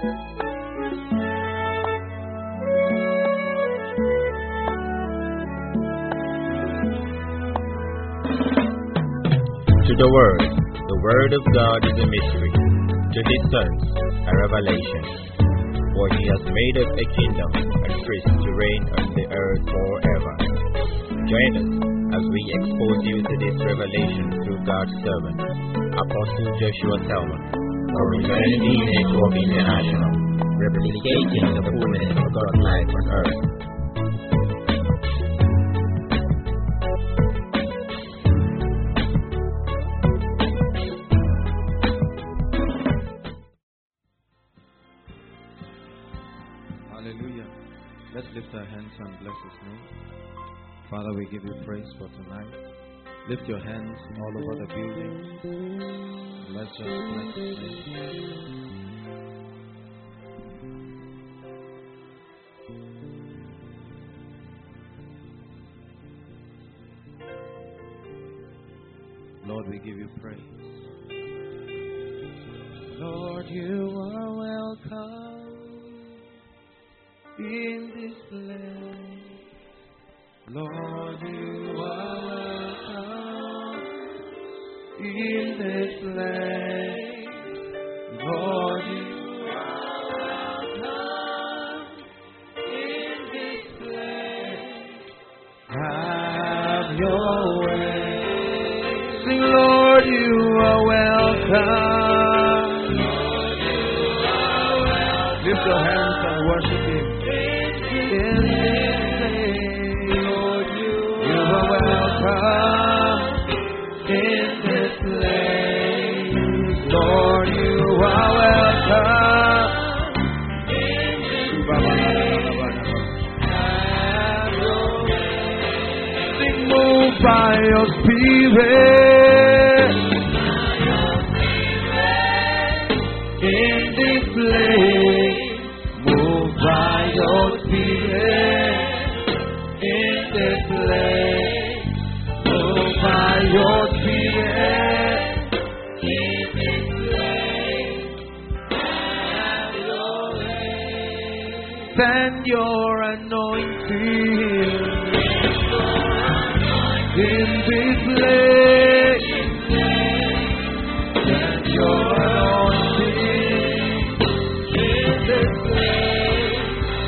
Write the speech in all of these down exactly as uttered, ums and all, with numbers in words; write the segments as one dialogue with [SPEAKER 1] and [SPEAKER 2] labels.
[SPEAKER 1] To the Word, the Word of God is a mystery. To His sons, a revelation. For He has made us a kingdom and priests to reign on the earth forever. Join us as we expose you to this revelation through God's servant, Apostle Joshua Selman, for Eternity Network International, replicating the fullness of God's life on earth.
[SPEAKER 2] Hallelujah. Let's lift our hands and bless His name. Father, we give you praise for tonight. Lift your hands all over the building. Let's just bless His name. Lord, we give you praise. Lord, you are welcome in this place. Lord, you are welcome in this place. Lord, you are welcome in this place. Have your way. Sing, Lord, you are welcome. Lord, you are welcome. Lift your hands and worship Him. In this place, Lord, you are welcome. In this place, Lord, you are welcome. In this place, have your way. Sing, move by your Spirit. In this place, move by your Spirit. In this place, move by your Spirit. In this place, have your way. Send your anointing in this place. Send your anointing in this place.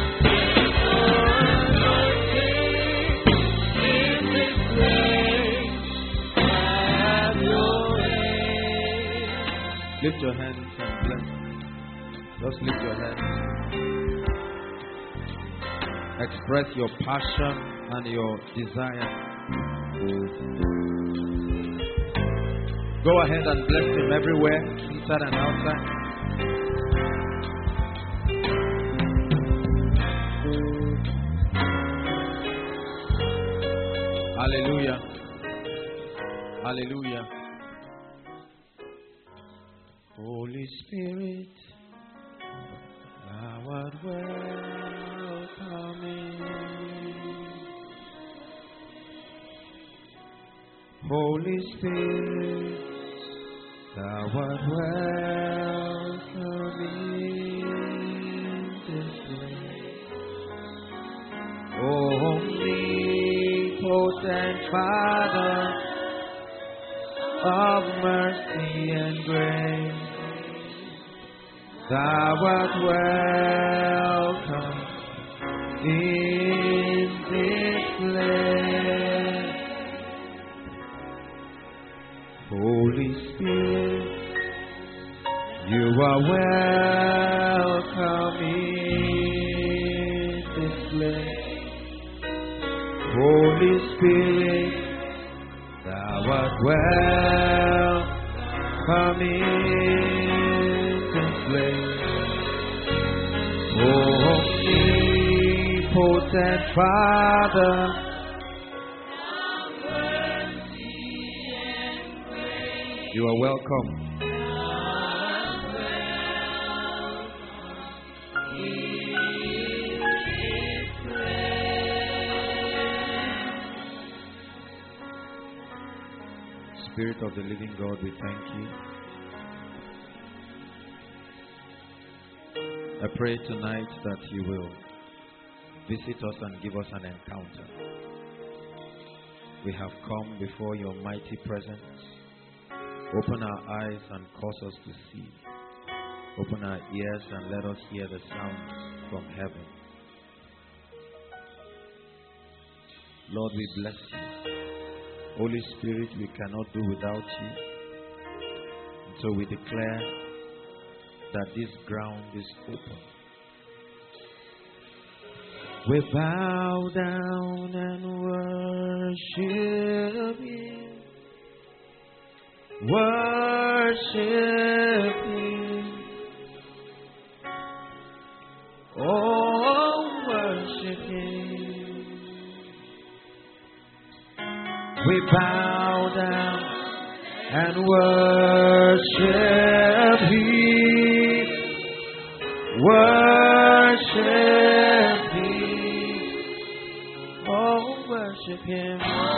[SPEAKER 2] Lift your hands and bless. Just lift your hands. Express your passion and your desire. Go ahead and bless Him everywhere, inside and outside. Hallelujah. Hallelujah. Holy Spirit, thou art welcome in. Holy Spirit, thou art welcome in this place. O omnipotent Father of mercy and grace, thou art welcome in this place. Holy Spirit, you are welcome in this place. Holy Spirit, thou art welcome in this place. Omnipotent Father, you are welcome. Spirit of the living God, we thank you. I pray tonight that you will visit us and give us an encounter. We have come before your mighty presence. Open our eyes and cause us to see. Open our ears and let us hear the sounds from heaven. Lord, we bless you. Holy Spirit, we cannot do without you. And so we declare that this ground is open. We bow down and worship you. Worship you. Oh, worship you. We bow down and worship you. Worship you. Oh, worship him.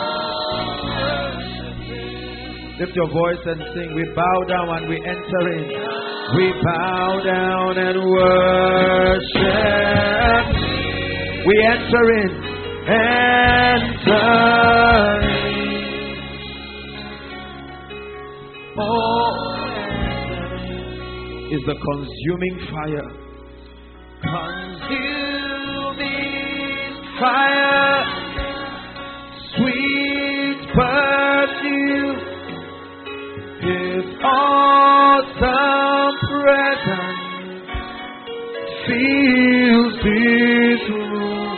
[SPEAKER 2] Lift your voice and sing. We bow down and we enter in. We bow down and worship. We enter in. Enter in. Oh, is the consuming fire. Consuming fire. Sweet perfume. His awesome presence fills this room.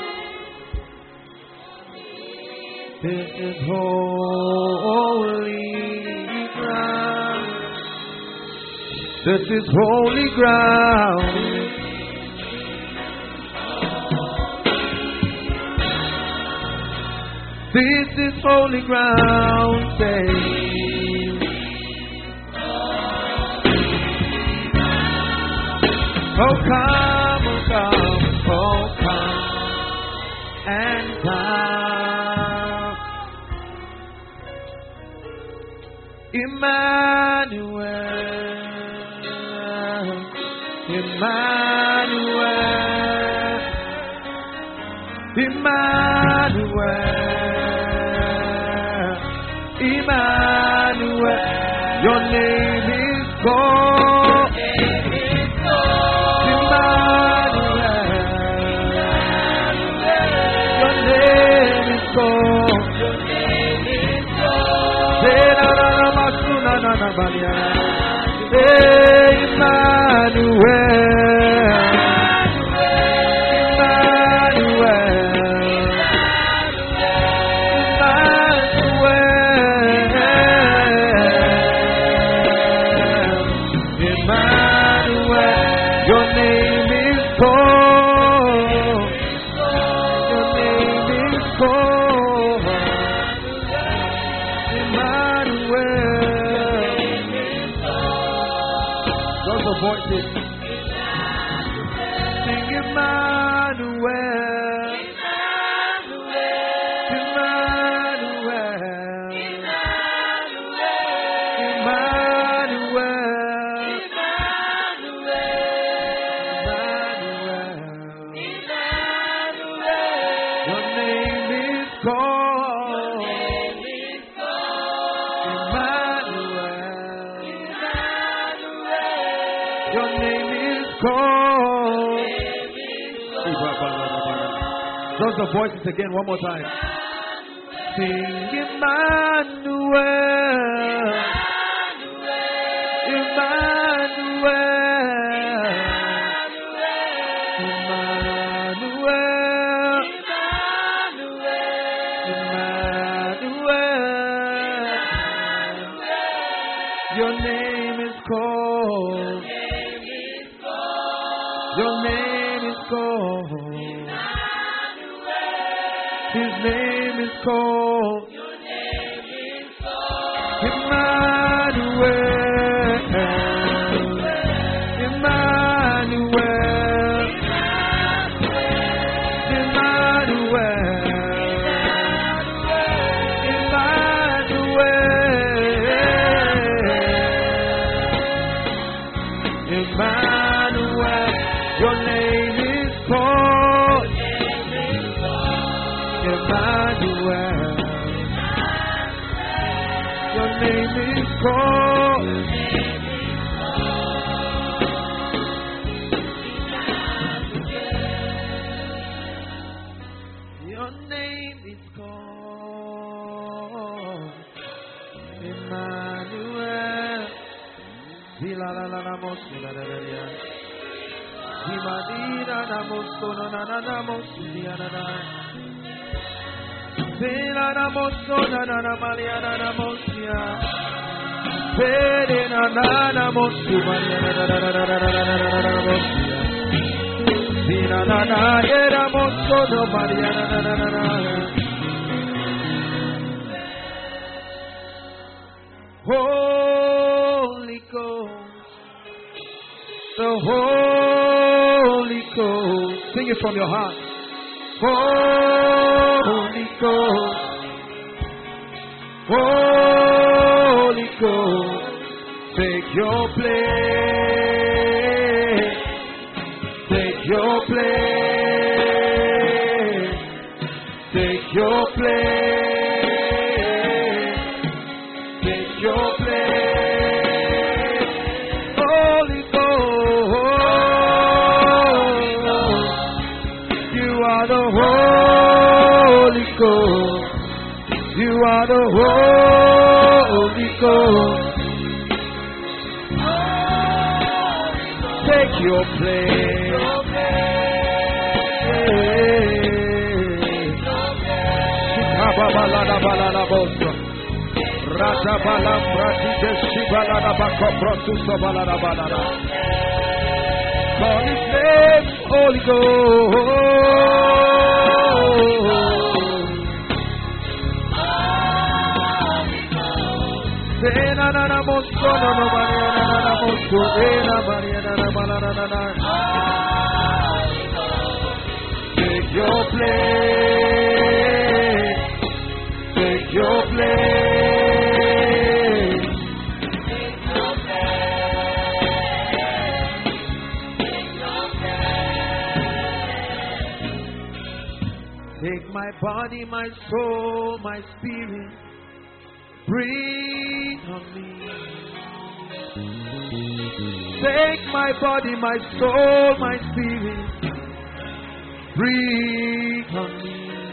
[SPEAKER 2] This is holy ground. This is holy ground. This is holy ground. Say. Oh come, oh come, oh come and come. Emmanuel, Emmanuel, Emmanuel, Emmanuel. Your name is called. Voices. Sing Emmanuel, Emmanuel, Emmanuel, Emmanuel. Your name is called Emmanuel. Your name is called. Those are voices again, one more time. Sing Emmanuel, Emmanuel, Emmanuel, Emmanuel. Your name is called. Your name is called. His name is called. Emmanuel. Emmanuel. Emmanuel. Emmanuel. Your name is called Emmanuel. Your name is called Your name is called Emmanuel. Vila la la la mos la la la la. Vimadina na mos na na na na mos dia na na. Vila na mos na na na malia na na mos dia. Vele na na na mos malia na na na na na na na na mos dia. Vila na na era mos no malia na na na na na. Holy Ghost, the Holy Ghost. Sing it from your heart. Holy Ghost, Holy Ghost, take your place, take your place, take your place. Your place, Holy Ghost. You are the Holy Ghost. You are the Holy Ghost. Take your place. Raja balam pratite shibalada bako protuso balada balada. Call His name, Holy Ghost. Sena na na mosto no no Maria na na mosto ena Maria na na balada na na. Take your place, take your place. Take my body, my soul, my spirit, breathe on me. Take my body, my soul, my spirit, breathe on me.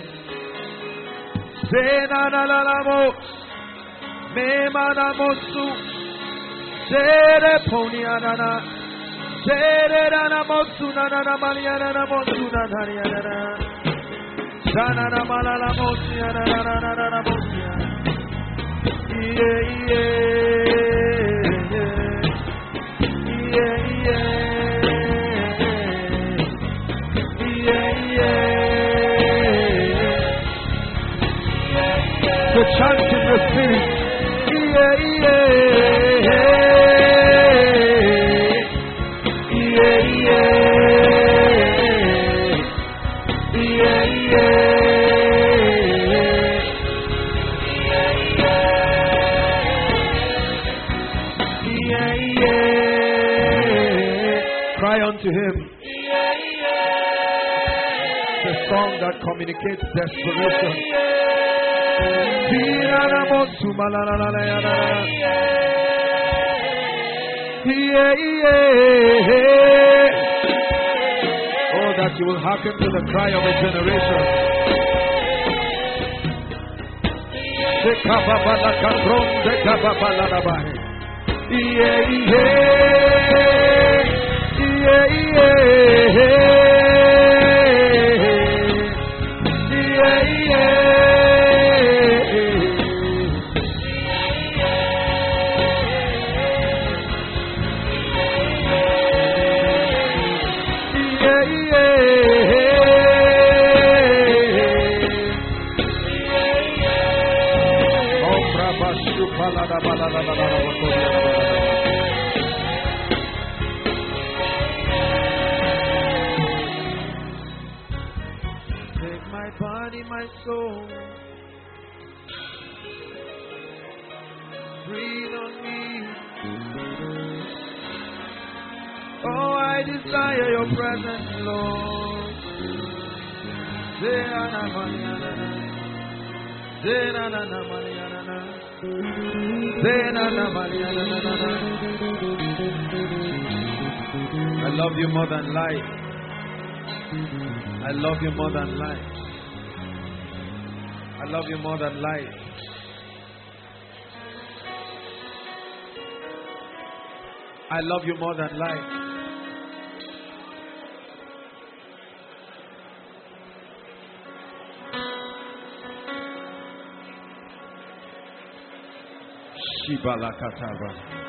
[SPEAKER 2] Say na na na na mo, me ma na mo su, say re poni na na, say re na na mo su na na na mali na na mo su na na na na. Sana na malala mosia na na na na na mosia. Yeah yeah yeah yeah yeah. The chant in the spirit. Yeah yeah yeah yeah yeah yeah. To him, the song that communicates desperation. Oh, that you will hearken to the cry of a generation. Yeah, yeah, yeah, yeah, yeah. Take my body, my soul, breathe on me. Oh, I desire your presence, Lord. I love you more than life. I love you more than life. I love you more than life. I love you more than life. Shibalakataba.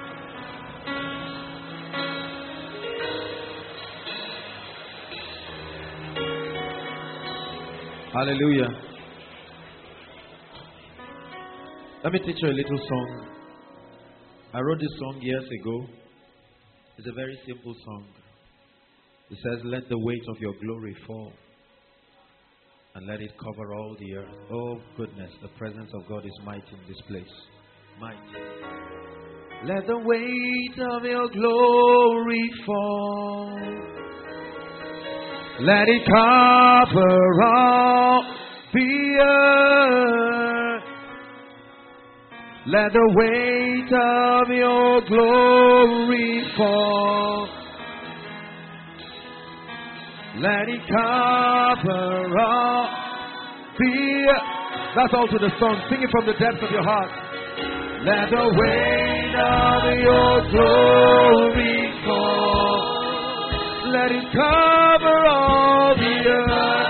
[SPEAKER 2] Hallelujah. Let me teach you a little song. I wrote this song years ago. It's a very simple song. It says, let the weight of your glory fall and let it cover all the earth. Oh goodness, the presence of God is mighty in this place. Mighty. Let the weight of your glory fall. Let it cover all the earth. Let the weight of your glory fall. Let it cover all the earth. That's all to the song. Sing it from the depths of your heart. Let the weight of your glory fall. Let it cover all the earth.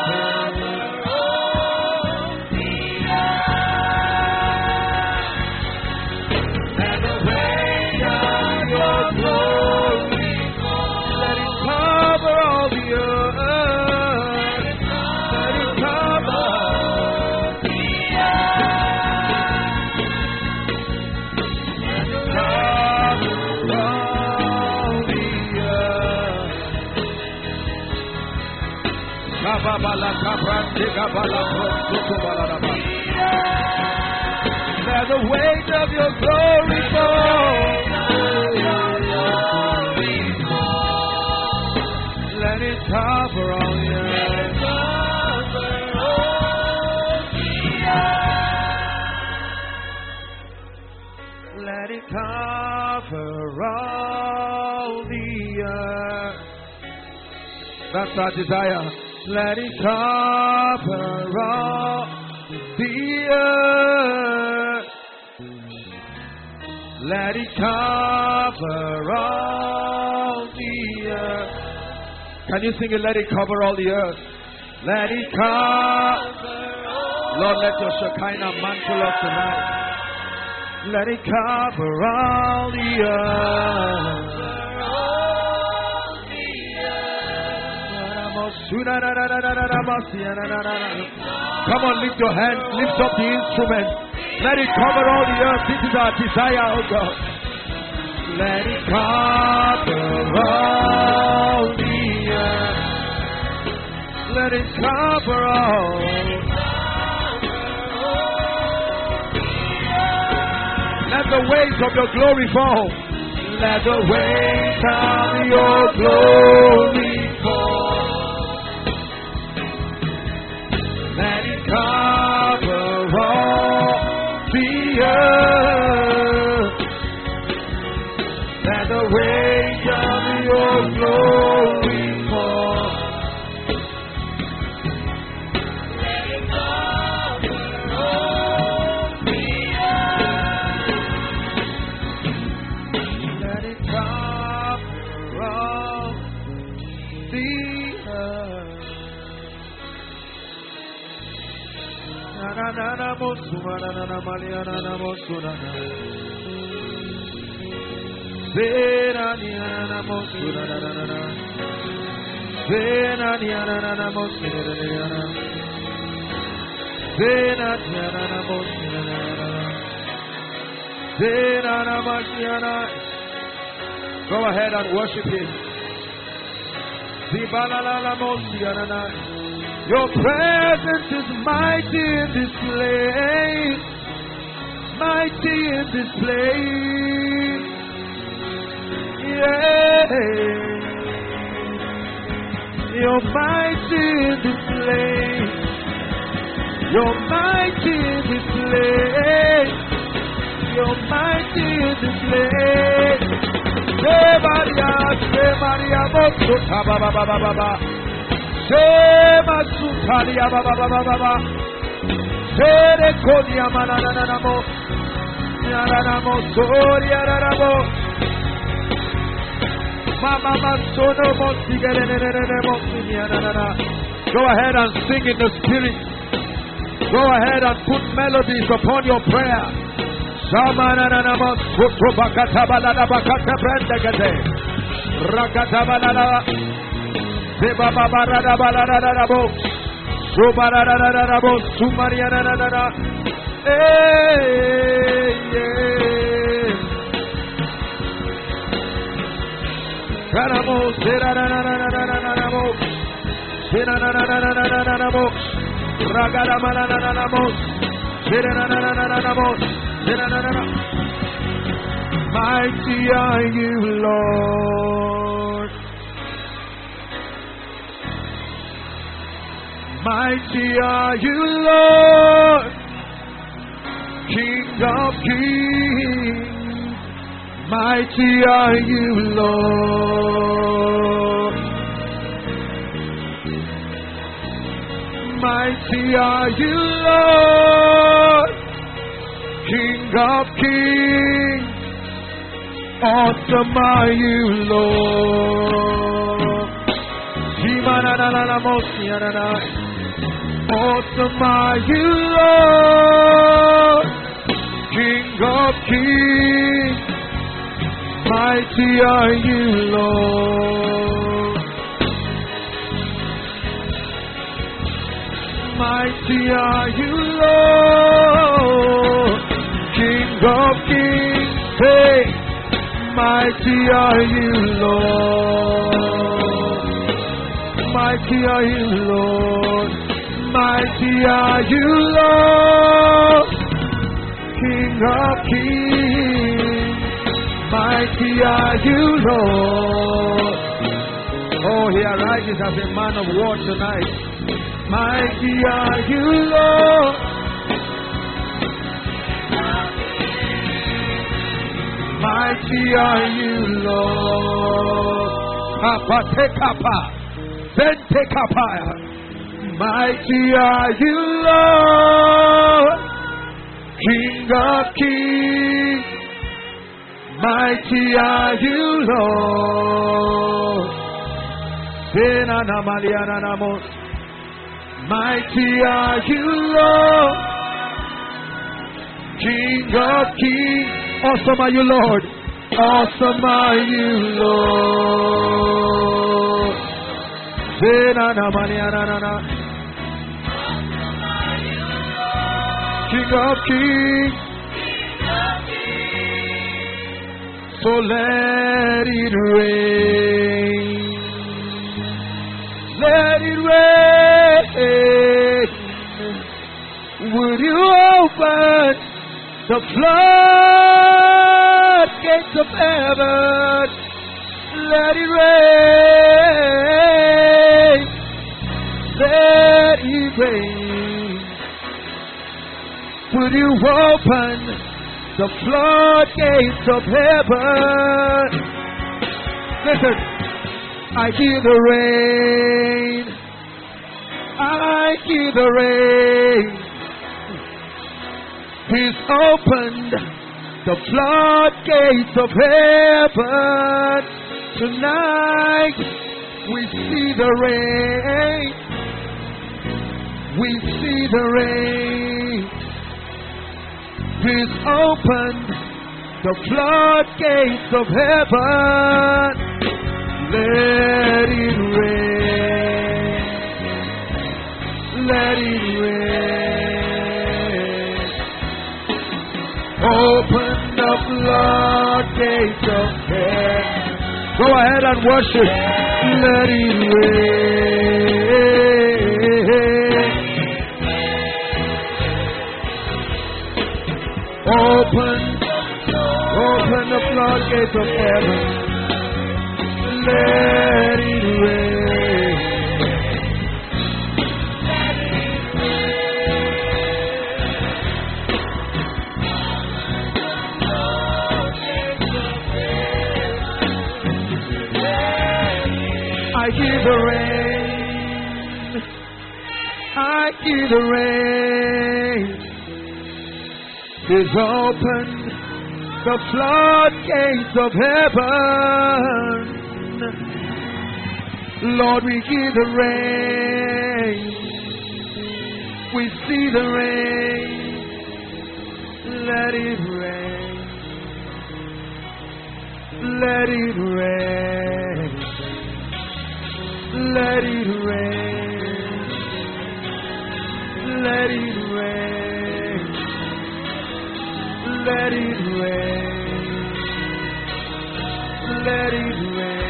[SPEAKER 2] Let the weight of your glory fall. Let it cover all the earth. Let it cover all the earth. Let it cover all the earth. Let the weight of your glory fall. Let it cover all the earth. Let it cover all the earth. That's our desire. Let it cover all the earth. Let it cover all the earth. Can you sing it? Let it cover all the earth. Let it cover. Lord, let your Shekinah mantle us tonight. Let it cover all the earth. Come on, lift your hands, lift up the instrument. Let it cover all the earth. This is our desire, oh God. Let it cover all the earth. Let it cover all. Let the weight of your glory fall. Let the weight of your glory fall. Let it cover all the earth. Let the weight of your glory fall. Let it cover all the earth. Let it cover all the earth. Na na na mosuma na na na maliana na mosuna na. Vera ni na na mosuna na na na. Vera ni na na na mosuna na na. Vera ni na na mosuna na na. Vera na masiana. Go ahead and worship Him. Zibala la la mosuna na. Your presence is mighty in this place, mighty in this place. Yeah. You're mighty in this place. You're mighty in this place. You're mighty in this place. Say Maria, say Maria, Mokota Baba Baba Baba. Say Masutalia Baba Baba Baba. Say Rekodia Mananamo. Yaranamo Soria Ramo. Mama Masono Mosiganemo. Go ahead and sing in the spirit. Go ahead and put melodies upon your prayer. Shamananamo Soto Bakatabalada Bakata Brandagate. Rakatabalada. Sebaba Barada Balada. Subarada Sumariana. Hey, yeah. Karamo, Seraramo, Seraramo, Ragadamanamo, Seraramo, Seraramo. Mighty are you, Lord. Mighty are you, Lord. King of kings, mighty are you, Lord. Mighty are you, Lord. King of kings, awesome are you, Lord. Awesome are you, Lord. King of kings, mighty are you, Lord. Mighty are you, Lord. King of kings, hey, mighty are you, Lord. Mighty are you, Lord. Mighty are you, Lord. King of kings, mighty are you, Lord. Oh, he arises as a man of war tonight. Mighty are you, Lord. Mighty are you, Lord. Papa, take up, then take up. Mighty are you, Lord. King of kings, mighty are you, Lord. Mighty are you, Lord. King of kings, awesome are you, Lord. Awesome are you, Lord. King of kings, so let it rain, let it rain. Would you open the floodgates of heaven? Let it rain, let it rain. Would you open the floodgates of heaven? Listen, I hear the rain, I hear the rain. He's opened the floodgates of heaven. Tonight we see the rain, we see the rain. He's opened the floodgates of heaven. Let it rain, let it rain. Open the floodgates of heaven. Go ahead and worship. Let it rain. Open, open the floodgates of heaven. Let it rain. I hear the rain. I hear the rain. He's opened the floodgates of heaven. Lord, we hear the rain. We see the rain. Let it rain. Let it rain. Let it rain. Let it rain. Let it rain. Let it rain.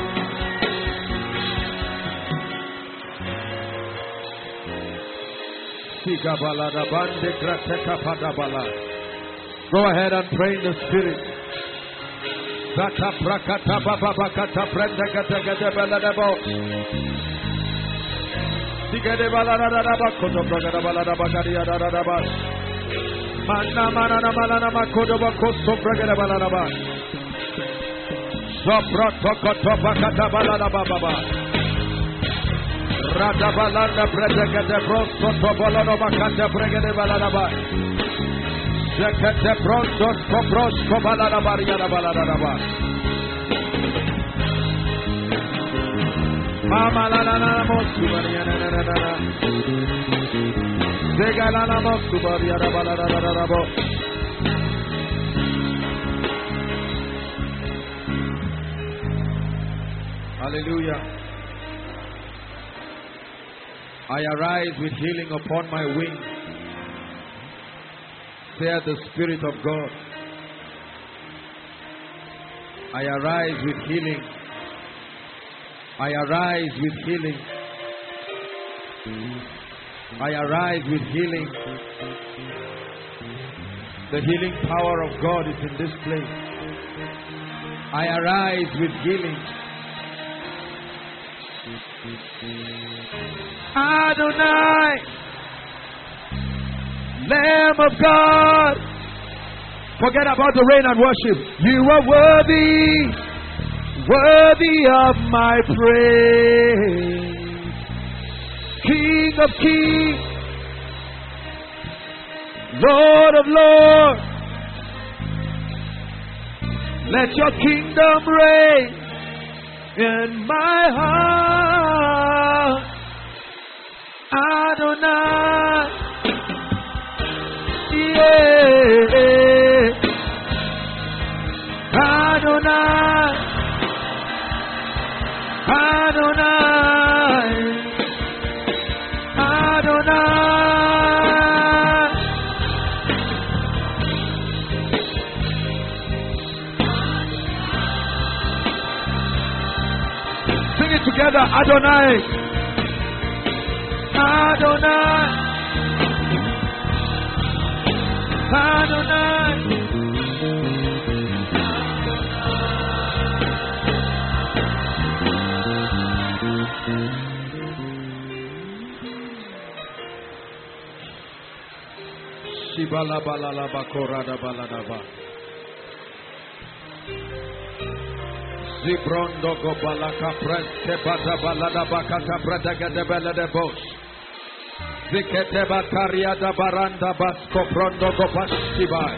[SPEAKER 2] Go ahead and pray in the Spirit. Zata prakata baba bakata prenda gata gata baladabo. Sigade balada bakoto pragada balada bagaria da da ba. Manna manana malana makodo bakosto pragada balada ba. Sopra tokoto bakata balada baba. Rada balanda prenda gata prosto to balano bakata pragada balada ba. Zekete prontos kopros kobalada bariada balada ba. Mama la la la mosu bariada la la la. Zega la la mosu bariada balada la la bo. Hallelujah. I arise with healing upon my wings. Saith the Spirit of God. I arise with healing. I arise with healing. I arise with healing. The healing power of God is in this place. I arise with healing. Adonai, Lamb of God. Forget about the rain and worship. You are worthy, worthy of my praise. King of kings, Lord of lords. Let your kingdom reign in my heart. Adonai. Yeah. Adonai, Adonai, Adonai. Sing it together, Adonai, Adonai. Adonai, Shibala balala bakorada baladaba. Zibrondo go balaka preste bata balada bakata pradaga de bela de bosh. Zikete bakaria da baranda basko prondo go pashibai.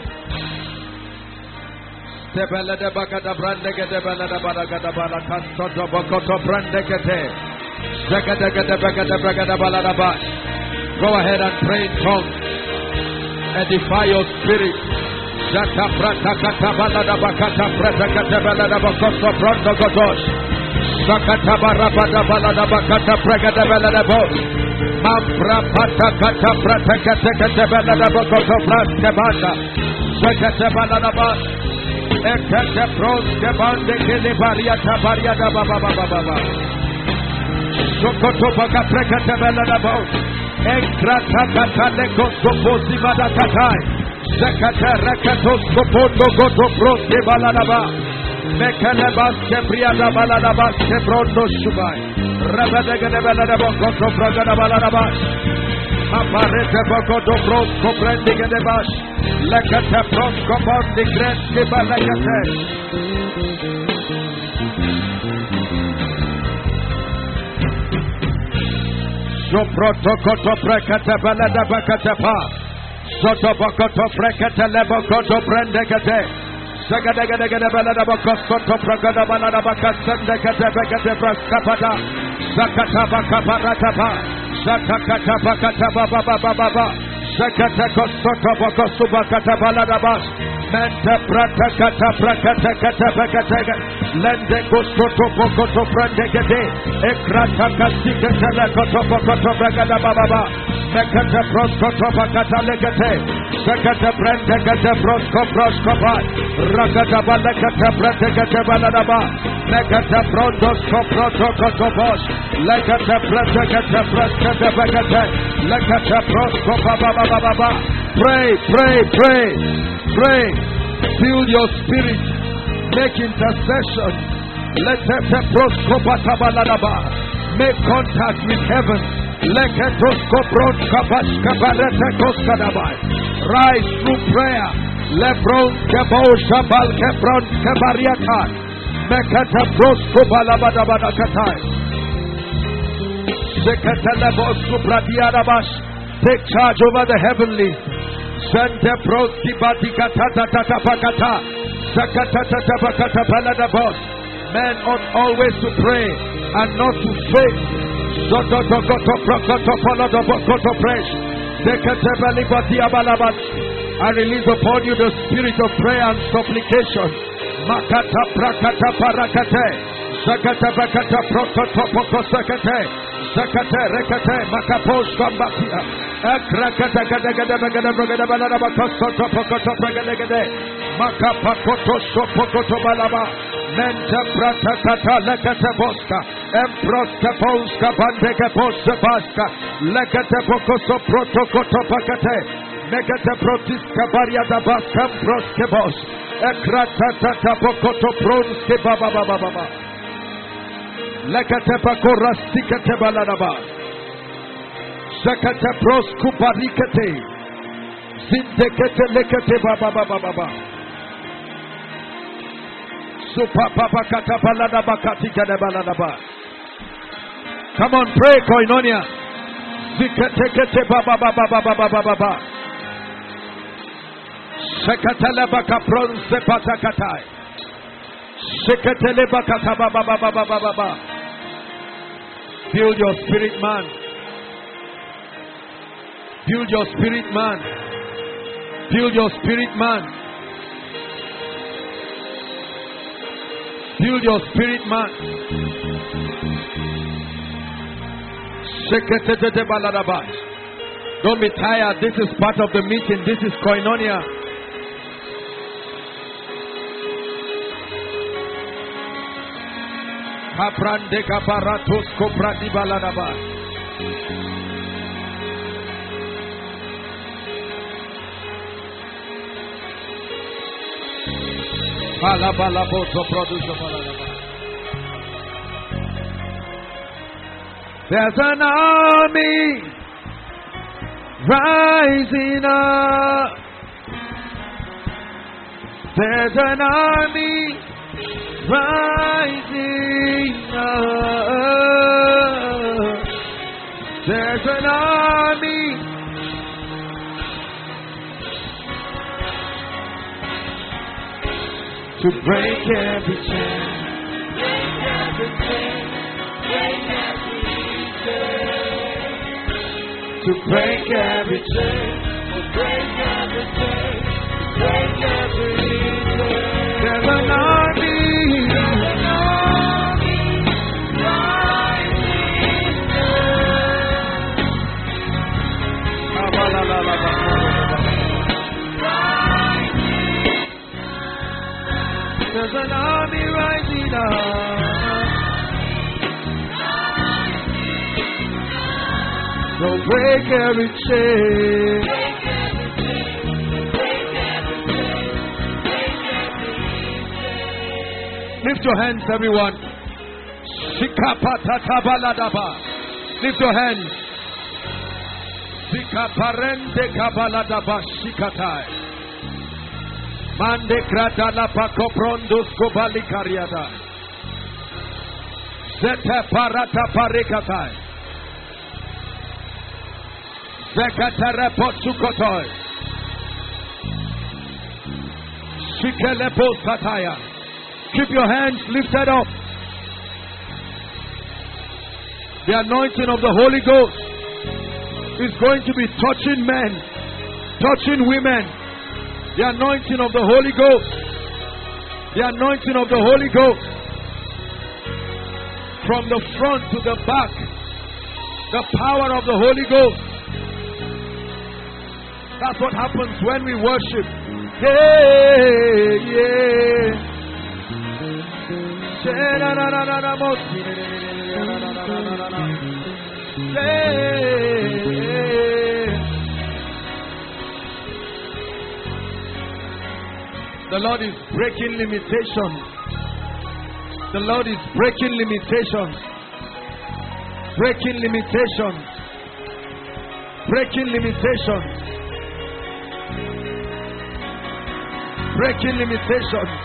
[SPEAKER 2] Tebele de bakada brandege de bela de balaga da balaka soto bokoto brandege te. Zakadega de bakada bragada balada ba. Go ahead and pray in tongues. Edify your spirit. Zata prata kata balada bakata prata kata balada bakoto prondo go dosh. Zakata barabada balada bakata bragada bela de bosh. Mambra pata kata prata kata kata balada bakoto praste banda. Zakata balada ba. Ekate proste bande kele bariata bariada baba baba baba. Sokoto baka prekate balada bosh. Ekrata kata leko soposi bada katai. Zakata rakato sopondo goto proste balada ba. Mekele baske priada balada baske prondo shubai. Rabadega de balada bakoto pragada balada ba. Aparete bakoto prosko prendige de bash. Lekate prosko bondi kreski balakate.
[SPEAKER 3] Zoprotokoto Brekete Belada Bakatepa. Sotobokoto Brekete Lebokoto Brendekete. Zagadagada Belada Bakosto Pragada Balada Bakasendekete Bekete Braskapata. Zakata Bakaparatapa. Zakata Bakata Baba Baba Baba. Zakata Kostoto Bokosu Bakata Balada Bas. Mente Prata Kata Prakata Kata Bakatega. Lende Kostoto Bokoto Brendekete. Ekrata Kasika Telekoto Bokoto Bragada Baba. Mekata Proskoto Bakata Legate. Zakata Brendekete Prosko Proskopa. Rakata Balakata Brendekete Baladaba. Mekata Prondosko Protokoto Bos. Lekata Brendekete Proskata Bakate. Lekata Prosko Baba Baba. Pray, pray, pray, pray. Fill your spirit. Make intercession. Let the Proskopata Baladaba. Make contact with heaven. Rise through prayer. Lebron Kebo Shabal Kebron Kebariata. Mekata Prosko Balabada Katai. Sekatalabos Subradiarabas. Take charge over the heavenly. Sente Proski Batikata Tata Pakata. Sakata Tabakata Paladabos. Men ought always to pray and not to faint. Soto Tokoto Prokoto Polodo Bokoto Fresh. Dekatebali Batiabalabat. I release upon you the spirit of prayer and supplication. Makata Prakata Parakate. Zakata Bakata Prokoto Poko Sakate. Zakate Rekate Makapos Gambatia. Akrakata Gadagada Bagada Bagada Balada Bakosto Pokoto Pagalagade. Makapakoto Sopokoto Balaba. Menta Prata Kata Lekate Boska. Emproska Polska Bandeka Posta Baska. Lekate Pokoso Protokoto Pakate. Megate Protiska Bariada Baska Proske Bos. Ekrata Tata Pokoto Pronske Baba Baba Baba. Lekate Pakora Stikate Baladaba. Zakate Prosku Barikate. Zindekate Lekate Baba Baba Baba. Super Papa Kata Balada Bakati Kada Baladaba. Come on, pray, Koinonia. Zikatekete Baba Baba Baba Baba Baba. Sekatele Baka Bronze Patakatai. Sekatele Bakata Baba Baba Baba Baba. Build your spirit, man. Build your spirit, man. Build your spirit, man. Build your spirit, man. Don't be tired. This is part of the meeting. This is Koinonia. Kaprande kaparatos kopradi baladaba. Bala bala boto produce baladaba. There's an army rising up. There's an army rising up. There's an army to break every chain, break every chain, break every chain, to break every chain, to break every chain, break every chain. There's an army, there's an army rising up. There's an army rising up. So break every chain. Lift your hands, everyone. Lift your hands. Sikaparende kabaladaba shikatai. Mande kradala pako prondus kubali kariada. Zete parata parikatai. Zekatarepotsukotoi. Shikeleposataya. Keep your hands lifted up. The anointing of the Holy Ghost is going to be touching men, touching women. The anointing of the Holy Ghost. The anointing of the Holy Ghost. From the front to the back. The power of the Holy Ghost. That's what happens when we worship. Yeah, yeah. The Lord is breaking limitations. The Lord is breaking limitations. Breaking limitations. Breaking limitations. Breaking limitations.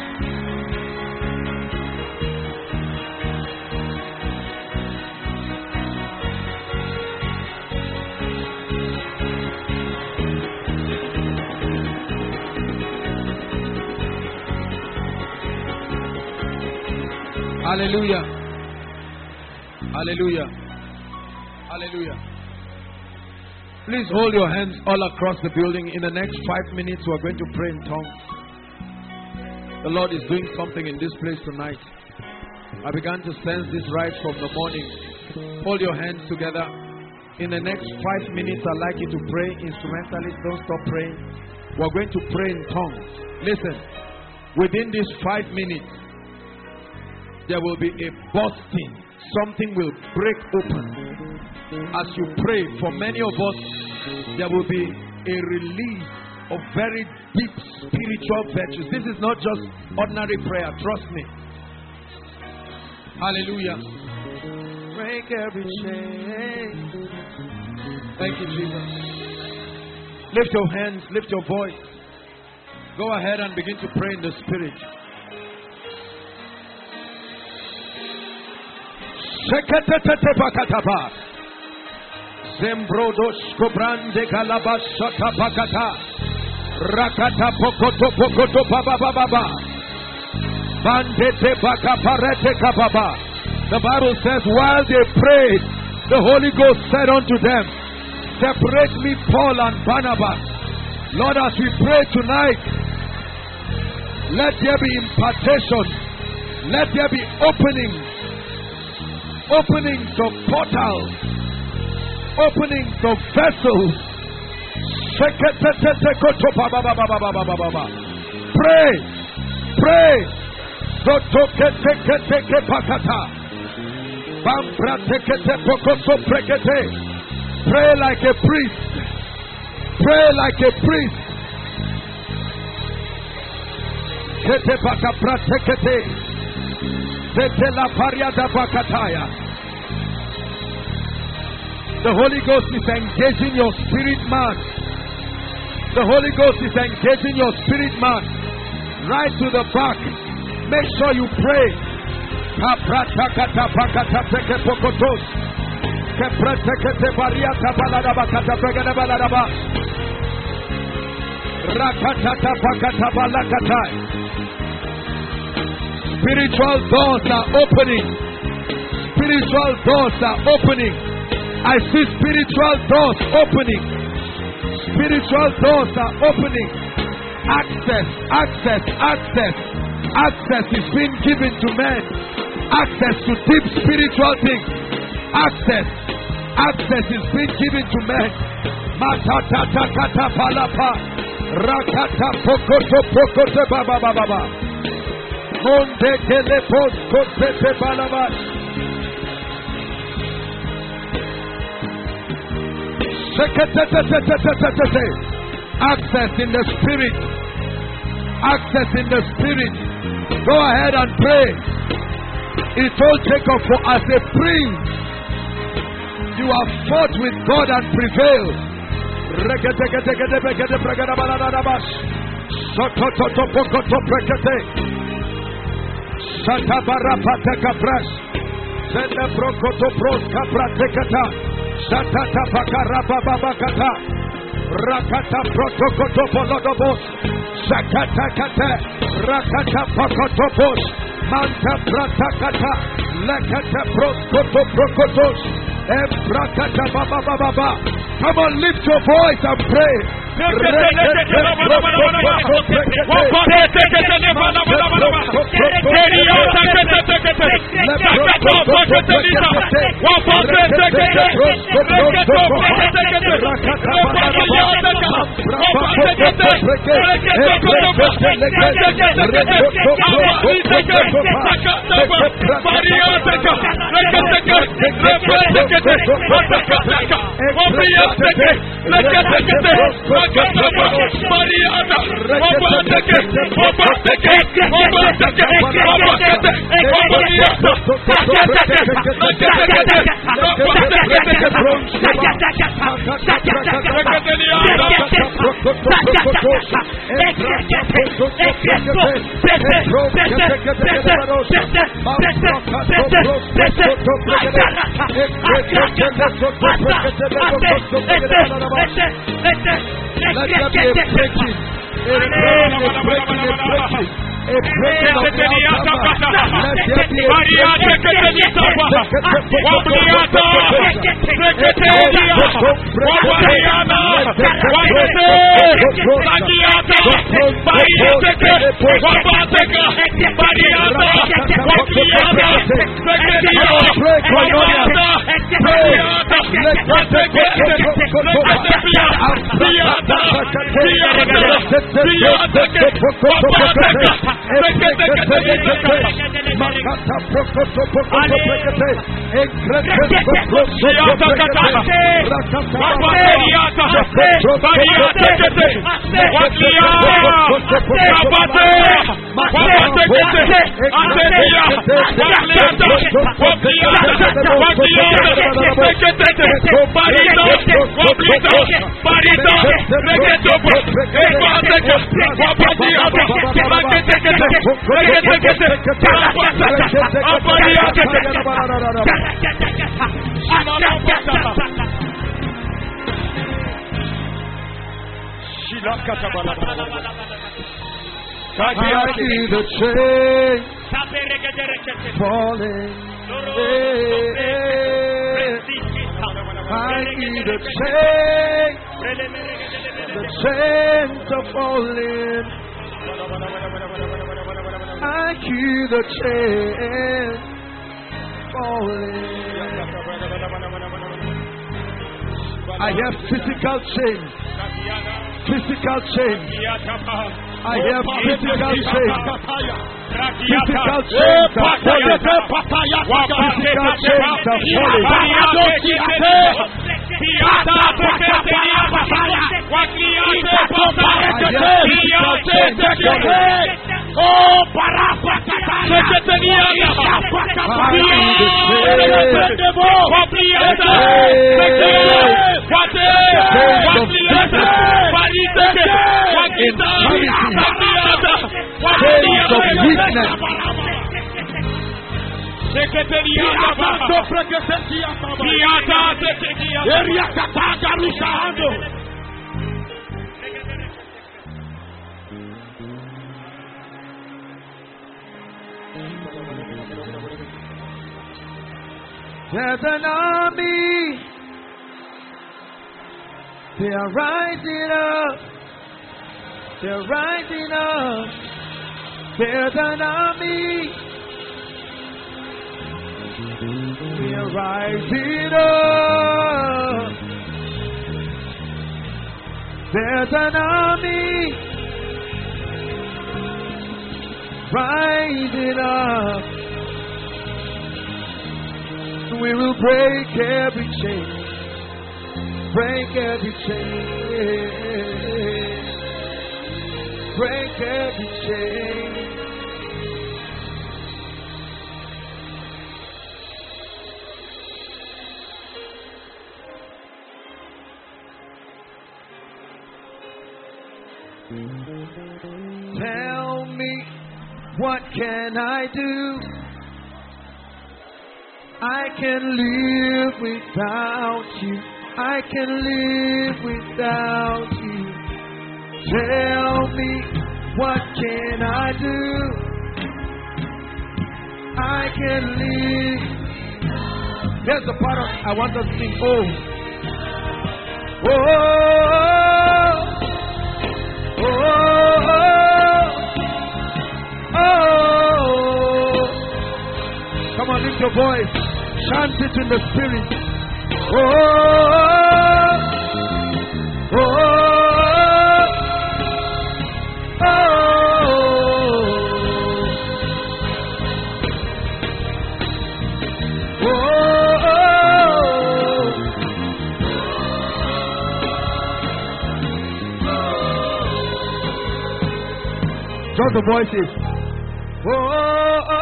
[SPEAKER 3] Hallelujah. Hallelujah. Hallelujah. Please hold your hands all across the building. In the next five minutes, we are going to pray in tongues. The Lord is doing something in this place tonight. I began to sense this right from the morning. Hold your hands together. In the next five minutes, I'd like you to pray instrumentally. Don't stop praying. We're going to pray in tongues. Listen, within these five minutes, there will be a bursting. Something will break open. As you pray, for many of us, there will be a release of very deep spiritual virtues. This is not just ordinary prayer, trust me. Hallelujah. Break every chain. Thank you, Jesus. Lift your hands, lift your voice. Go ahead and begin to pray in the Spirit. Zembrodos kobrande kalabashata pakata rakata pokoto pokoto baba baba bandete bakaparete kababa. The Bible says, while they prayed, the Holy Ghost said unto them, separate me Paul and Barnabas. Lord, as we pray tonight, let there be impartation, let there be openings, openings of portals, openings of vessels. Pray, pray. Pray like a priest. Pray like a priest. The Holy Ghost is engaging your spirit man. The Holy Ghost is engaging your spirit man. Right to the back. Make sure you pray. Spiritual doors are opening. Spiritual doors are opening. I see spiritual doors opening. Spiritual doors are opening. Access, access, access. Access is being given to men. Access to deep spiritual things. Access. Access is being given to men. Matata kata palapa. Rakata pokoto pokoto baba baba baba. Monde telepos kote balaba. Access in the spirit. Access in the spirit. Go ahead and pray. He told Jacob, for as a prince, you have fought with God and prevailed. Shatabarapataka brash. Senda brokoto bros kapratekata. Satata Pakaraba Babakata. Rakata Protocotopolodobos. Sakata Kata. Rakata Pakotopos. Manta Pratakata. Lakata Procotoprocotos. Ebrakata Baba Baba. Come on, lift your voice and pray. Let there be a breaking, a breaking, a breaking, a breaking, a breaking of the Let there be a I see the chains falling. I see the chains, the chains are falling. I hear the chains falling. I have physical chains. Physical chains. I have physical chains. Physical chains are falling. Physical chains are There's an army, they are rising up, they're rising up. There's an army, they are rising up. There's an army, rising up. We will break every chain, break every chain, break every chain. Tell me, what can I do I can live without you. I can live without you. Tell me, what can I do? I can live. Here's the part of, I want us to sing. Oh, oh, oh, oh, oh. Come on, lift your voice. Chant it in the spirit. Oh, oh, oh, oh. Just the voices. Oh, oh, oh,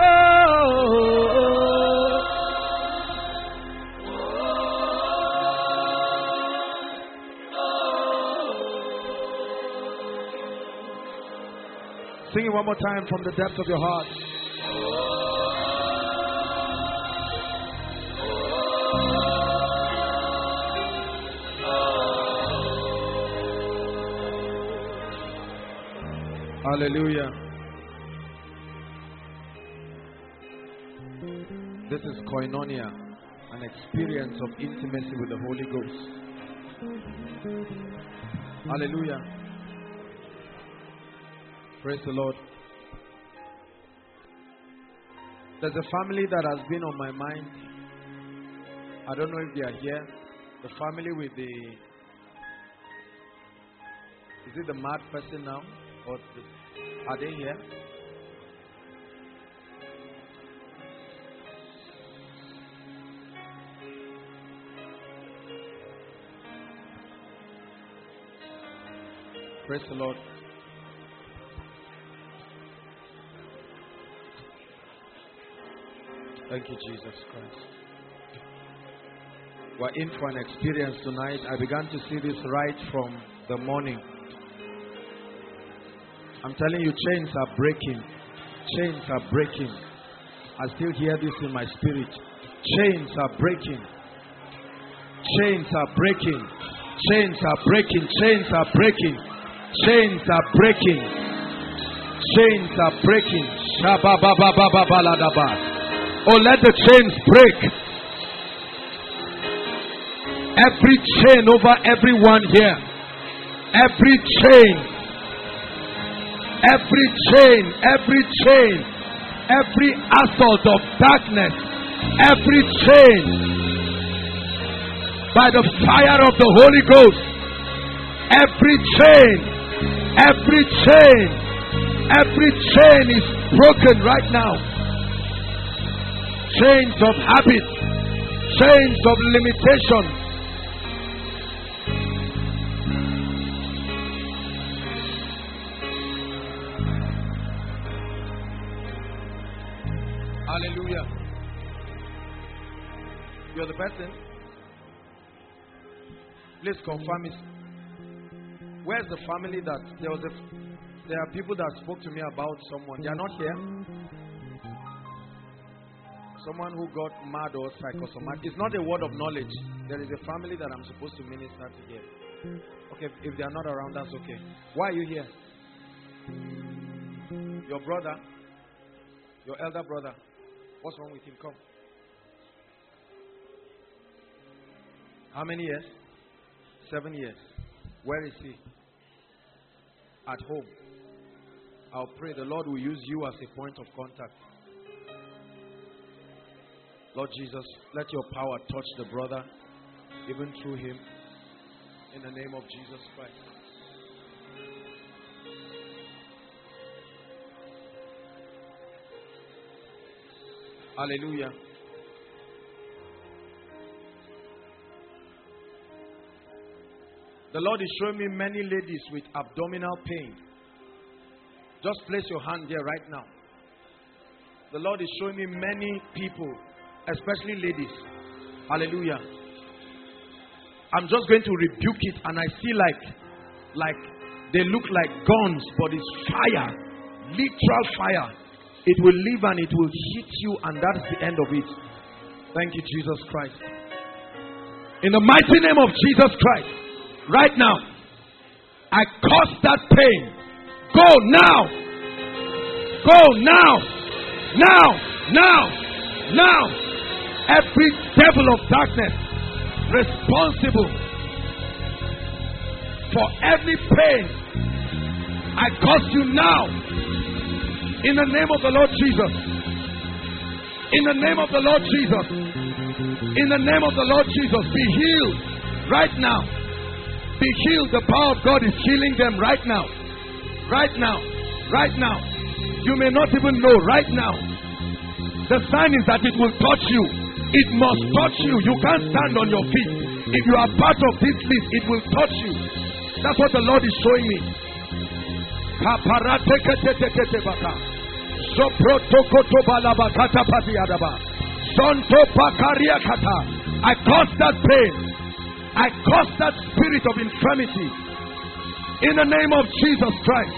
[SPEAKER 3] oh. Sing it one more time from the depths of your heart. Hallelujah. This is koinonia, an experience of intimacy with the Holy Ghost. Hallelujah. Praise the Lord. There's a family that has been on my mind. I don't know if they are here. The family with the... Is it the mad person now? Or the, are they here? Praise the Lord. Thank you, Jesus Christ. We're in for an experience tonight. I began to see this right from the morning. I'm telling you, chains are breaking. Chains are breaking. I still hear this in my spirit. Chains are breaking. Chains are breaking. Chains are breaking. Chains are breaking. Chains are breaking. Chains are breaking. Oh, let the chains break. Every chain over everyone here. Every chain. Every chain. Every chain. Every assault of darkness. Every chain. By the fire of the Holy Ghost. Every chain. Every chain. Every chain is broken right now. Chains of habit. Chains of limitation. Hallelujah. You're the person? Please confirm it. Where's the family that there was a there are people that spoke to me about someone. They are not here. Someone who got mad or psychosomatic. It's not a word of knowledge. There is a family that I'm supposed to minister to here. Okay, if they are not around, that's okay. Why are you here? Your brother, your elder brother. What's wrong with him? Come. How many years? Seven years. Where is he? At home. I'll pray the Lord will use you as a point of contact. Lord Jesus, let your power touch the brother, even through him, in the name of Jesus Christ. Hallelujah. The Lord is showing me many ladies with abdominal pain. Just place your hand there right now. The Lord is showing me many people, especially ladies. Hallelujah. I'm just going to rebuke it, and I see like, like they look like guns, but it's fire, literal fire. It will live and it will hit you, and that's the end of it. Thank you, Jesus Christ. In the mighty name of Jesus Christ, right now, I cause that pain. Go now. Go now. Now. Now. Now. Every devil of darkness responsible for every pain, I cause you now. In the name of the Lord Jesus. In the name of the Lord Jesus. In the name of the Lord Jesus. Be healed right now. Be healed. The power of God is healing them right now. Right now. Right now. You may not even know right now. The sign is that it will touch you. It must touch you. You can't stand on your feet. If you are part of this list, it will touch you. That's what the Lord is showing me. I cause that pain. I cause that spirit of infirmity in the name of Jesus Christ.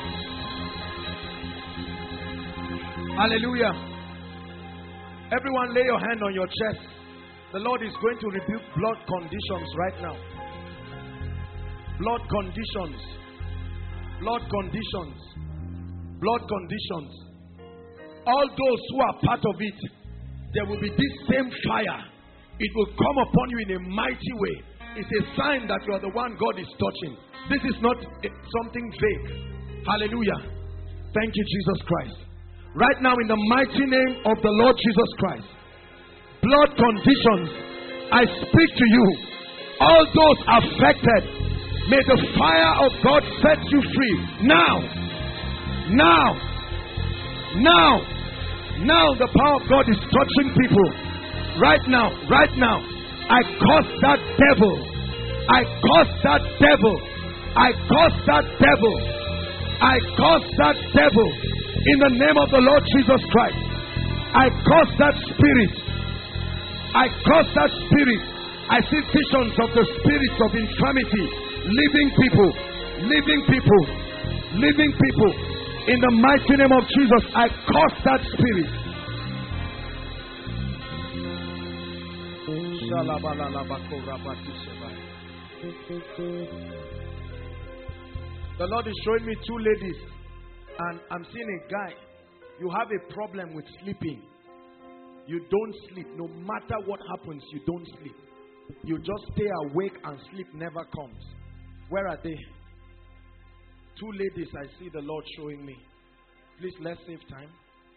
[SPEAKER 3] Hallelujah. Everyone lay your hand on your chest. The Lord is going to rebuke blood conditions right now. Blood conditions. Blood conditions. Blood conditions. All those who are part of it, there will be this same fire. It will come upon you in a mighty way. It's a sign that you are the one God is touching. This is not something vague. Hallelujah. Thank you, Jesus Christ. Right now, in the mighty name of the Lord Jesus Christ, blood conditions, I speak to you. All those affected, may the fire of God set you free. Now, now, now, now the power of God is touching people. Right now, right now, I curse that devil. I curse that devil. I curse that devil. I curse that devil. In the name of the Lord Jesus Christ, I curse that spirit. I curse that spirit. I see visions of the spirits of infirmity, living people, living people, living people. In the mighty name of Jesus, I curse that spirit. The Lord is showing me two ladies, and I'm seeing a guy. You have a problem with sleeping. You don't sleep. No matter what happens, you don't sleep. You just stay awake and sleep never comes. Where are they? Two ladies I see the Lord showing me. Please, let's save time.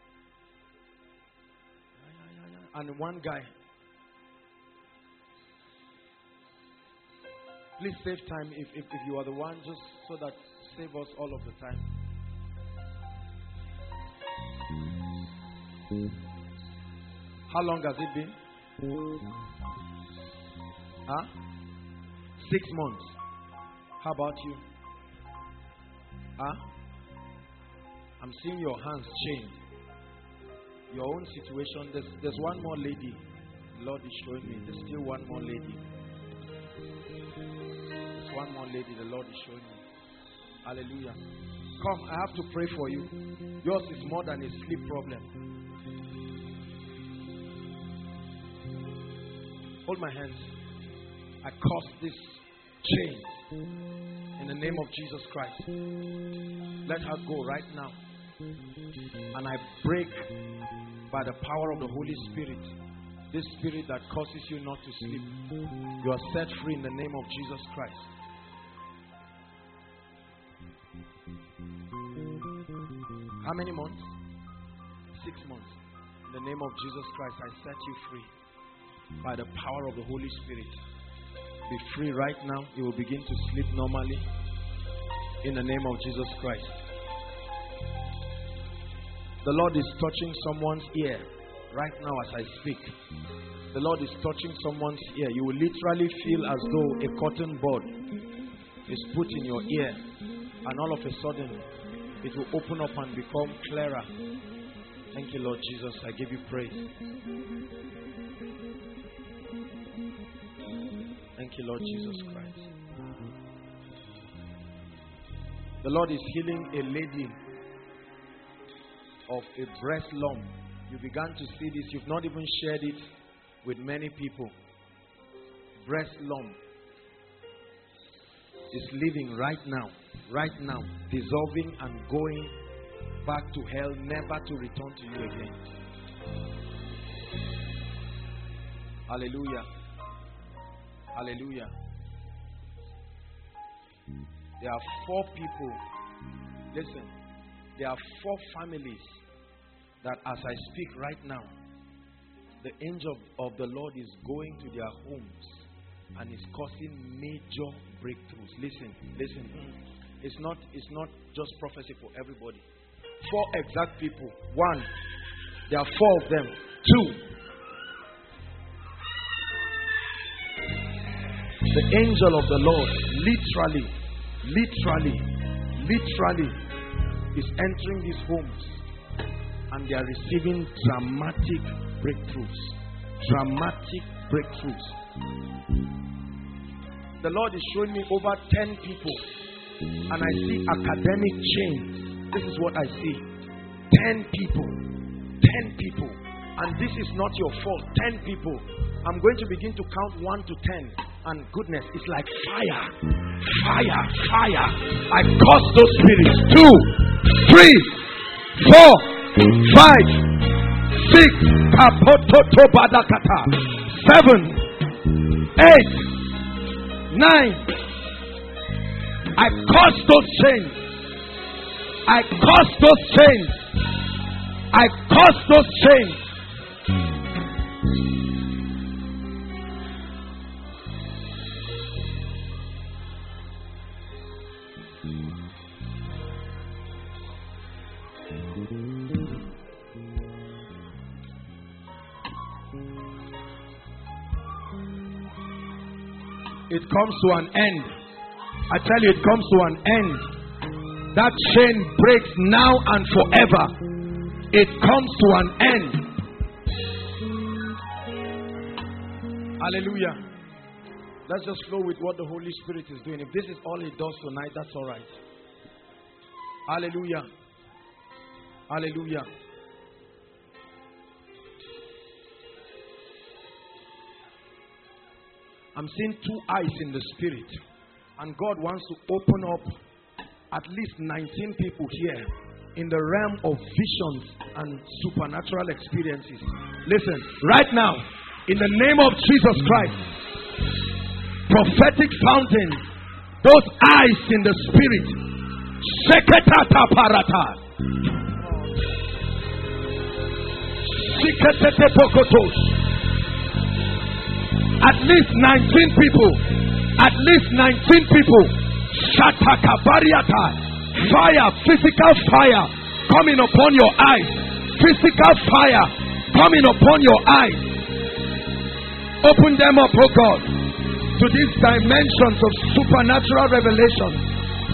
[SPEAKER 3] And one guy. Please save time if, if, if you are the one, just so that save us all of the time. How long has it been? Huh? Six months. How about you? Huh? I'm seeing your hands change. Your own situation. There's, there's one more lady. The Lord is showing me. There's still one more lady. There's one more lady. The Lord is showing me. Hallelujah. Come, I have to pray for you. Yours is more than a sleep problem. Hold my hands. I curse this chain in the name of Jesus Christ. Let her go right now. And I break by the power of the Holy Spirit this spirit that causes you not to sleep. You are set free in the name of Jesus Christ. How many months? Six months. In the name of Jesus Christ, I set you free by the power of the Holy Spirit. Be free right now. You will begin to sleep normally in the name of Jesus Christ. The Lord is touching someone's ear right now as I speak. The Lord is touching someone's ear. You will literally feel as though a cotton bud is put in your ear, and all of a sudden it will open up and become clearer. Thank you, Lord Jesus. I give you praise. Thank you, Lord Jesus Christ. The Lord is healing a lady of a breast lump. You began to see this. You've not even shared it with many people. Breast lump is living right now, right now, dissolving and going back to hell, never to return to you again. Hallelujah. Hallelujah. There are four people. Listen, there are four families that as I speak right now, the angel of the Lord is going to their homes and is causing major breakthroughs. Listen, listen. It's not, it's not just prophecy for everybody. Four exact people. One, there are four of them. Two, the angel of the Lord literally, literally, literally is entering these homes and they are receiving dramatic breakthroughs. Dramatic breakthroughs. The Lord is showing me over ten people and I see academic chains. This is what I see. Ten people. Ten people. And this is not your fault. Ten people. I'm going to begin to count one to ten. And goodness, it's like fire. Fire. Fire. I curse those spirits. Two, three, four, five, six, seven, eight, nine. I curse those chains. I curse those chains. I curse those chains. It comes to an end. I tell you, it comes to an end. That chain breaks now and forever. It comes to an end. Hallelujah. Let's just flow with what the Holy Spirit is doing. If this is all He does tonight, that's all right. Hallelujah. Hallelujah. I'm seeing two eyes in the spirit. And God wants to open up at least nineteen people here in the realm of visions and supernatural experiences. Listen, right now, in the name of Jesus Christ, prophetic fountains, those eyes in the spirit, Sheketata parata, Shiketete pokotos. At least nineteen people. At least nineteen people. Shataka bariata. Fire, physical fire coming upon your eyes. Physical fire coming upon your eyes. Open them up, oh God, to these dimensions of supernatural revelation.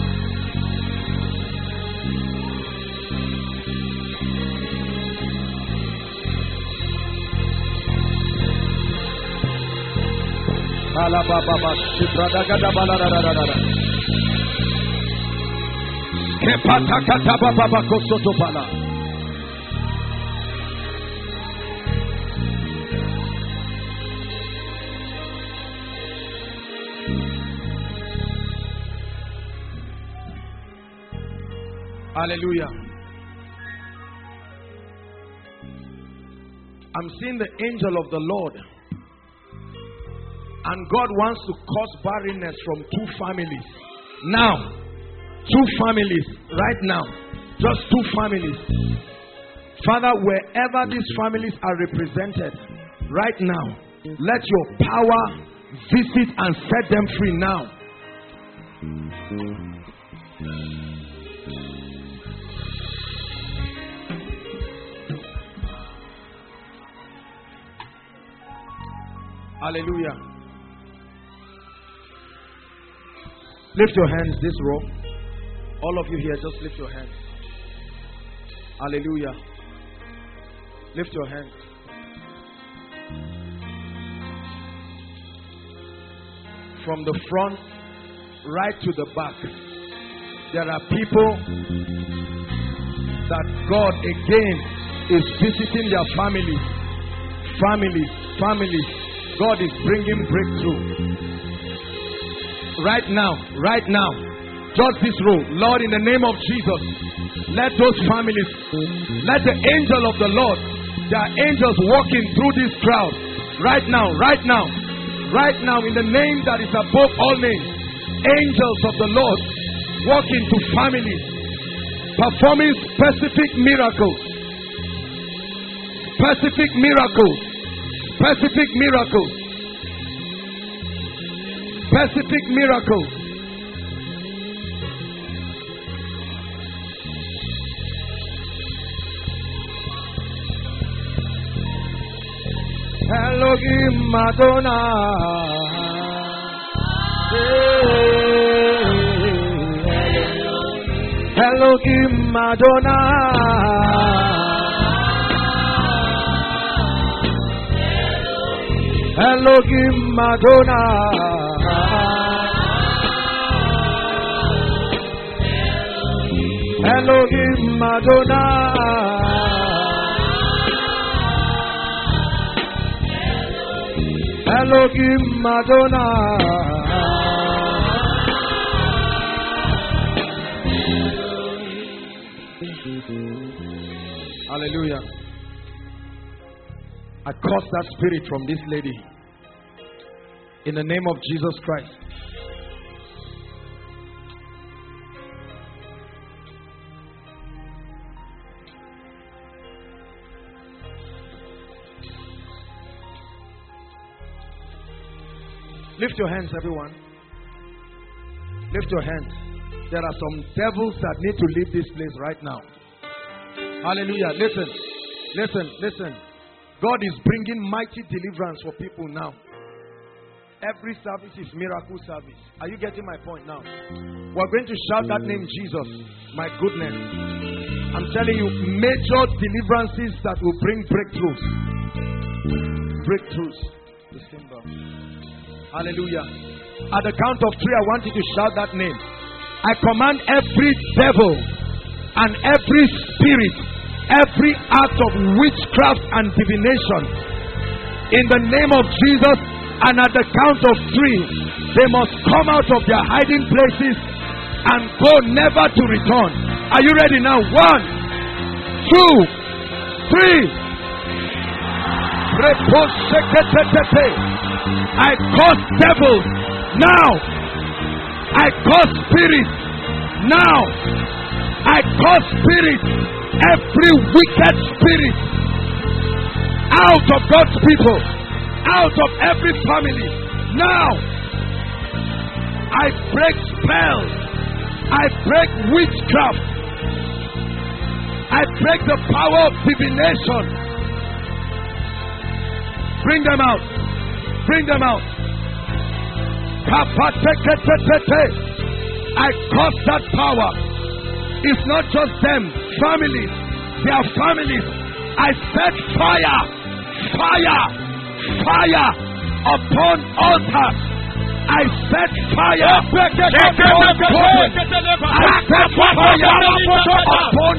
[SPEAKER 3] Hallelujah. I'm seeing the angel of the Lord. And God wants to cause barrenness from two families. Now, two families, right now. Just two families. Father, wherever these families are represented, right now, let your power visit and set them free now. Hallelujah. Lift your hands this row. All of you here, just lift your hands. Hallelujah. Lift your hands. From the front right to the back, there are people that God again is visiting their families. Families. families, God is bringing breakthrough. Right now, right now, just this row, Lord, in the name of Jesus, let those families, let the angel of the Lord, there are angels walking through this crowd. Right now, right now, right now, in the name that is above all names, angels of the Lord walking to families, performing specific miracles, specific miracles, specific miracles, specific miracles. Elohim Madonna, Elohim Madonna, Elohim Madonna, Elohim Madonna. Elohim Madonna. Hallelujah. I cast that spirit from this lady in the name of Jesus Christ. Lift your hands, everyone. Lift your hands. There are some devils that need to leave this place right now. Hallelujah. Listen, listen, listen. God is bringing mighty deliverance for people now. Every service is miracle service. Are you getting my point now? We're going to shout that name, Jesus. My goodness. I'm telling you, major deliverances that will bring breakthroughs. Breakthroughs. The symbol. Hallelujah. At the count of three, I want you to shout that name. I command every devil and every spirit, every act of witchcraft and divination in the name of Jesus, and at the count of three, they must come out of their hiding places and go never to return. Are you ready now? One, two, three. I cause devils now. I cause spirits now. I cause spirits, every wicked spirit, out of God's people, out of every family. Now, I break spells. I break witchcraft. I break the power of divination. Bring them out. Bring them out. I cause that power. It's not just them. Families. Their families. I set fire. Fire. Fire upon altars. I set fire upon prophets. I set fire upon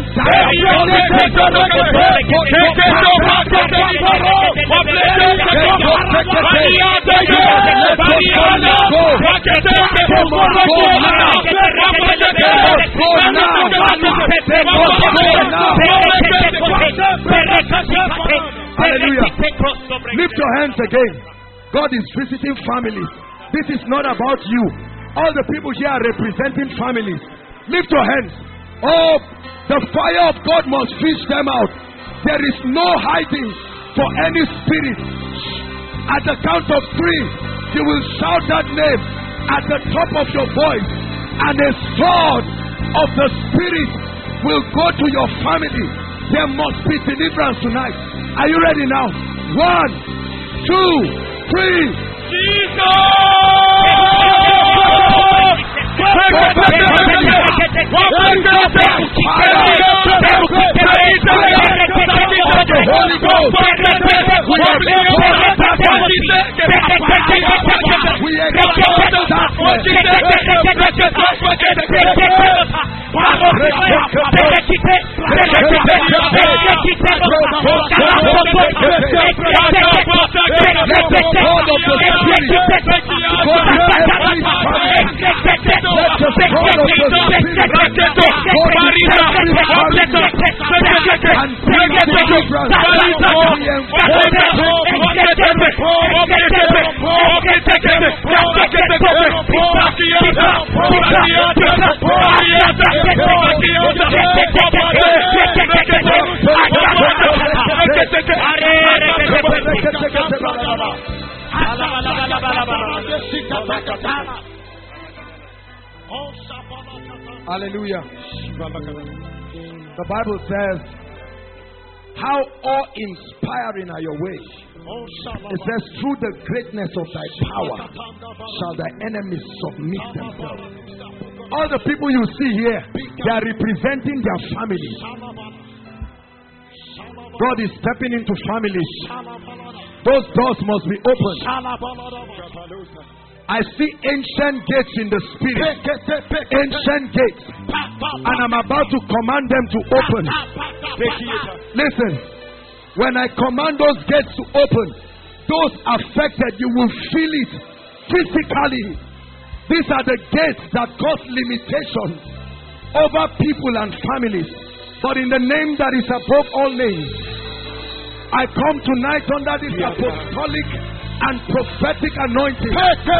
[SPEAKER 3] Hallelujah. Lift your hands again. God is visiting families. This is not about you. All the people here are representing families. Lift your hands. Oh, the fire of God must fish them out. There is no hiding for any spirit. At the count of three, you will shout that name at the top of your voice, and a sword of the Spirit will go to your family. There must be deliverance tonight. Are you ready now? One, two, three. Jesus! the sword of the Spirit go to every family. Let the sword of the Spirit go to every family and bring deliverance. Hallelujah. The Bible says, how awe-inspiring are your ways. It says, through the greatness of thy power shall thy enemies submit themselves. All the people you see here, they are representing their families. God is stepping into families. Those doors must be opened. I see ancient gates in the spirit. Ancient gates. And I'm about to command them to open. Listen. When I command those gates to open, those affected, you will feel it physically. These are the gates that cause limitations over people and families. But in the name that is above all names, I come tonight under this apostolic and prophetic anointing.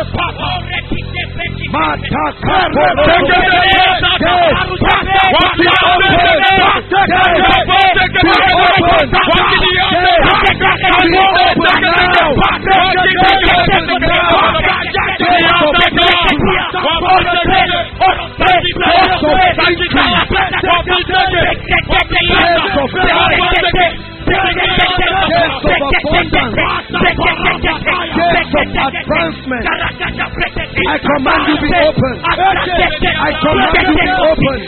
[SPEAKER 3] Advancement. I command you be open. I command you be open.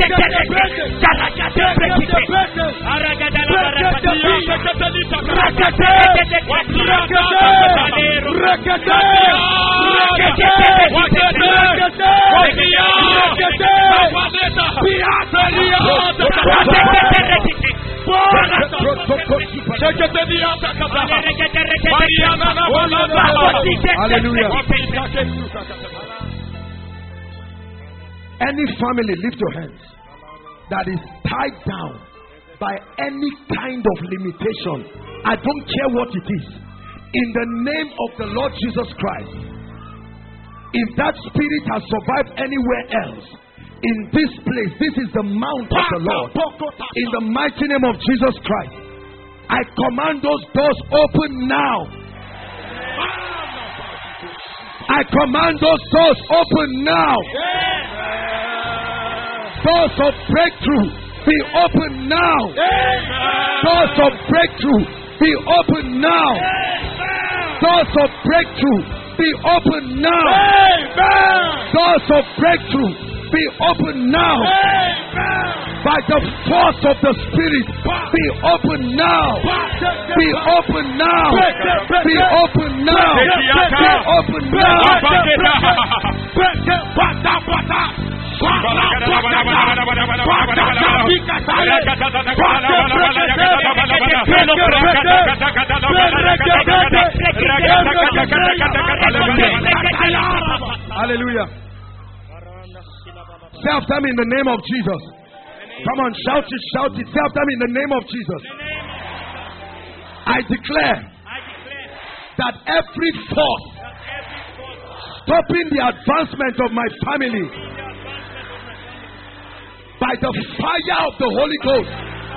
[SPEAKER 3] Hallelujah. Any family, lift your hands, that is tied down by any kind of limitation, I don't care what it is, in the name of the Lord Jesus Christ, if that spirit has survived anywhere else, in this place, this is the mount of the Lord, in the mighty name of Jesus Christ, I command those doors open now. I command those doors open now. Doors of breakthrough be open now. Doors of breakthrough be open now. Doors of breakthrough be open now. Doors of breakthrough be open now. By the force of the Spirit, be open now. Be open now. Be open now. Be open now. Hallelujah. Say after me in the name of Jesus. Come on, shout it, shout it. Say after me in the name of Jesus. I declare that every force stopping the advancement of my family, by the fire of the Holy Ghost,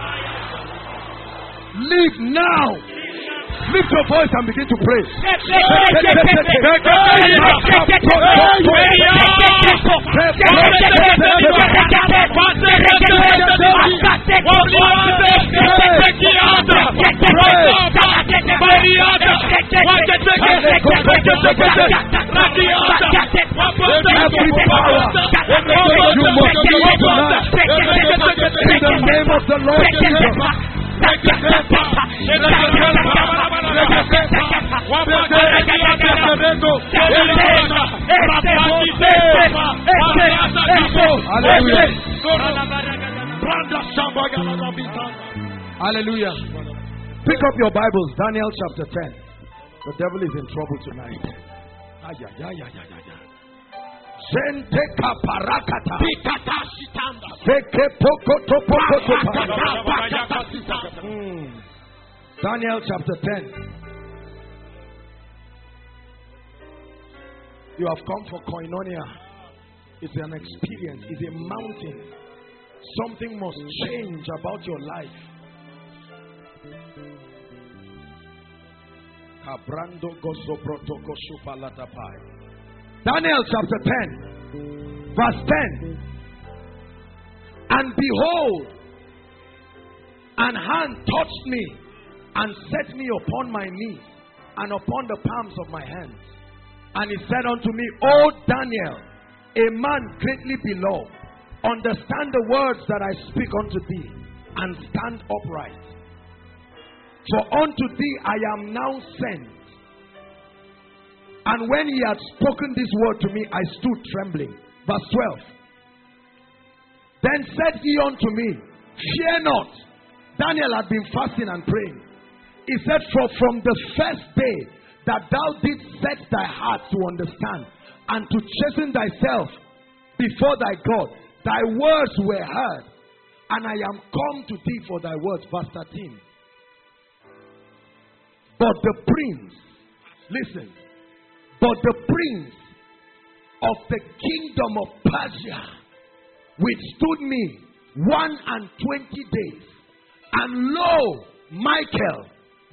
[SPEAKER 3] leave now. Lift your voice and begin to pray. Every power, you must leave tonight. In the name of the Lord Jesus. Hallelujah. Hallelujah. Pick up your Bibles, Daniel chapter ten. The devil is in trouble tonight. Ay, ay, ay, ay, ay, ay, ay. Zente kaparakata. Zeke poko to poko to pa. Mm. Daniel chapter ten. You have come for koinonia. It's an experience. It's a mountain. Something must change about your life. Daniel chapter ten, verse ten. And behold, an hand touched me and set me upon my knees and upon the palms of my hands. And he said unto me, O Daniel, a man greatly beloved, understand the words that I speak unto thee, and stand upright. For unto thee I am now sent. And when he had spoken this word to me, I stood trembling. Verse twelve. Then said he unto me, fear not. Daniel had been fasting and praying. He said, for from the first day that thou didst set thy heart to understand and to chasten thyself before thy God, thy words were heard, and I am come to thee for thy words. Verse thirteen. But the prince, listen, but the prince of the kingdom of Persia withstood me one and twenty days. And lo, Michael,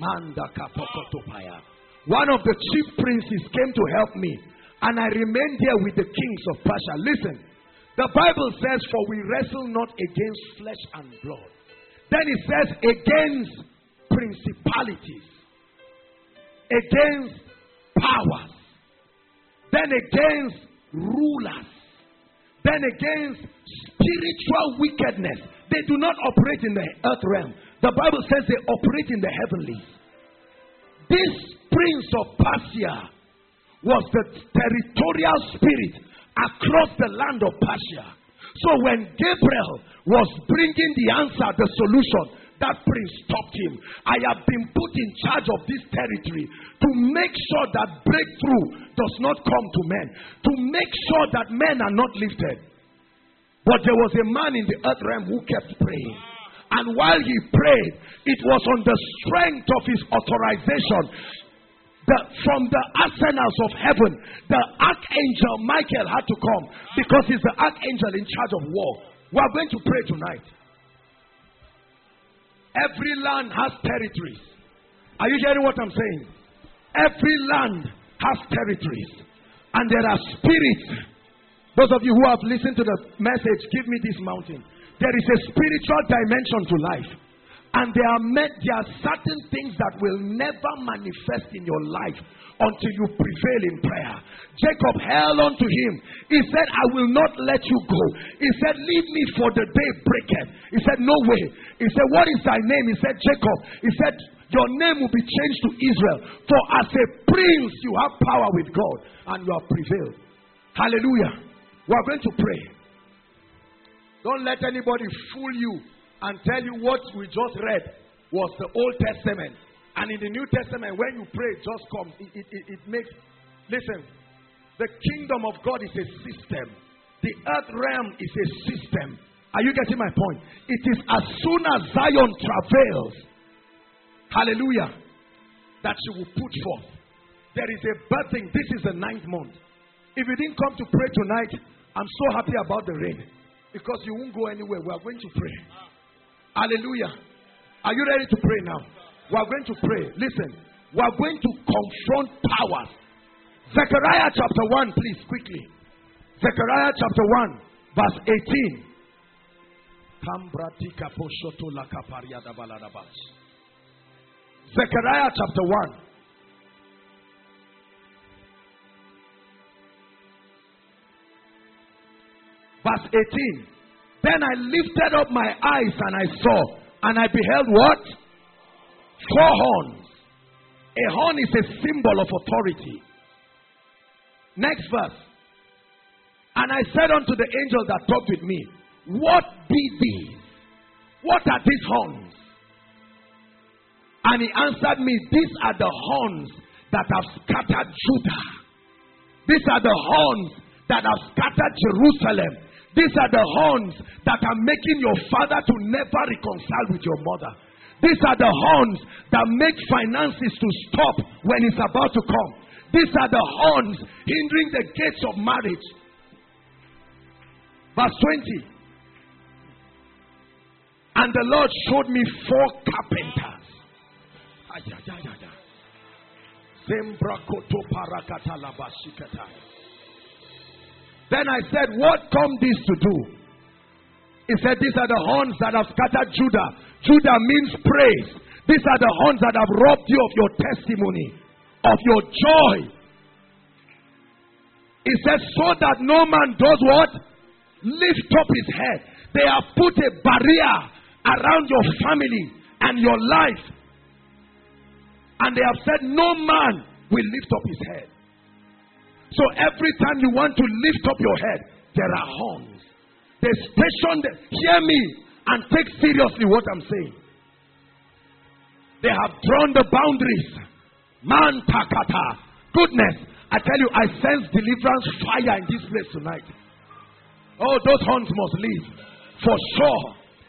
[SPEAKER 3] one of the chief princes, came to help me, and I remained there with the kings of Persia. Listen, the Bible says, for we wrestle not against flesh and blood. Then it says, against principalities, against powers, then against rulers, then against spiritual wickedness. They do not operate in the earth realm. The Bible says they operate in the heavenlies. This prince of Persia was the territorial spirit across the land of Persia. So when Gabriel was bringing the answer, the solution, that prince stopped him. I have been put in charge of this territory to make sure that breakthrough does not come to men, to make sure that men are not lifted. But there was a man in the earth realm who kept praying. And while he prayed, it was on the strength of his authorization that from the arsenals of heaven, the archangel Michael had to come, because he's the archangel in charge of war. We are going to pray tonight. Every land has territories. Are you hearing what I'm saying? Every land has territories. And there are spirits. Those of you who have listened to the message, give me this mountain. There is a spiritual dimension to life. And there are, met, there are certain things that will never manifest in your life until you prevail in prayer. Jacob held on to him. He said, I will not let you go. He said, leave me for the day breaketh. He said, no way. He said, what is thy name? He said, Jacob. He said, your name will be changed to Israel. For as a prince you have power with God, and you have prevailed. Hallelujah. We are going to pray. Don't let anybody fool you and tell you what we just read was the Old Testament. And in the New Testament, when you pray, it just comes. It, it, it, it makes, listen, the kingdom of God is a system. The earth realm is a system. Are you getting my point? It is as soon as Zion travails, hallelujah, that she will put forth. There is a birthing. This is the ninth month. If you didn't come to pray tonight, I'm so happy about the rain, because you won't go anywhere. We are going to pray. Hallelujah. Are you ready to pray now? We are going to pray. Listen, we are going to confront powers. Zechariah chapter one, please, quickly. Zechariah chapter one, verse eighteen. Zechariah chapter one. Verse eighteen. Then I lifted up my eyes and I saw, and I beheld what? Four horns. A horn is a symbol of authority. Next verse. And I said unto the angel that talked with me, what be these? What are these horns? And he answered me, these are the horns that have scattered Judah. These are the horns that have scattered Jerusalem. These are the horns that are making your father to never reconcile with your mother. These are the horns that make finances to stop when it's about to come. These are the horns hindering the gates of marriage. Verse twenty. And the Lord showed me four carpenters. Then I said, what come this to do? He said, these are the horns that have scattered Judah. Judah means praise. These are the horns that have robbed you of your testimony, of your joy. He said, so that no man does what? Lift up his head. They have put a barrier around your family and your life. And they have said, no man will lift up his head. So every time you want to lift up your head, there are horns. They station them. Hear me and take seriously what I'm saying. They have drawn the boundaries. Man takata. Goodness. I tell you, I sense deliverance fire in this place tonight. Oh, those horns must leave. For sure.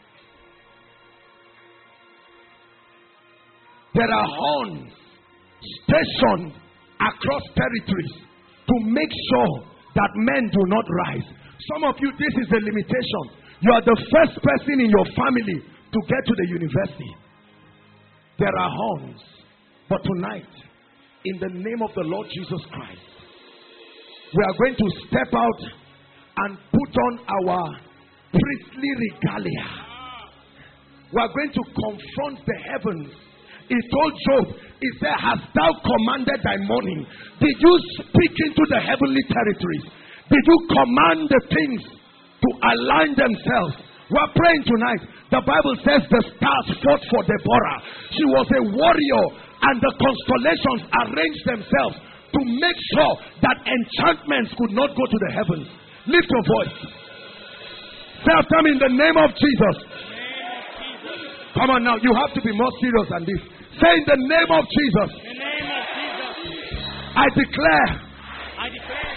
[SPEAKER 3] There are horns stationed across territories to make sure that men do not rise. Some of you, this is the limitation. You are the first person in your family to get to the university. There are horns. But tonight, in the name of the Lord Jesus Christ, we are going to step out and put on our priestly regalia. We are going to confront the heavens. He told Job, he said, hast thou commanded thy morning? Did you speak into the heavenly territories? Did you command the things to align themselves? We are praying tonight. The Bible says the stars fought for Deborah. She was a warrior, and the constellations arranged themselves to make sure that enchantments could not go to the heavens. Lift your voice. Say after me, in the name of Jesus. Come on now, you have to be more serious than this. Say, in the name of Jesus.
[SPEAKER 4] In the name of Jesus.
[SPEAKER 3] I declare.
[SPEAKER 4] I declare.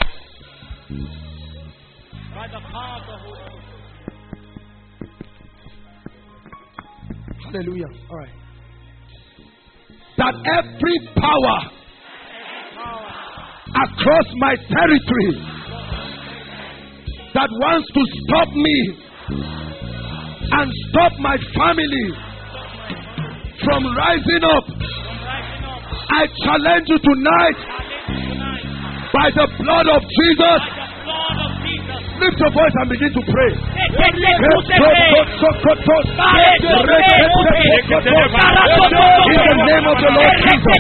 [SPEAKER 4] By the power of the Holy Ghost.
[SPEAKER 3] Hallelujah. All right. That every power across my territory that wants to stop me and stop my family from rising up, I challenge you tonight by the blood of Jesus. Lift your voice and begin to pray. In the name of the Lord Jesus.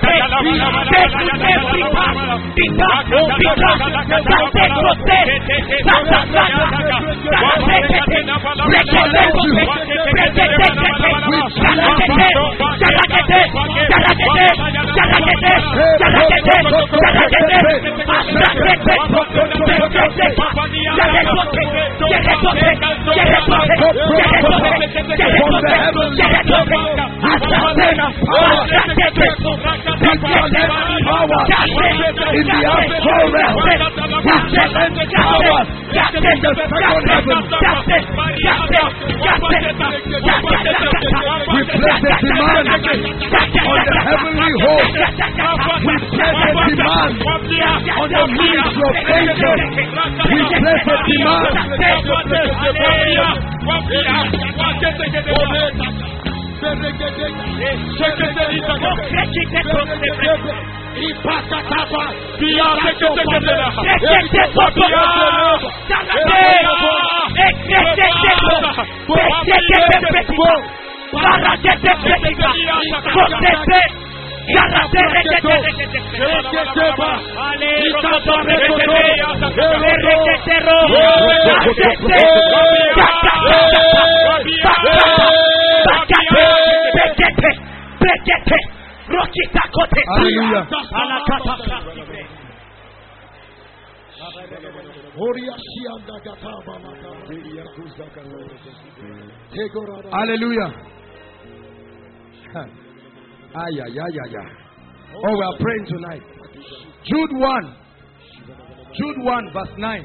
[SPEAKER 3] In the astral realm, we challenge powers in the second heaven. We place a demand on the heavenly host. We place a demand on the ministry of angels. We place a demand. Hallelujah. Hallelujah. Ay, ay, ay, ay, ay. Oh, we are praying tonight. Jude one. Jude one, verse nine.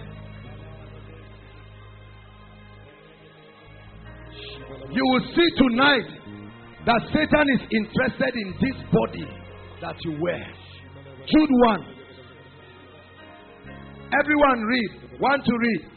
[SPEAKER 3] You will see tonight that Satan is interested in this body that you wear. Jude one. Everyone read. Want to read?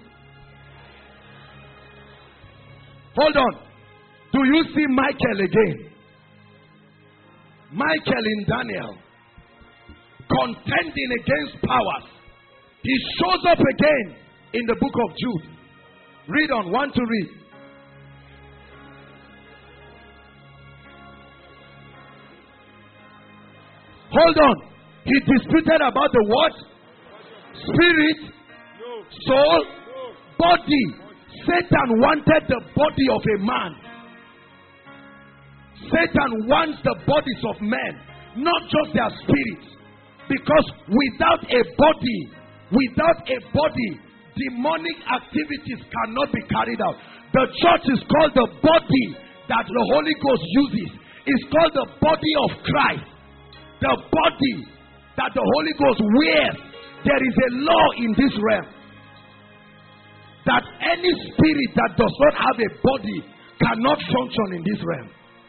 [SPEAKER 3] Hold on. Do you see Michael again? Michael in Daniel, contending against powers. He shows up again in the book of Jude. Read on. Want to read? Hold on. He disputed about the what? Spirit, soul, body. Satan wanted the body of a man. Satan wants the bodies of men, not just their spirits. Because without a body, without a body, demonic activities cannot be carried out. The church is called the body that the Holy Ghost uses. It's called the body of Christ. The body that the Holy Ghost wears. There is a law in this realm that any spirit that does not have a body cannot function in this realm.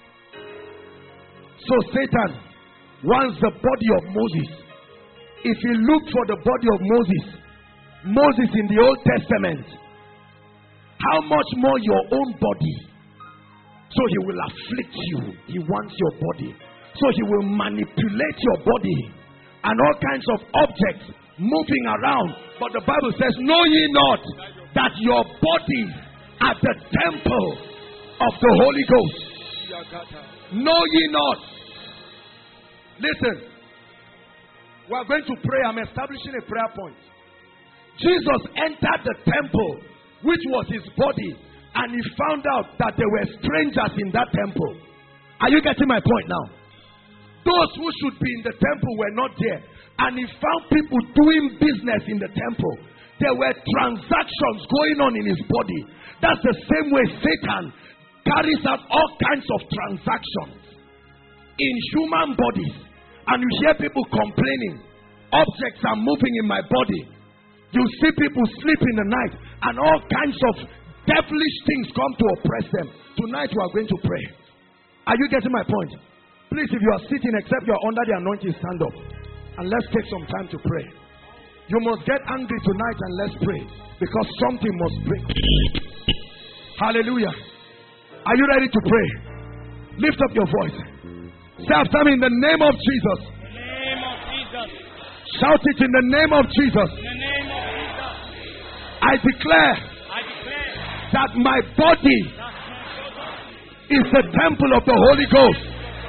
[SPEAKER 3] So Satan wants the body of Moses. If you look for the body of Moses, Moses in the Old Testament, how much more your own body? So he will afflict you. He wants your body. So he will manipulate your body and all kinds of objects moving around. But the Bible says, know ye not that your bodies are the temple of the Holy Ghost? Know ye not? Listen, we are going to pray. I'm establishing a prayer point. Jesus entered the temple, which was his body, and he found out that there were strangers in that temple. Are you getting my point now? Those who should be in the temple were not there. And he found people doing business in the temple. There were transactions going on in his body. That's the same way Satan carries out all kinds of transactions in human bodies. And you hear people complaining, objects are moving in my body. You see people sleep in the night, and all kinds of devilish things come to oppress them. Tonight we are going to pray. Are you getting my point? Please, if you are sitting, except you are under the anointing, stand up. And let's take some time to pray. You must get angry tonight and let's pray. Because something must break. Hallelujah. Are you ready to pray? Lift up your voice. Say after me, in the name of Jesus.
[SPEAKER 4] In the name of Jesus.
[SPEAKER 3] Shout it, in the name of Jesus.
[SPEAKER 4] In the name of Jesus.
[SPEAKER 3] I declare,
[SPEAKER 4] I declare
[SPEAKER 3] that my body
[SPEAKER 4] that my body
[SPEAKER 3] is the temple of the Holy Ghost.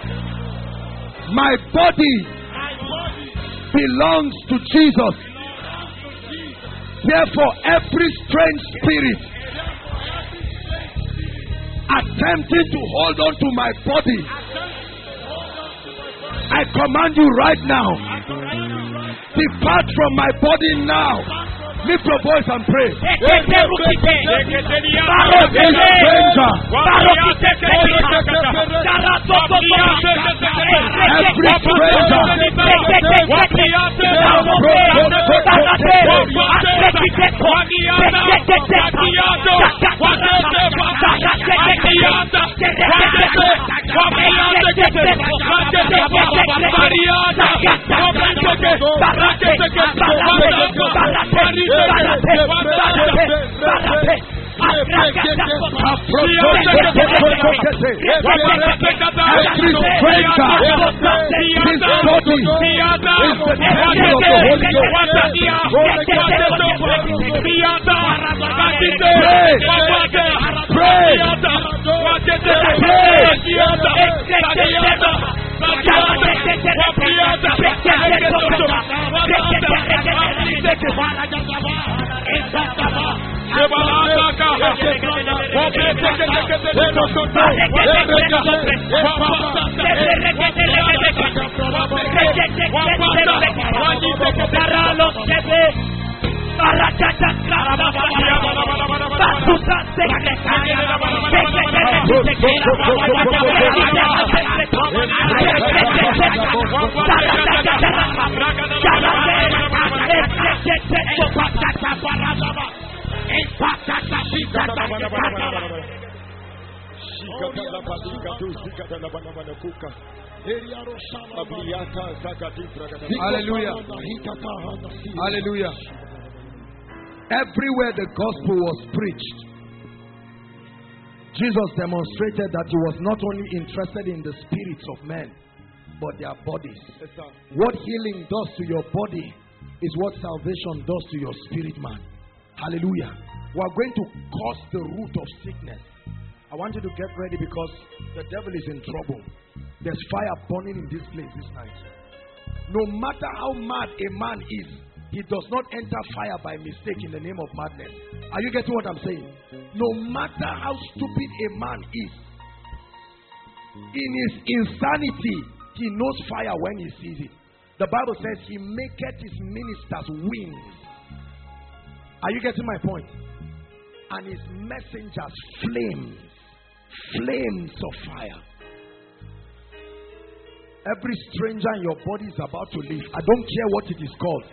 [SPEAKER 3] My body
[SPEAKER 4] my body
[SPEAKER 3] belongs to Jesus.
[SPEAKER 4] belongs to Jesus.
[SPEAKER 3] Therefore, every strange spirit attempting to hold on to my body, I command you right now, depart from my body now. Lift your voice and pray. Every stranger, every Hallelujah. Hallelujah. Everywhere the gospel was preached, Jesus demonstrated that he was not only interested in the spirits of men, but their bodies. What healing does to your body is what salvation does to your spirit, man. Hallelujah. We are going to curse the root of sickness. I want you to get ready because the devil is in trouble. There's fire burning in this place this night. No matter how mad a man is, he does not enter fire by mistake in the name of madness. Are you getting what I'm saying? No matter how stupid a man is, in his insanity, he knows fire when he sees it. The Bible says he maketh his ministers wings. Are you getting my point? And his messengers flames. Flames of fire. Every stranger in your body is about to leave. I don't care what it is called.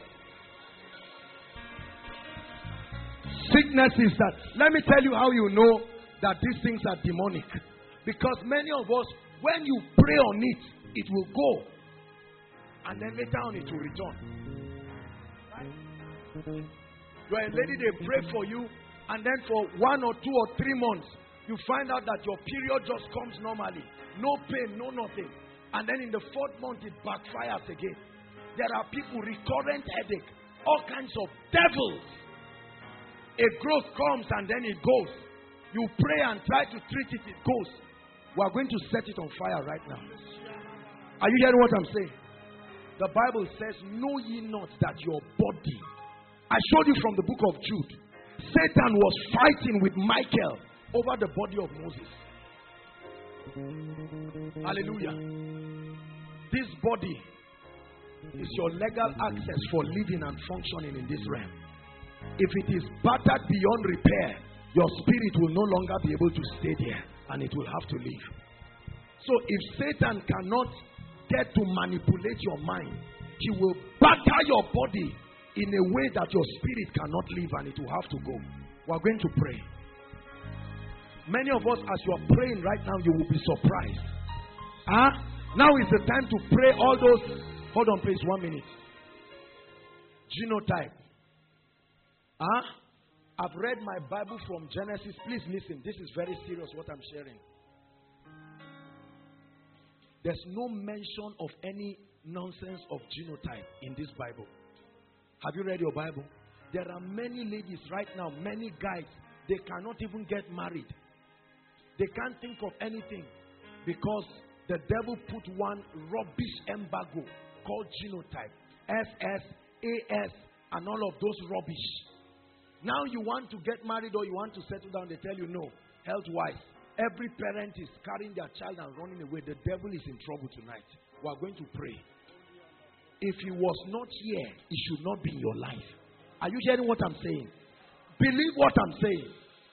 [SPEAKER 3] Sickness is that. Let me tell you how you know that these things are demonic. Because many of us, when you pray on it, it will go. And then later on it will return. Right? You're a lady, they pray for you. And then for one or two or three months, you find out that your period just comes normally. No pain, no nothing. And then in the fourth month, it backfires again. There are people, recurrent headache, all kinds of devils. A growth comes and then it goes. You pray and try to treat it, it goes. We are going to set it on fire right now. Are you hearing what I'm saying? The Bible says, know ye not that your body. I showed you from the book of Jude. Satan was fighting with Michael over the body of Moses. Hallelujah. This body is your legal access for living and functioning in this realm. If it is battered beyond repair, your spirit will no longer be able to stay there and it will have to leave. So if Satan cannot get to manipulate your mind, he will batter your body in a way that your spirit cannot live and it will have to go. We are going to pray. Many of us, as you are praying right now, you will be surprised. Huh? Now is the time to pray all those. Hold on, please, one minute. Genotype. Huh? I've read my Bible from Genesis. Please listen. This is very serious what I'm sharing. There's no mention of any nonsense of genotype in this Bible. Have you read your Bible? There are many ladies right now, many guys, they cannot even get married. They can't think of anything because the devil put one rubbish embargo called genotype. S S, A S, and all of those rubbish. Now you want to get married or you want to settle down, they tell you no, health-wise. Every parent is carrying their child and running away. The devil is in trouble tonight. We are going to pray. If he was not here, he should not be in your life. Are you hearing what I'm saying? Believe what I'm saying.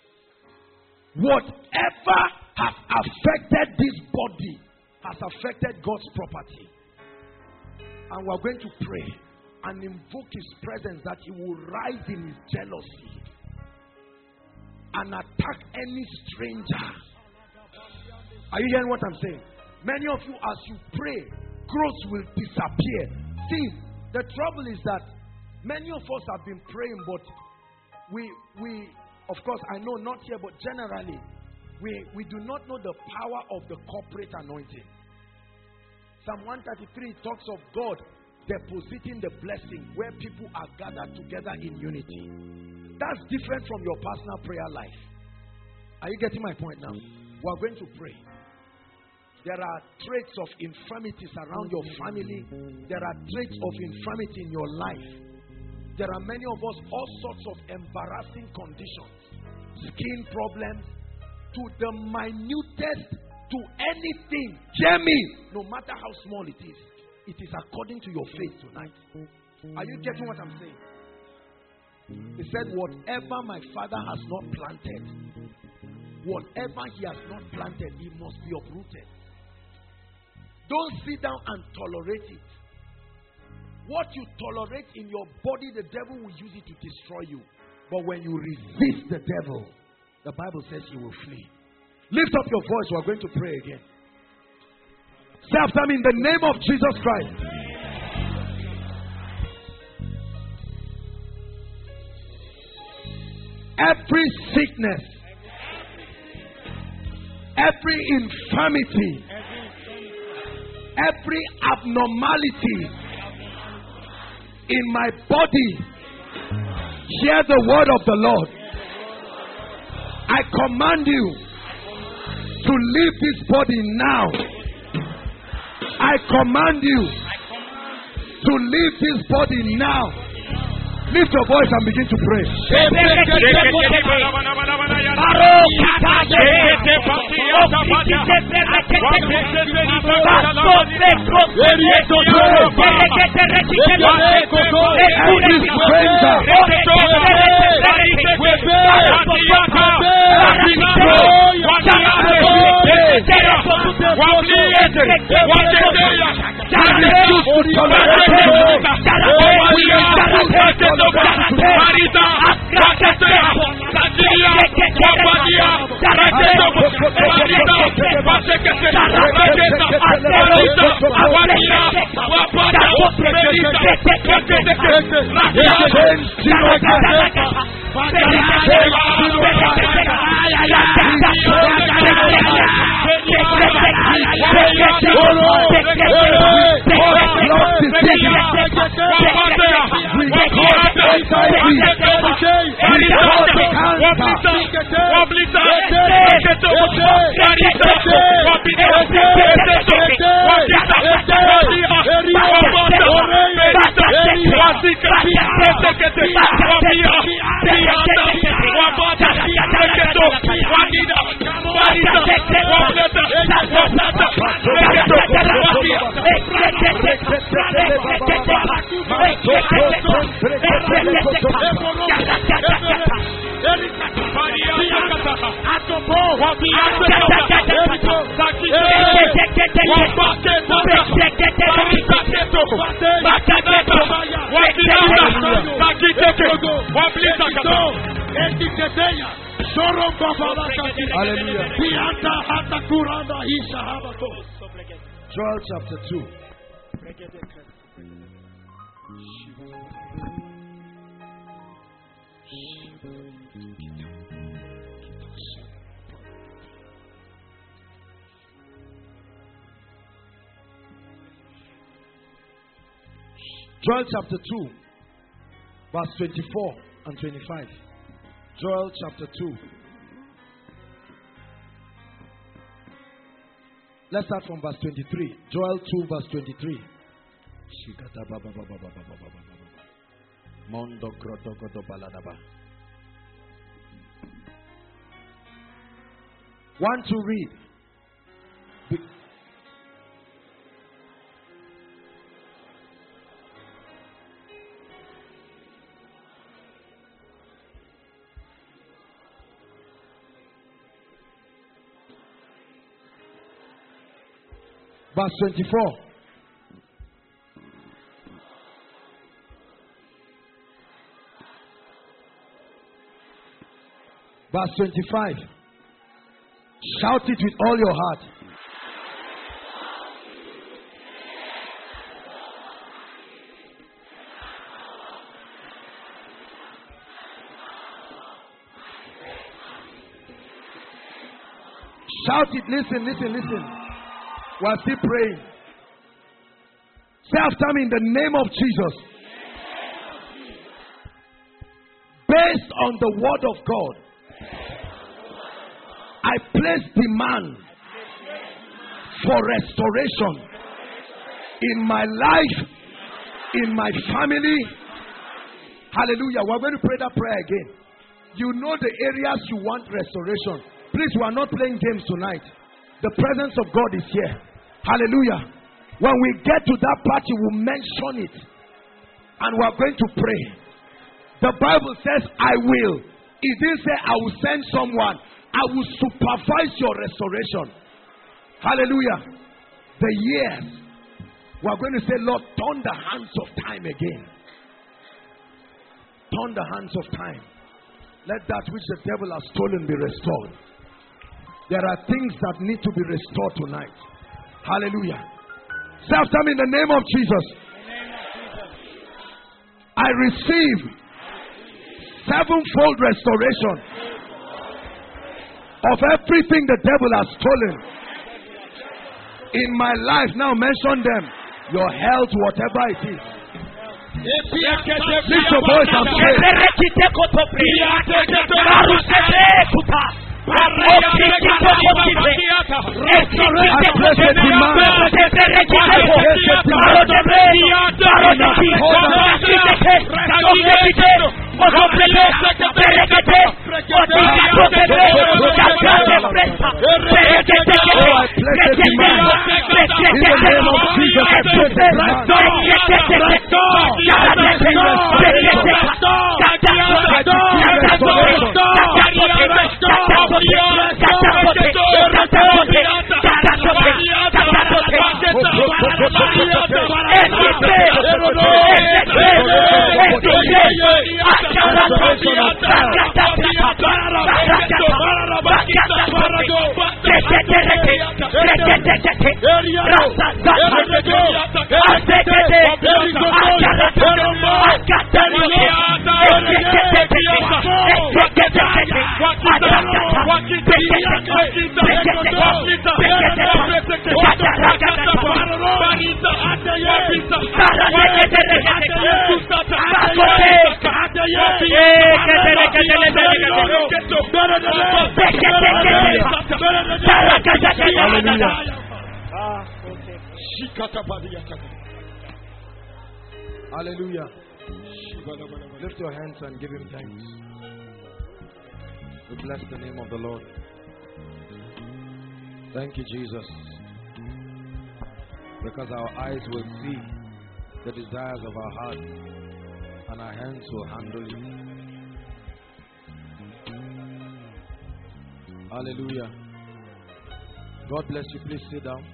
[SPEAKER 3] Whatever has affected this body has affected God's property. And we're going to pray and invoke his presence that he will rise in his jealousy and attack any stranger. Are you hearing what I'm saying? Many of you, as you pray, growth will disappear. See, the trouble is that many of us have been praying, but we, we, of course, I know not here, but generally, we, we do not know the power of the corporate anointing. Psalm one thirty-three talks of God depositing the blessing where people are gathered together in unity. That's different from your personal prayer life. Are you getting my point now? We are going to pray. There are traits of infirmities around your family. There are traits of infirmity in your life. There are many of us, all sorts of embarrassing conditions, skin problems, to the minutest, to anything. Hear me, no matter how small it is, it is according to your faith tonight. Are you getting what I'm saying? He said, whatever my Father has not planted, whatever he has not planted, he must be uprooted. Don't sit down and tolerate it. What you tolerate in your body, the devil will use it to destroy you. But when you resist the devil, the Bible says he will flee. Lift up your voice. We are going to pray again. Say after me, in the name of Jesus Christ. Every sickness, every infirmity, every abnormality in my body, hear the word of the Lord. I command you to leave this body now. I command you to leave this body now. Lift your voice and begin to pray. Joel chapter two. Joel chapter two, verse twenty-four and twenty-five. Joel chapter two. Let's start from verse twenty-three. Joel two, verse twenty-three. Want to read? Be- Verse twenty-four. Verse twenty-five. Shout it with all your heart. Shout it. Listen, listen, listen. We are still praying. Say after me, in the name of Jesus. Based on the word of God, I place demand for restoration in my life, in my family. Hallelujah. We're going to pray that prayer again. You know the areas you want restoration. Please, we are not playing games tonight. The presence of God is here. Hallelujah. When we get to that part, you will mention it. And we are going to pray. The Bible says, I will. It didn't say, I will send someone. I will supervise your restoration. Hallelujah. the years, we are going to say, Lord, turn the hands of time again. Turn the hands of time. Let that which the devil has stolen be restored. There are things that need to be restored tonight. Hallelujah. Say after me in the name of Jesus. I receive sevenfold restoration of everything the devil has stolen in my life. Now mention them. Your health, whatever it is. Lift your voice and pray. I place a demand. Hallelujah. Lift your hands and give him thanks. We bless the name of the Lord. Thank you, Jesus. Because our eyes will see the desires of our heart and our hands will handle it. Hallelujah. God bless you. Please sit down.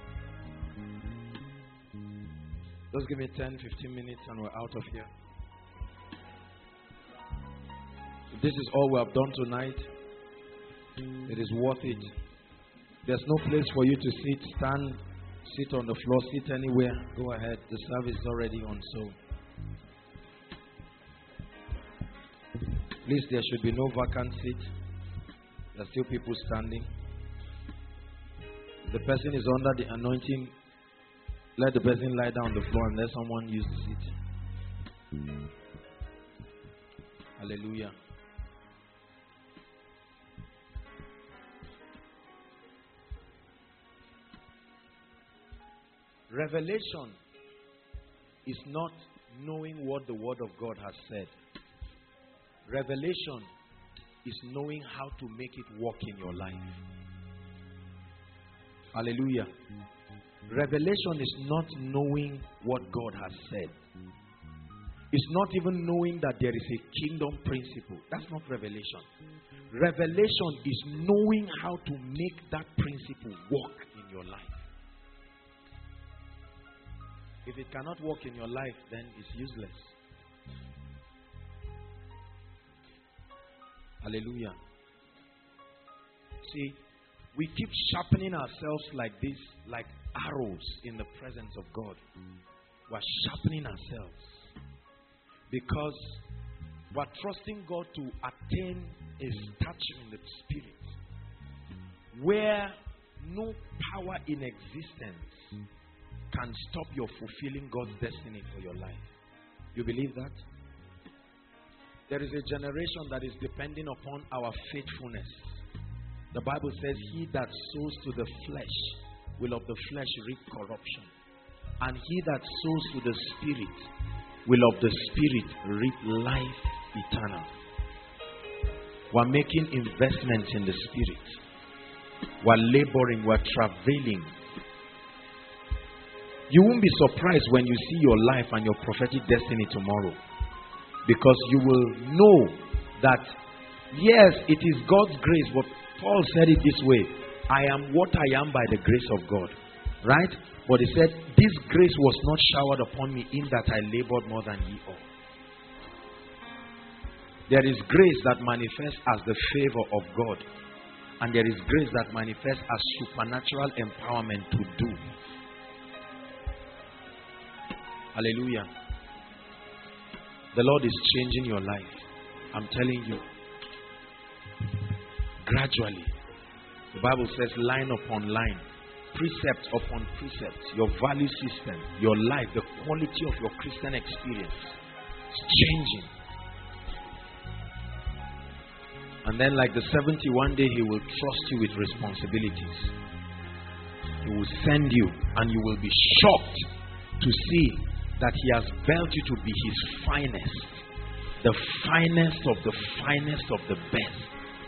[SPEAKER 3] Just give me ten, fifteen minutes and we're out of here. If this is all we have done tonight, it is worth it. There's no place for you to sit, stand, sit on the floor, sit anywhere. Go ahead. The service is already on, so please, there should be no vacant seat. There are still people standing. The person is under the anointing. Let the person lie down on the floor and let someone use the seat. Hallelujah. Revelation is not knowing what the Word of God has said. Revelation is knowing how to make it work in your life. Hallelujah. Revelation is not knowing what God has said. It's not even knowing that there is a kingdom principle. That's not revelation. Revelation is knowing how to make that principle work in your life. If it cannot work in your life, then it's useless. Hallelujah. See, we keep sharpening ourselves like this, like arrows in the presence of God. We're sharpening ourselves because we're trusting God to attain a stature in the Spirit where no power in existence can stop your fulfilling God's destiny for your life. You believe that? There is a generation that is depending upon our faithfulness. The Bible says, he that sows to the flesh will of the flesh reap corruption. And he that sows to the Spirit will of the Spirit reap life eternal. We're making investments in the Spirit. We're laboring, we're travailing. You won't be surprised when you see your life and your prophetic destiny tomorrow. Because you will know that, yes, it is God's grace, but Paul said it this way: I am what I am by the grace of God. Right? But he said, this grace was not showered upon me in that I labored more than ye all. There is grace that manifests as the favor of God. And there is grace that manifests as supernatural empowerment to do. Hallelujah. The Lord is changing your life. I'm telling you. Gradually. The Bible says line upon line. Precept upon precept. Your value system. Your life. The quality of your Christian experience. It's changing. And then like the seventy, one day he will trust you with responsibilities. He will send you and you will be shocked to see that he has built you to be his finest. The finest of the finest of the best.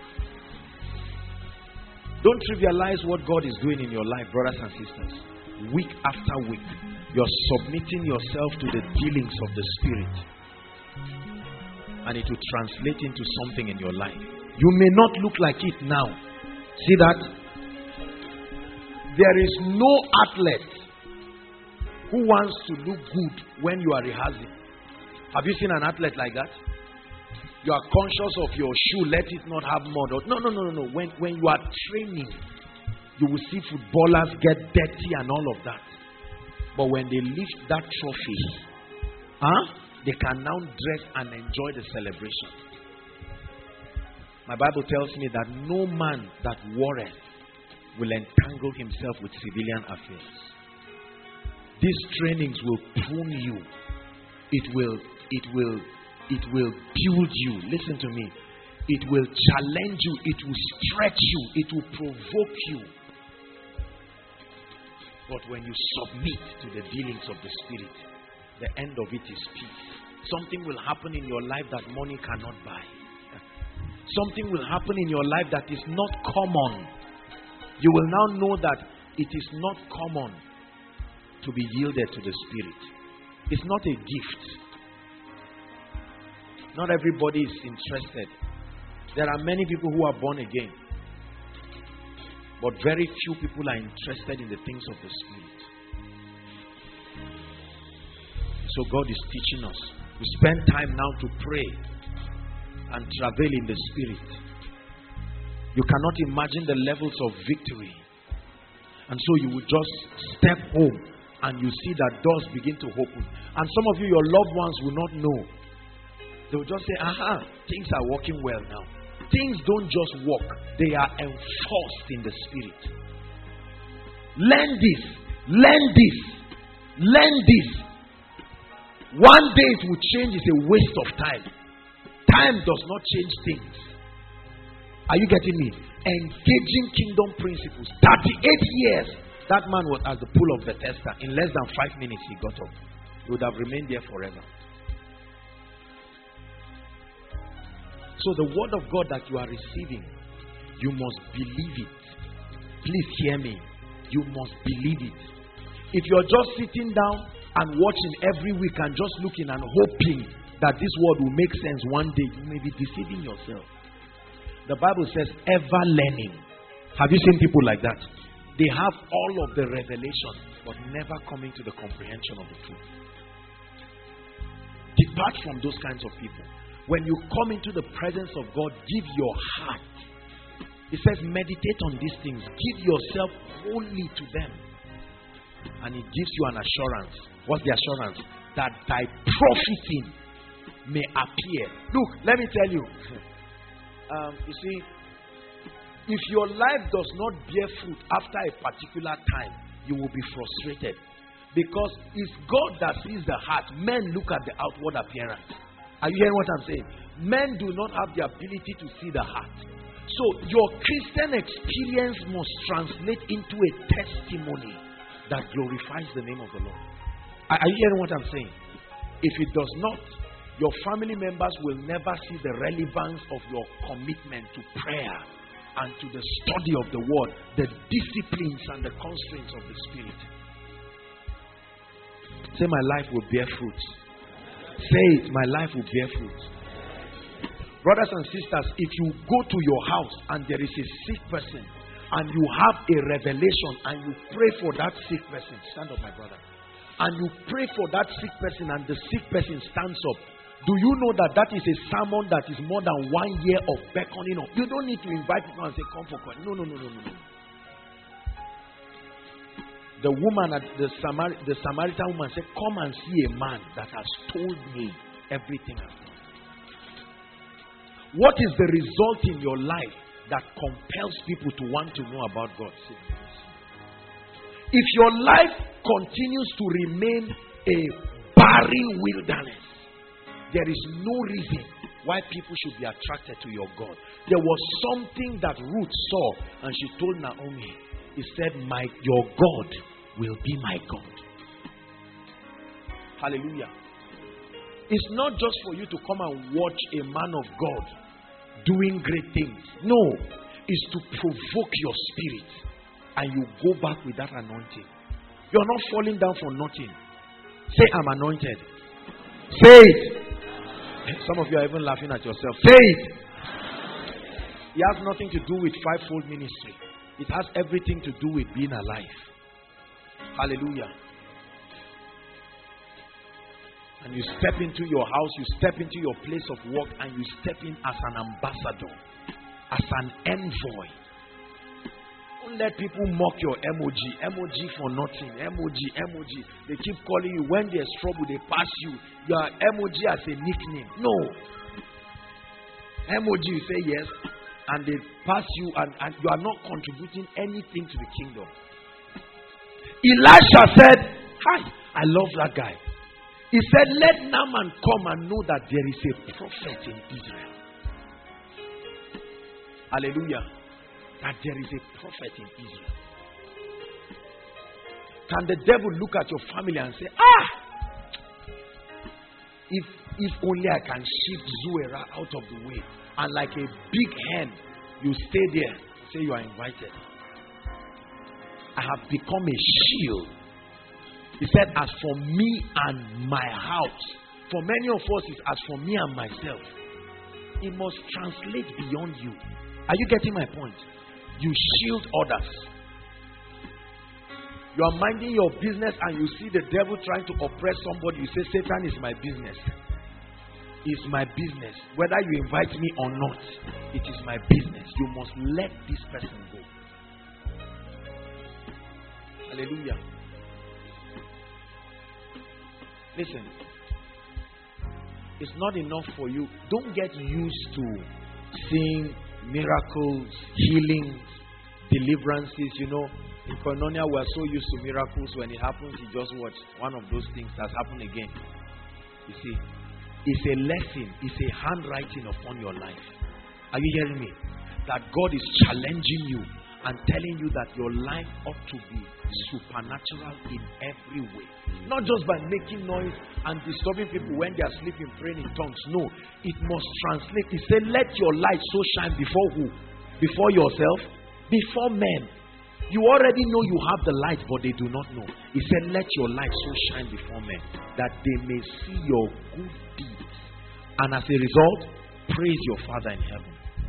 [SPEAKER 3] Don't trivialize what God is doing in your life, brothers and sisters. Week after week, you're submitting yourself to the dealings of the Spirit. And it will translate into something in your life. You may not look like it now. See that? There is no athlete who wants to look good when you are rehearsing. Have you seen an athlete like that? You are conscious of your shoe, let it not have mud. No, no, no, no, no. When, when you are training, you will see footballers get dirty and all of that. But when they lift that trophy, huh, they can now dress and enjoy the celebration. My Bible tells me that no man that warreth will entangle himself with civilian affairs. These trainings will prune you. It will, it will, it will build you. Listen to me. It will challenge you. It will stretch you. It will provoke you. But when you submit to the dealings of the Spirit, the end of it is peace. Something will happen in your life that money cannot buy. Something will happen in your life that is not common. You will now know that it is not common to be yielded to the Spirit. It's not a gift. Not everybody is interested. There are many people who are born again, but very few people are interested in the things of the Spirit. So God is teaching us. We spend time now to pray and travel in the Spirit. You cannot imagine the levels of victory. And so you will just step home and you see that doors begin to open. And some of you, your loved ones will not know. They will just say, aha, things are working well now. Things don't just work. They are enforced in the Spirit. Learn this. Learn this. Learn this. One day it will change. It's a waste of time. Time does not change things. Are you getting me? Engaging kingdom principles. thirty-eight years. That man was at the pool of Bethesda. In less than five minutes he got up. He would have remained there forever. So the word of God that you are receiving, you must believe it. Please hear me. You must believe it. If you're just sitting down and watching every week and just looking and hoping that this word will make sense one day, you may be deceiving yourself. The Bible says ever learning. Have you seen people like that? They have all of the revelation, but never coming to the comprehension of the truth. Depart from those kinds of people. When you come into the presence of God, give your heart. It says meditate on these things. Give yourself wholly to them. And it gives you an assurance. What's the assurance? That thy profiting may appear. Look, let me tell you. Um, you see, if your life does not bear fruit after a particular time, you will be frustrated. Because it's God that sees the heart. Men look at the outward appearance. Are you hearing what I'm saying? Men do not have the ability to see the heart. So your Christian experience must translate into a testimony that glorifies the name of the Lord. Are you hearing what I'm saying? If it does not, your family members will never see the relevance of your commitment to prayer and to the study of the word, the disciplines and the constraints of the Spirit. Say, my life will bear fruit. Say it, my life will bear fruit. Brothers and sisters, if you go to your house and there is a sick person and you have a revelation and you pray for that sick person, stand up, my brother, and you pray for that sick person and the sick person stands up, do you know that that is a sermon that is more than one year of beckoning up? You don't need to invite people and say, come for God. No, no, no, no, no, no. The woman, at the, Samar- the Samaritan woman said, come and see a man that has told me everything I've done. What is the result in your life that compels people to want to know about God? If your life continues to remain a barren wilderness, there is no reason why people should be attracted to your God. There was something that Ruth saw, and she told Naomi, he said, "My your God will be my God." Hallelujah. It's not just for you to come and watch a man of God doing great things. No, it's to provoke your spirit, and you go back with that anointing. You're not falling down for nothing. Say, I'm anointed. Say it. Some of you are even laughing at yourself. Say it. It has nothing to do with fivefold ministry. It has everything to do with being alive. Hallelujah. And you step into your house, you step into your place of work, and you step in as an ambassador, as an envoy. Don't let people mock your M O G. M O G for nothing. M O G, M O G. They keep calling you. When there's trouble, they pass you. Your M O G as a nickname. No. M O G, you say yes, and they pass you, and, and you are not contributing anything to the kingdom. Elisha said, hi, I love that guy. He said, let Naaman come and know that there is a prophet in Israel. Hallelujah. That there is a prophet in Israel. Can the devil look at your family and say, ah, if, if only I can shift Zuera out of the way, and like a big hen, you stay there, say you are invited. I have become a shield. He said, as for me and my house. For many of us, it's as for me and myself. It must translate beyond you. Are you getting my point? You shield others. You are minding your business and you see the devil trying to oppress somebody. You say, Satan is my business. It's my business. Whether you invite me or not, it is my business. You must let this person go. Hallelujah. Listen, it's not enough for you. Don't get used to seeing miracles, healings, deliverances. You know, in Koinonia, we're so used to miracles. When it happens, you just watch one of those things that's happened again. You see, it's a lesson, it's a handwriting upon your life. Are you hearing me? That God is challenging you and telling you that your life ought to be supernatural in every way. Not just by making noise and disturbing people when they are sleeping, praying in tongues. No, it must translate. He said, let your light so shine before who? Before yourself? Before men. You already know you have the light, but they do not know. He said, let your light so shine before men that they may see your good deeds. And as a result, praise your Father in heaven.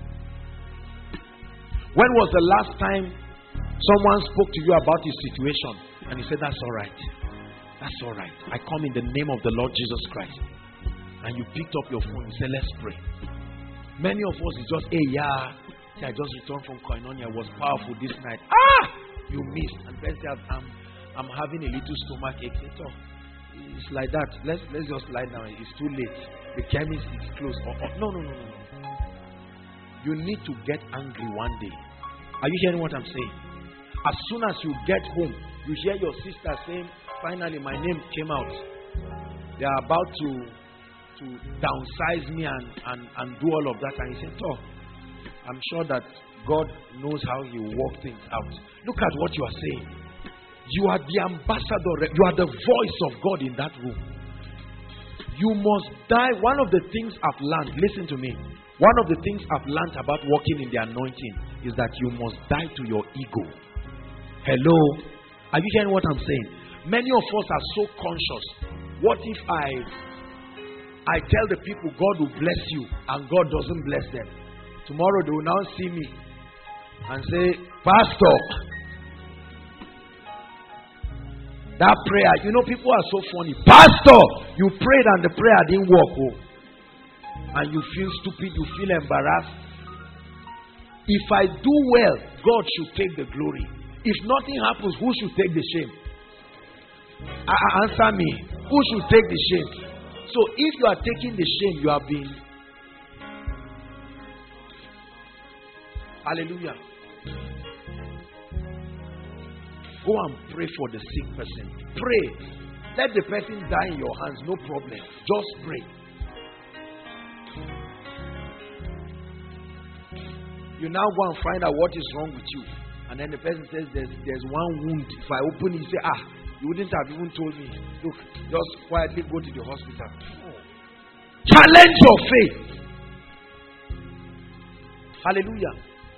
[SPEAKER 3] When was the last time someone spoke to you about his situation and you said, that's all right. That's all right. I come in the name of the Lord Jesus Christ. And you picked up your phone and said, let's pray. Many of us is just, hey, yeah. See, I just returned from Koinonia. It was powerful this night. Ah! You missed. And then say, I'm, I'm having a little stomach ache. It's like that. Let's, let's just lie down. It's too late. The chemist is closed. Oh, oh. No, no, no, no, no. You need to get angry one day. Are you hearing what I'm saying? As soon as you get home, you hear your sister saying, finally my name came out. They are about to to downsize me and, and, and do all of that. And you say, oh, I'm sure that God knows how He will work things out. Look at what you are saying. You are the ambassador. You are the voice of God in that room. You must die. One of the things I've learned, listen to me. One of the things I've learned about walking in the anointing is that you must die to your ego. Hello? Are you hearing what I'm saying? Many of us are so conscious. What if I I tell the people God will bless you and God doesn't bless them? Tomorrow they will now see me and say, Pastor, that prayer, you know, people are so funny. Pastor, you prayed and the prayer didn't work. Oh. And you feel stupid, you feel embarrassed. If I do well, God should take the glory. If nothing happens, who should take the shame? Uh, answer me. Who should take the shame? So if you are taking the shame, you have been. Hallelujah. Go and pray for the sick person. Pray. Let the person die in your hands. No problem. Just pray. You now go and find out what is wrong with you. And then the person says, there's, there's one wound. If I open it, you say, ah, you wouldn't have even told me. Look, just quietly go to the hospital. Oh. Challenge your faith. Hallelujah.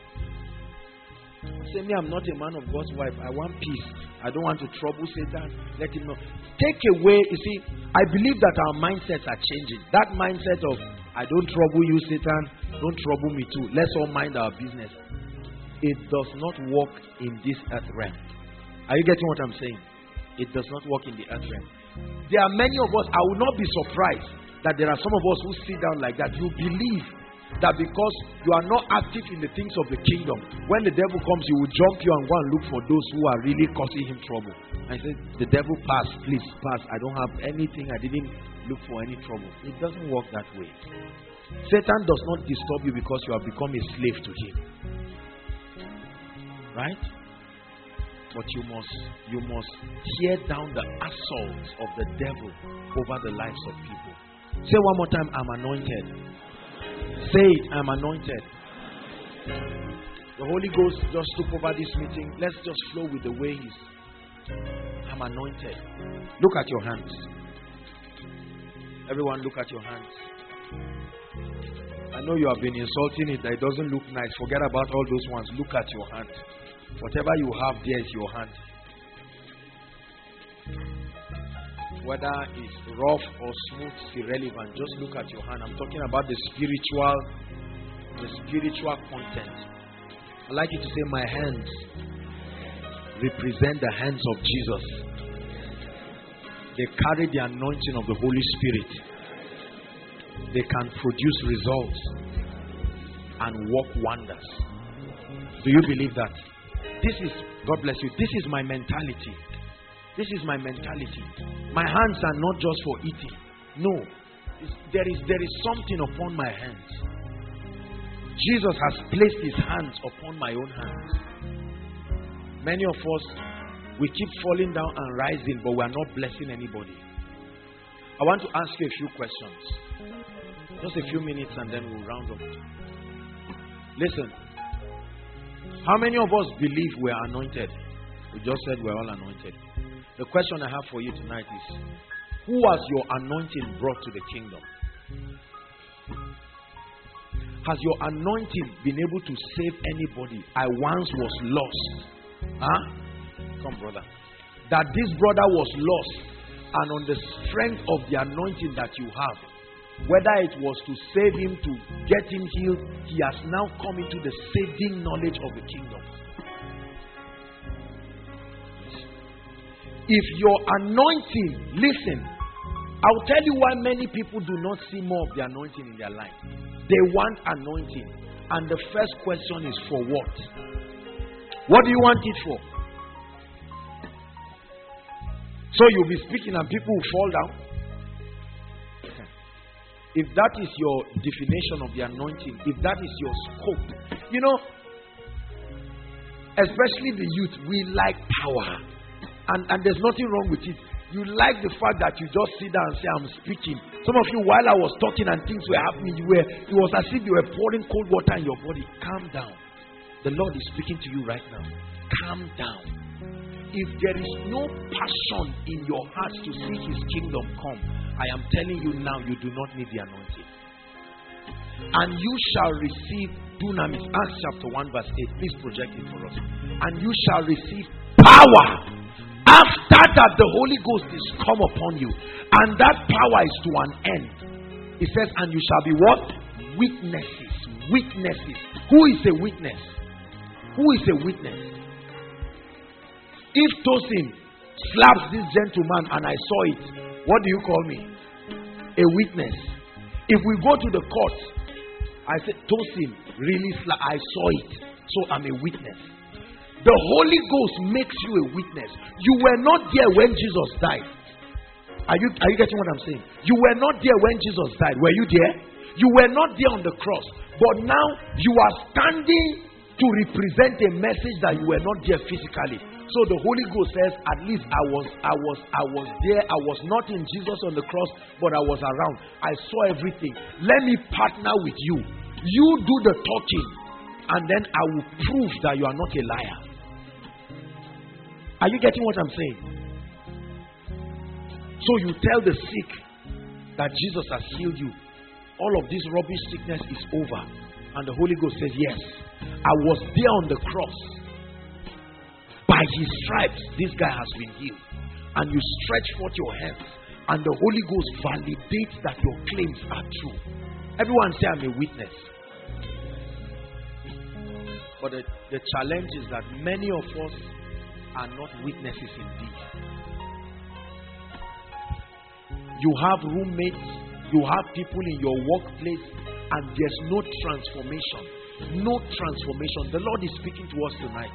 [SPEAKER 3] Say me, I'm not a man of God's wife. I want peace. I don't want to trouble Satan. Let him know. Take away, you see, I believe that our mindsets are changing. That mindset of, I don't trouble you, Satan. Don't trouble me too. Let's all mind our business. It does not work in this earth realm. Are you getting what I'm saying? It does not work in the earth realm. There are many of us, I will not be surprised that there are some of us who sit down like that. You believe that because you are not active in the things of the kingdom, when the devil comes, he will jump you and go and look for those who are really causing him trouble. I said, the devil pass, please pass. I don't have anything. I didn't look for any trouble. It doesn't work that way. Satan does not disturb you because you have become a slave to him. Right? But you must you must tear down the assaults of the devil over the lives of people. Say one more time, I'm anointed. Say it, I'm anointed. The Holy Ghost just took over this meeting. Let's just flow with the way He's. I'm anointed. Look at your hands. Everyone, look at your hands. I know you have been insulting it, that it doesn't look nice. Forget about all those ones. Look at your hand. Whatever you have there is your hand. Whether it's rough or smooth, it's irrelevant. Just look at your hand. I'm talking about the spiritual, the spiritual content. I'd like you to say, my hands represent the hands of Jesus. They carry the anointing of the Holy Spirit. They can produce results and work wonders. Do you believe that? This is, God bless you, this is my mentality. This is my mentality. My hands are not just for eating. No. There is, there is something upon my hands. Jesus has placed His hands upon my own hands. Many of us, we keep falling down and rising, but we are not blessing anybody. I want to ask you a few questions. Just a few minutes and then we'll round up. Listen. How many of us believe we are anointed? We just said we're all anointed. The question I have for you tonight is, who has your anointing brought to the kingdom? Has your anointing been able to save anybody? I once was lost. Huh? Come, brother. That this brother was lost, and on the strength of the anointing that you have, whether it was to save him, to get him healed, he has now come into the saving knowledge of the kingdom. If your anointing, listen, I'll tell you why many people do not see more of the anointing in their life. They want anointing. And the first question is, for what? What do you want it for? So you'll be speaking and people will fall down. If that is your definition of the anointing, if that is your scope, you know, especially the youth, we like power. And, and there's nothing wrong with it. You like the fact that you just sit down and say, I'm speaking. Some of you, while I was talking and things were happening, you were, it was as if you were pouring cold water in your body. Calm down. The Lord is speaking to you right now. Calm down. If there is no passion in your heart to see His kingdom come, I am telling you now, you do not need the anointing. And you shall receive dunamis. Acts chapter one verse eight. Please project it for us. And you shall receive power. After that, the Holy Ghost is come upon you. And that power is to an end. It says, and you shall be what? Witnesses. Witnesses. Who is a witness? Who is a witness? If Tosin slaps this gentleman and I saw it, what do you call me? A witness. If we go to the court, I say, Tosin really slapped, I saw it, so I'm a witness. The Holy Ghost makes you a witness. You were not there when Jesus died. Are you, are you getting what I'm saying? You were not there when Jesus died. Were you there? You were not there on the cross. But now you are standing to represent a message that you were not there physically. So the Holy Ghost says, at least I was, I was, I was there. I was not in Jesus on the cross, but I was around. I saw everything. Let me partner with you. You do the talking, and then I will prove that you are not a liar. Are you getting what I'm saying? So you tell the sick that Jesus has healed you. All of this rubbish sickness is over. And the Holy Ghost says, yes, I was there on the cross. By his stripes, this guy has been healed. And you stretch forth your hands, and the Holy Ghost validates that your claims are true. Everyone say, I'm a witness. But the, the challenge is that many of us are not witnesses indeed. You have roommates, you have people in your workplace, and there's no transformation. No transformation. The Lord is speaking to us tonight.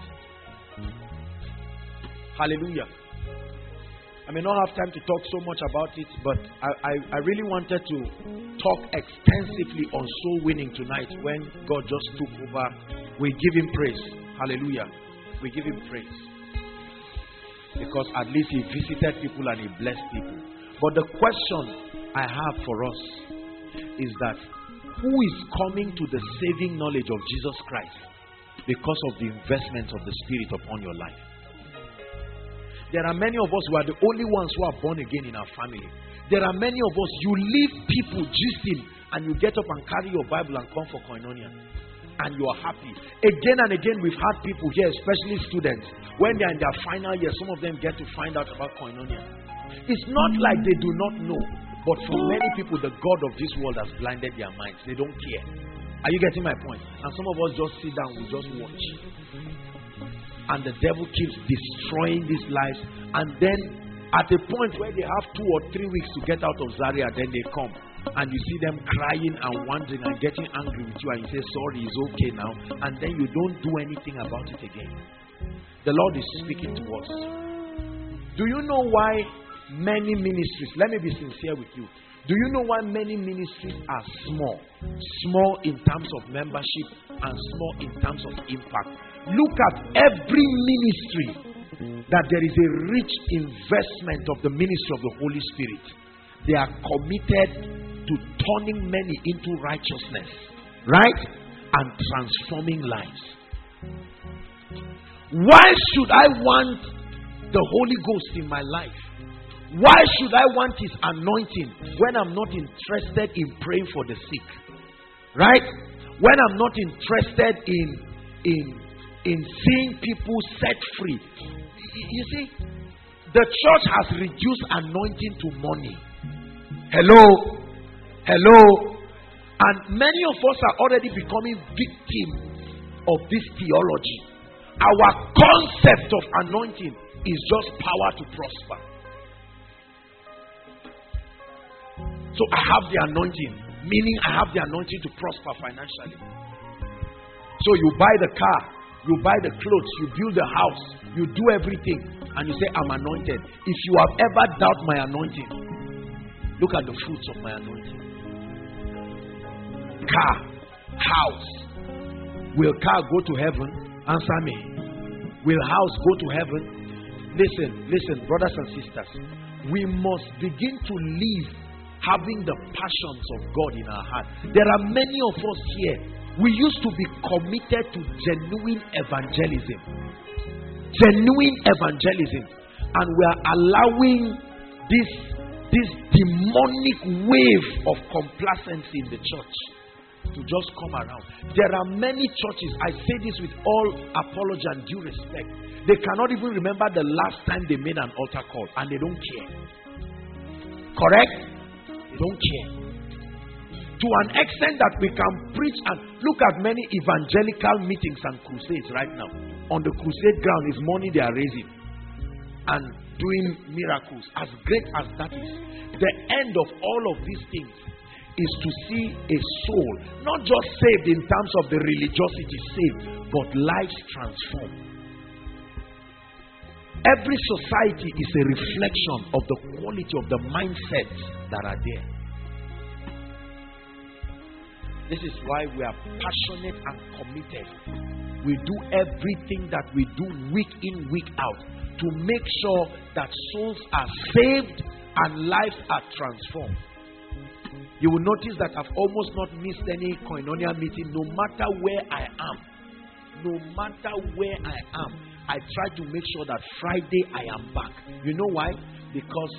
[SPEAKER 3] Hallelujah. I may not have time to talk so much about it, but I, I, I really wanted to talk extensively on soul winning tonight when God just took over. We give him praise. Hallelujah. We give him praise. Because at least he visited people and he blessed people. But the question I have for us is that who is coming to the saving knowledge of Jesus Christ because of the investment of the Spirit upon your life? There are many of us who are the only ones who are born again in our family. There are many of us, you leave people gisting and you get up and carry your Bible and come for koinonia. And you are happy. Again and again, we've had people here, especially students, when they are in their final year, some of them get to find out about koinonia. It's not like they do not know, but for many people, the God of this world has blinded their minds. They don't care. Are you getting my point? And some of us just sit down, we just watch. And the devil keeps destroying these lives. And then at a point where they have two or three weeks to get out of Zaria, then they come. And you see them crying and wondering and getting angry with you. And you say, sorry, it's okay now. And then you don't do anything about it again. The Lord is speaking to us. Do you know why many ministries, let me be sincere with you. Do you know why many ministries are small? Small in terms of membership and small in terms of impact. Look at every ministry that there is a rich investment of the ministry of the Holy Spirit. They are committed to turning many into righteousness, right? And transforming lives. Why should I want the Holy Ghost in my life? Why should I want his anointing when I'm not interested in praying for the sick? Right? When I'm not interested in in in seeing people set free. You see, the church has reduced anointing to money. Hello? Hello? And many of us are already becoming victims of this theology. Our concept of anointing is just power to prosper. So I have the anointing, meaning I have the anointing to prosper financially. So you buy the car, you buy the clothes, you build the house, you do everything, and you say, I'm anointed. If you have ever doubted my anointing, look at the fruits of my anointing. Car, house. Will car go to heaven? Answer me. Will house go to heaven? Listen, listen, brothers and sisters. We must begin to live having the passions of God in our heart. There are many of us here. We used to be committed to genuine evangelism. Genuine evangelism. And we are allowing this, this demonic wave of complacency in the church to just come around. There are many churches, I say this with all apology and due respect, they cannot even remember the last time they made an altar call, and they don't care. Correct? They don't care. To an extent that we can preach and look at many evangelical meetings and crusades right now. On the crusade ground is money they are raising and doing miracles. As great as that is, the end of all of these things is to see a soul not just saved in terms of the religiosity saved, but lives transformed. Every society is a reflection of the quality of the mindsets that are there. This is why we are passionate and committed. We do everything that we do week in, week out to make sure that souls are saved and lives are transformed. You will notice that I've almost not missed any Koinonia meeting, no matter where I am. No matter where I am, I try to make sure that Friday I am back. You know why? Because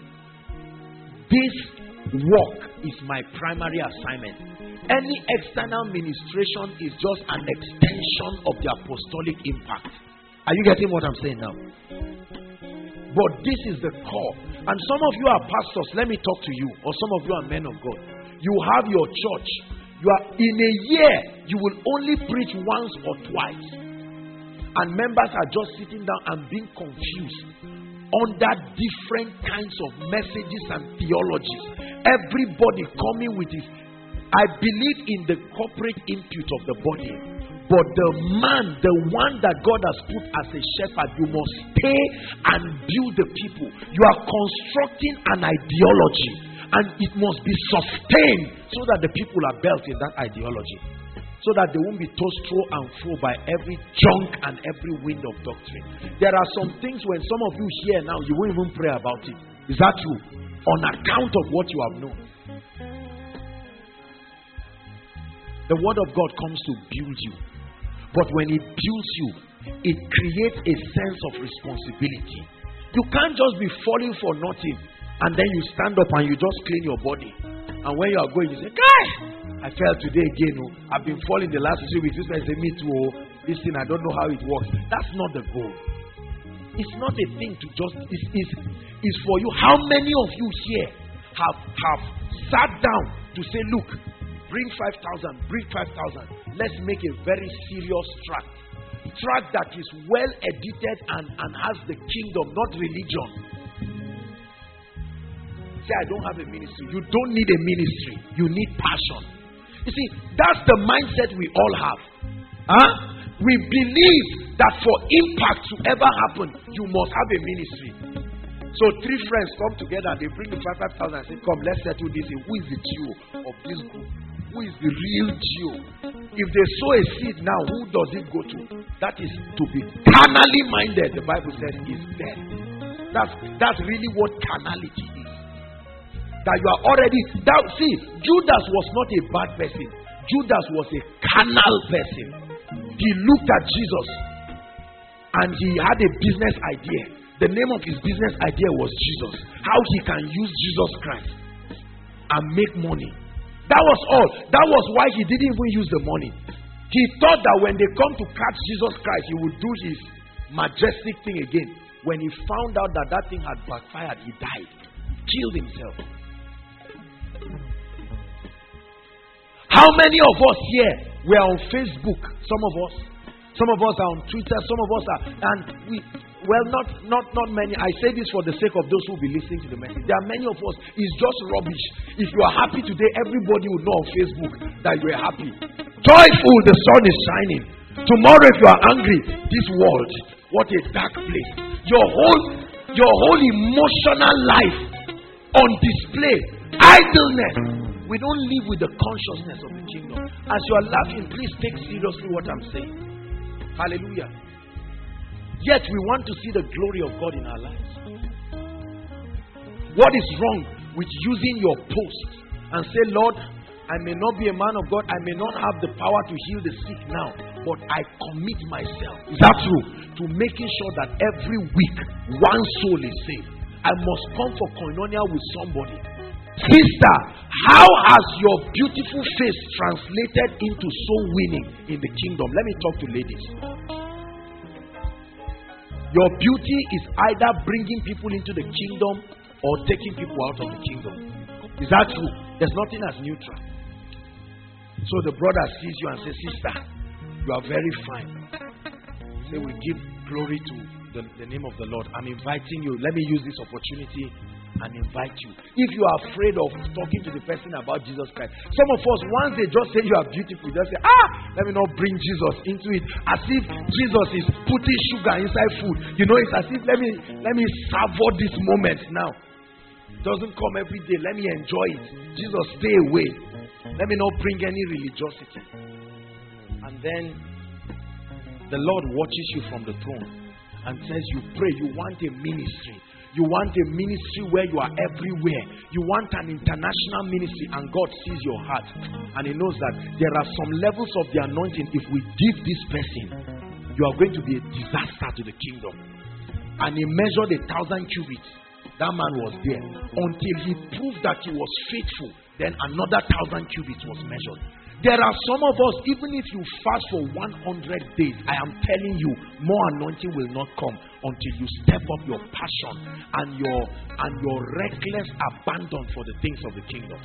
[SPEAKER 3] this work is my primary assignment. Any external ministration is just an extension of the apostolic impact. Are you getting what I'm saying now? But this is the core. And some of you are pastors. Let me talk to you. Or some of you are men of God. You have your church. You are in a year, you will only preach once or twice. And members are just sitting down and being confused under different kinds of messages and theologies. Everybody coming with his. I believe in the corporate input of the body. But the man, the one that God has put as a shepherd, you must stay and build the people. You are constructing an ideology, and it must be sustained so that the people are built in that ideology. So that they won't be tossed to and fro by every junk and every wind of doctrine. There are some things when some of you hear now, you won't even pray about it. Is that true? On account of what you have known. The word of God comes to build you. But when it builds you, it creates a sense of responsibility. You can't just be falling for nothing and then you stand up and you just clean your body. And when you are going, you say, "Guy, I fell today again. Oh. I've been falling the last three weeks." This person say, "Me too. Oh. This thing, I don't know how it works." That's not the goal. It's not a thing to just, it's, it's, it's for you. How many of you here have, have sat down to say, "Look, bring five thousand, bring five thousand. Let's make a very serious tract. Tract that is well edited and, and has the kingdom, not religion." Say, "I don't have a ministry." You don't need a ministry. You need passion. You see, that's the mindset we all have. Huh? We believe that for impact to ever happen, you must have a ministry. So three friends come together, they bring the five thousand and say, "Come, let's settle this. Who is the G O of this group? Who is the real G O?" If they sow a seed now, who does it go to? That is to be carnally minded. The Bible says is dead. That's that's really what carnality is. That you are already. That, see, Judas was not a bad person. Judas was a carnal person. He looked at Jesus and he had a business idea. The name of his business idea was Jesus. How he can use Jesus Christ and make money. That was all. That was why he didn't even use the money. He thought that when they come to catch Jesus Christ, he would do his majestic thing again. When he found out that that thing had backfired, he died. He killed himself. How many of us here were on Facebook? Some of us. Some of us are on Twitter. Some of us are. And we, well, not, not, not many. I say this for the sake of those who will be listening to the message. There are many of us. It's just rubbish. If you are happy today, everybody will know on Facebook that you are happy. Joyful, the sun is shining. Tomorrow, if you are angry, this world, what a dark place. Your whole, your whole emotional life on display. Idleness. We don't live with the consciousness of the kingdom. As you are laughing, please take seriously what I'm saying. Hallelujah. Yet we want to see the glory of God in our lives. What is wrong with using your post and say, "Lord, I may not be a man of God. I may not have the power to heal the sick now, but I commit myself." Is that true? To making sure that every week one soul is saved. I must come for koinonia with somebody. Sister, how has your beautiful face translated into soul winning in the kingdom? Let me talk to ladies. Your beauty is either bringing people into the kingdom or taking people out of the kingdom. Is that true? There's nothing as neutral. So the brother sees you and says, sister, you are very fine. Say, we give glory to the, the name of the Lord. I'm inviting you. Let me use this opportunity and invite you. If you are afraid of talking to the person about Jesus Christ, some of us, once they just say you are beautiful, just say, ah, let me not bring Jesus into it. As if Jesus is putting sugar inside food. You know, it's as if, let me, let me savor this moment now. It doesn't come every day. Let me enjoy it. Jesus, stay away. Let me not bring any religiosity. And then the Lord watches you from the throne and says, you pray, you want a ministry. You want a ministry where you are everywhere. You want an international ministry, and God sees your heart. And He knows that there are some levels of the anointing. If we give this person, you are going to be a disaster to the kingdom. And He measured a thousand cubits. That man was there until he proved that he was faithful. Then another thousand cubits was measured. There are some of us, even if you fast for one hundred days, I am telling you, more anointing will not come until you step up your passion and your and your reckless abandon for the things of the kingdom.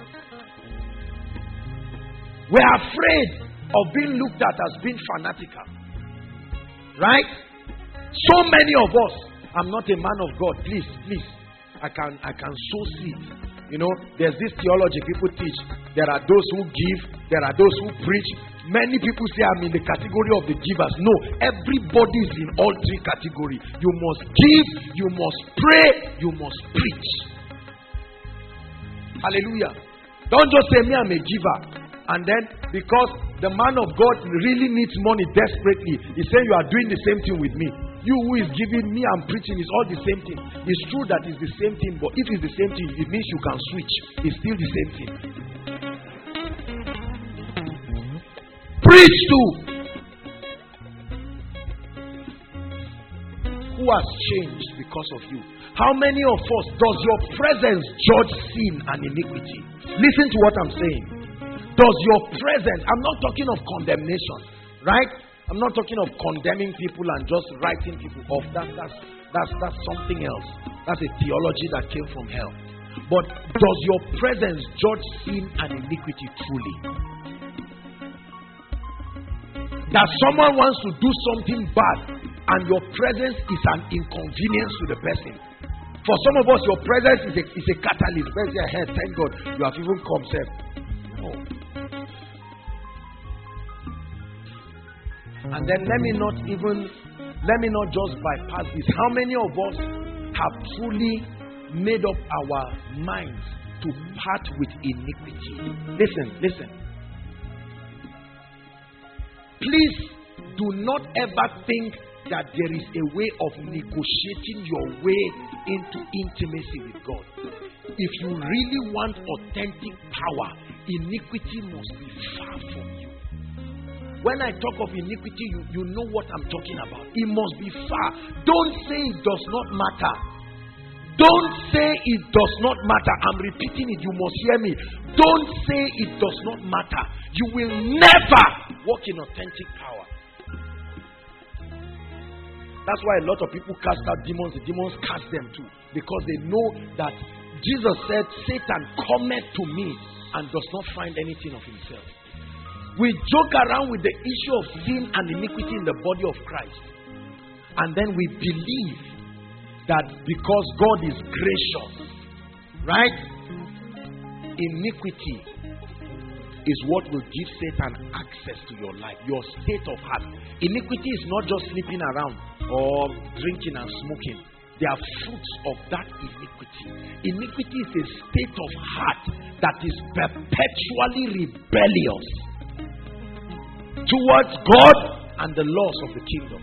[SPEAKER 3] We're afraid of being looked at as being fanatical. Right? So many of us. I'm not a man of God. Please, please. I can I can sow seed. You know, there's this theology people teach. There are those who give, there are those who preach. Many people say I'm in the category of the givers. No, everybody is in all three categories. You must give, you must pray, you must preach. Hallelujah. Don't just say me, I'm a giver. And then because the man of God really needs money desperately, he says you are doing the same thing with me. You who is giving, me and preaching is all the same thing. It's true that it's the same thing, but if it's the same thing, it means you can switch. It's still the same thing. Preach to. Who has changed because of you? How many of us does your presence judge sin and iniquity? Listen to what I'm saying. Does your presence, I'm not talking of condemnation, right? I'm not talking of condemning people and just writing people off. That, that's, that's, that's something else. That's a theology that came from hell. But does your presence judge sin and iniquity truly? That someone wants to do something bad and your presence is an inconvenience to the person. For some of us, your presence is a, is a catalyst. Where's your head? Thank God you have even come, sir. Oh. And then let me not even, let me not just bypass this. How many of us have truly made up our minds to part with iniquity? Listen, listen. Please do not ever think that there is a way of negotiating your way into intimacy with God. If you really want authentic power, iniquity must be far from you. When I talk of iniquity, you, you know what I'm talking about. It must be far. Don't say it does not matter. Don't say it does not matter. I'm repeating it. You must hear me. Don't say it does not matter. You will never walk in authentic power. That's why a lot of people cast out demons. The demons cast them too. Because they know that Jesus said, Satan cometh to me and does not find anything of himself. We joke around with the issue of sin and iniquity in the body of Christ. And then we believe that because God is gracious, right? Iniquity is what will give Satan access to your life, your state of heart. Iniquity is not just sleeping around or drinking and smoking. They are fruits of that iniquity. Iniquity is a state of heart that is perpetually rebellious towards God and the laws of the kingdom.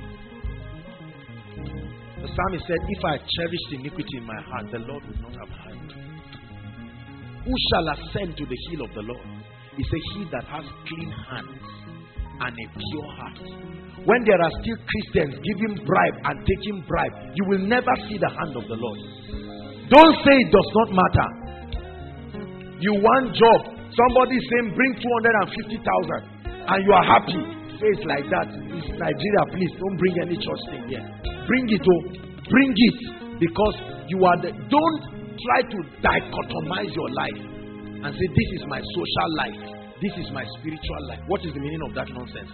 [SPEAKER 3] The psalmist said, if I cherished iniquity in my heart, the Lord would not have heard. Who shall ascend to the hill of the Lord? He said, he that has clean hands and a pure heart. When there are still Christians giving bribe and taking bribe, you will never see the hand of the Lord. Don't say it does not matter. You want job, somebody saying bring two hundred fifty thousand and you are happy. Say it's like that. It's Nigeria, please don't bring any church thing here. Bring it, oh, bring it, because you are the. Don't try to dichotomize your life and say this is my social life, This is my spiritual life. What is the meaning of that nonsense?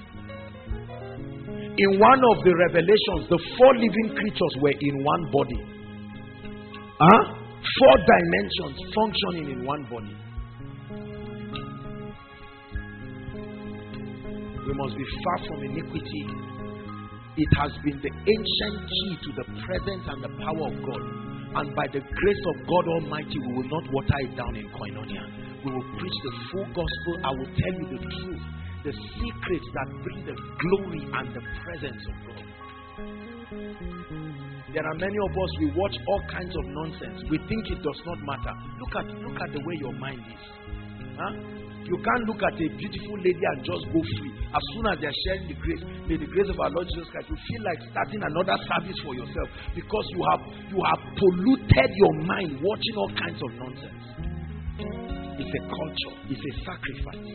[SPEAKER 3] In one of the revelations, the four living creatures were in one body. Huh? Four dimensions functioning in one body. We must be far from iniquity. It has been the ancient key to the presence and the power of God. And by the grace of God Almighty, we will not water it down in Koinonia. We will preach the full gospel. I will tell you the truth. The secrets that bring the glory and the presence of God. There are many of us, we watch all kinds of nonsense. We think it does not matter. Look at look at the way your mind is. Huh? You can't look at a beautiful lady and just go free. As soon as they're sharing the grace, may the grace of our Lord Jesus Christ, you feel like starting another service for yourself because you have you have polluted your mind watching all kinds of nonsense. It's a culture. It's a sacrifice.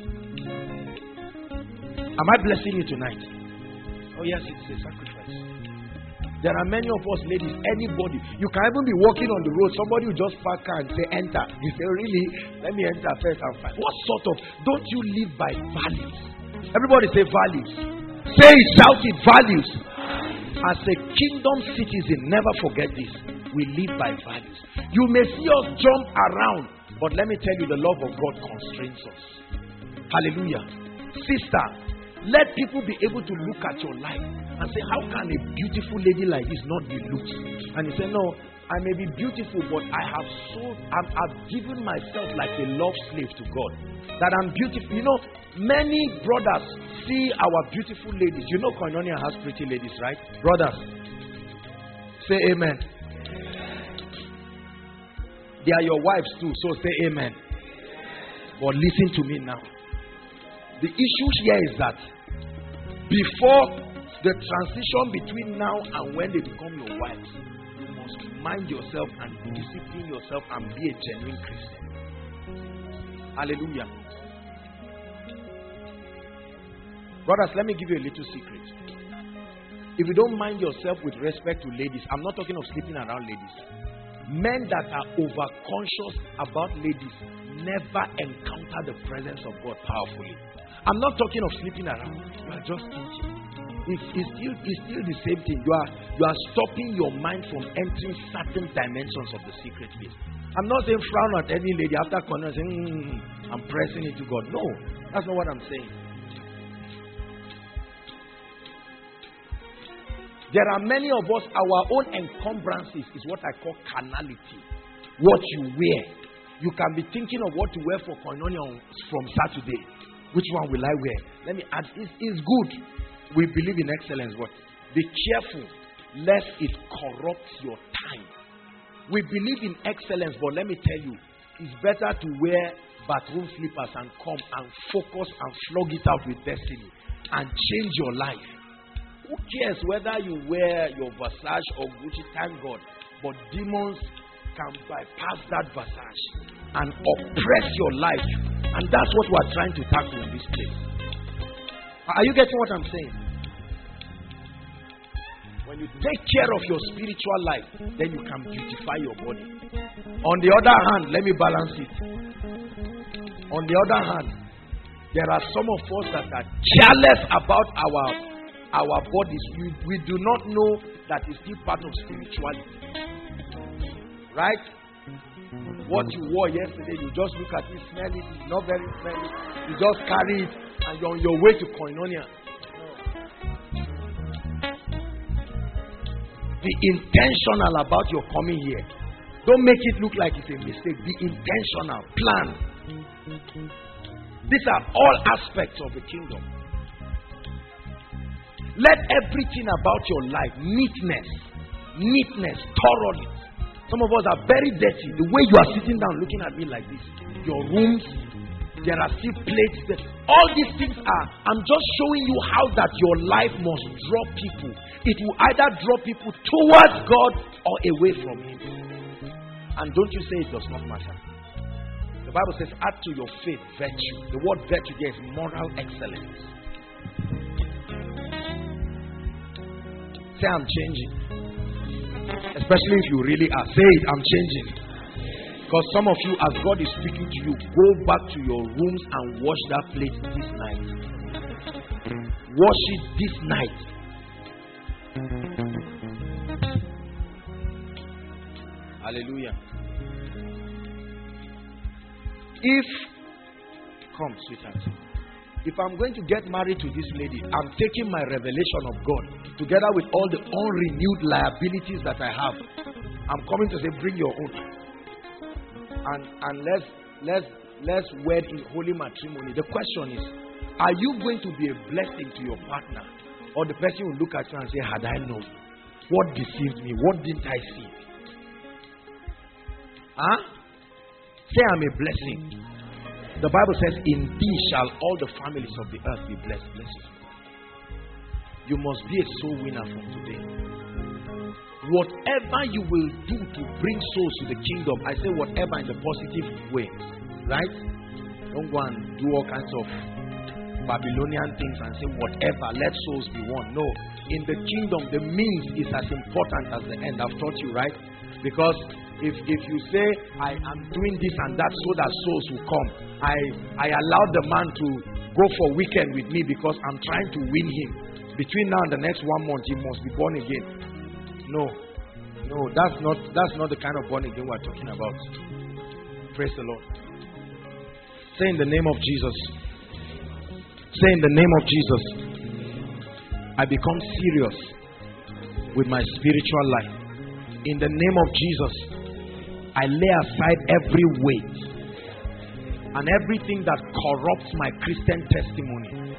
[SPEAKER 3] Am I blessing you tonight? Oh yes, it's a sacrifice. There are many of us ladies, anybody, you can even be walking on the road, somebody will just park car and say enter. You say, really? Let me enter first and find. What sort of, don't you live by values? Everybody say values. Say it, shout it, values. As a kingdom citizen, never forget this. We live by values. You may see us jump around, but let me tell you, the love of God constrains us. Hallelujah. Sister, let people be able to look at your life and say, how can a beautiful lady like this not be looked? And you say, no, I may be beautiful, but I have so I'm, I've given myself like a love slave to God. That I'm beautiful. You know, many brothers see our beautiful ladies. You know Koinonia has pretty ladies, right? Brothers, say amen. They are your wives too, so say amen. But listen to me now. The issue here is that before the transition between now and when they become your wives, you must mind yourself and discipline yourself and be a genuine Christian. Hallelujah. Brothers, let me give you a little secret. If you don't mind yourself with respect to ladies, I'm not talking of sleeping around ladies. Men that are over-conscious about ladies never encounter the presence of God powerfully. I'm not talking of sleeping around. You are just thinking. It's, it's, still, it's still the same thing. You are, you are stopping your mind from entering certain dimensions of the secret place. I'm not saying frown at any lady after corner saying, mm, I'm pressing it to God. No, that's not what I'm saying. There are many of us, our own encumbrances is what I call carnality. What you wear. You can be thinking of what to wear for Koinonia from Saturday. Which one will I wear? Let me add, it's, it's good. We believe in excellence, but be careful lest it corrupts your time. We believe in excellence, but let me tell you, it's better to wear bathroom slippers and come and focus and flog it out with destiny and change your life. Who cares whether you wear your Versace or Gucci? Thank God. But demons can bypass that Versace and oppress your life. And that's what we're trying to tackle in this place. Are you getting what I'm saying? When you take care of your spiritual life, then you can beautify your body. On the other hand, let me balance it. On the other hand, there are some of us that are careless about our our bodies. We, we do not know that it's still part of spirituality. Right? What you wore yesterday, you just look at it, smell it, it's not very smelly. You just carry it and you're on your way to Koinonia. Be intentional about your coming here. Don't make it look like it's a mistake. Be intentional. Plan. These are all aspects of the kingdom. Let everything about your life, neatness, neatness, thoroughly. Some of us are very dirty. The way you are sitting down looking at me like this. Your rooms, there are still plates there. All these things are, I'm just showing you how that your life must draw people. It will either draw people towards God or away from Him. And don't you say it does not matter. The Bible says, add to your faith virtue. The word virtue there is moral excellence. Say, I'm changing. Especially if you really are. Say it, I'm changing. Because some of you, as God is speaking to you, go back to your rooms and wash that plate this night. Wash it this night. Hallelujah. If, come sweetheart, if I'm going to get married to this lady, I'm taking my revelation of God together with all the unrenewed liabilities that I have. I'm coming to say, bring your own. And and let's let's let's wed in holy matrimony. The question is, are you going to be a blessing to your partner? Or the person will look at you and say, had I known? What deceived me? What didn't I see? Huh? Say I'm a blessing. The Bible says, in thee shall all the families of the earth be blessed. Bless you. You must be a soul winner from today. Whatever you will do to bring souls to the kingdom, I say whatever in the positive way, right? Don't go and do all kinds of Babylonian things and say whatever, let souls be won. No, in the kingdom, the means is as important as the end. I've taught you, right? Because if if you say I am doing this and that so that souls will come, I I allowed the man to go for weekend with me because I'm trying to win him. Between now and the next one month, he must be born again. No, no, that's not that's not the kind of born again we're talking about. Praise the Lord. Say in the name of Jesus. Say in the name of Jesus. I become serious with my spiritual life. In the name of Jesus, I lay aside every weight and everything that corrupts my Christian testimony.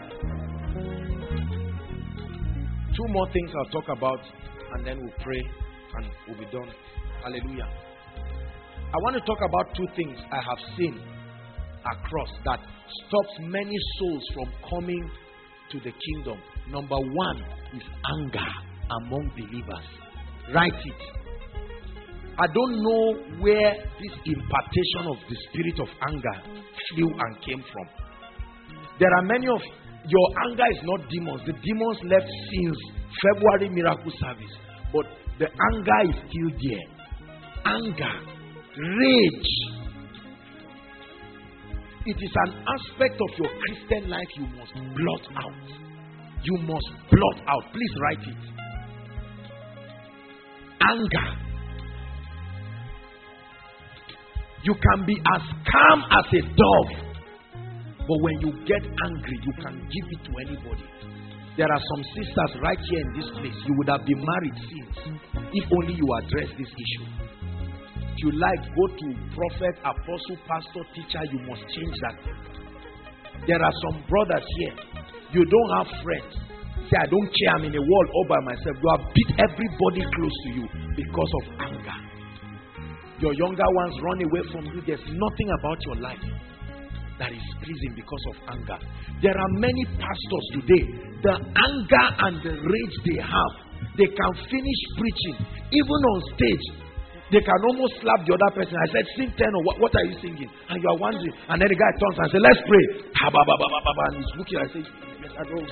[SPEAKER 3] Two more things I'll talk about, and then we'll pray and we'll be done. Hallelujah. I want to talk about two things I have seen across that stops many souls from coming to the kingdom. Number one is anger among believers. Write it. I don't know where this impartation of the spirit of anger flew and came from. There are many of your anger is not demons. The demons left since February miracle service. But the anger is still there. Anger, rage. It is an aspect of your Christian life you must blot out. You must blot out. Please write it. Anger. You can be as calm as a dove, but when you get angry, you can give it to anybody. There are some sisters right here in this place. You would have been married since, if only you address this issue. If you like, go to prophet, apostle, pastor, teacher, you must change that. There are some brothers here. You don't have friends. Say, I don't care, I'm in a world all by myself. You have beat everybody close to you because of anger. Your younger ones run away from you. There's nothing about your life that is pleasing because of anger. There are many pastors today. The anger and the rage they have, they can finish preaching. Even on stage, they can almost slap the other person. I said, sing ten or what, what are you singing? And you are wondering. And then the guy turns and says, let's pray. And he's looking. I say, yes, I don't.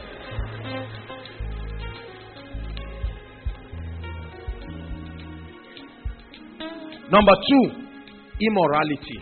[SPEAKER 3] Number two, immorality.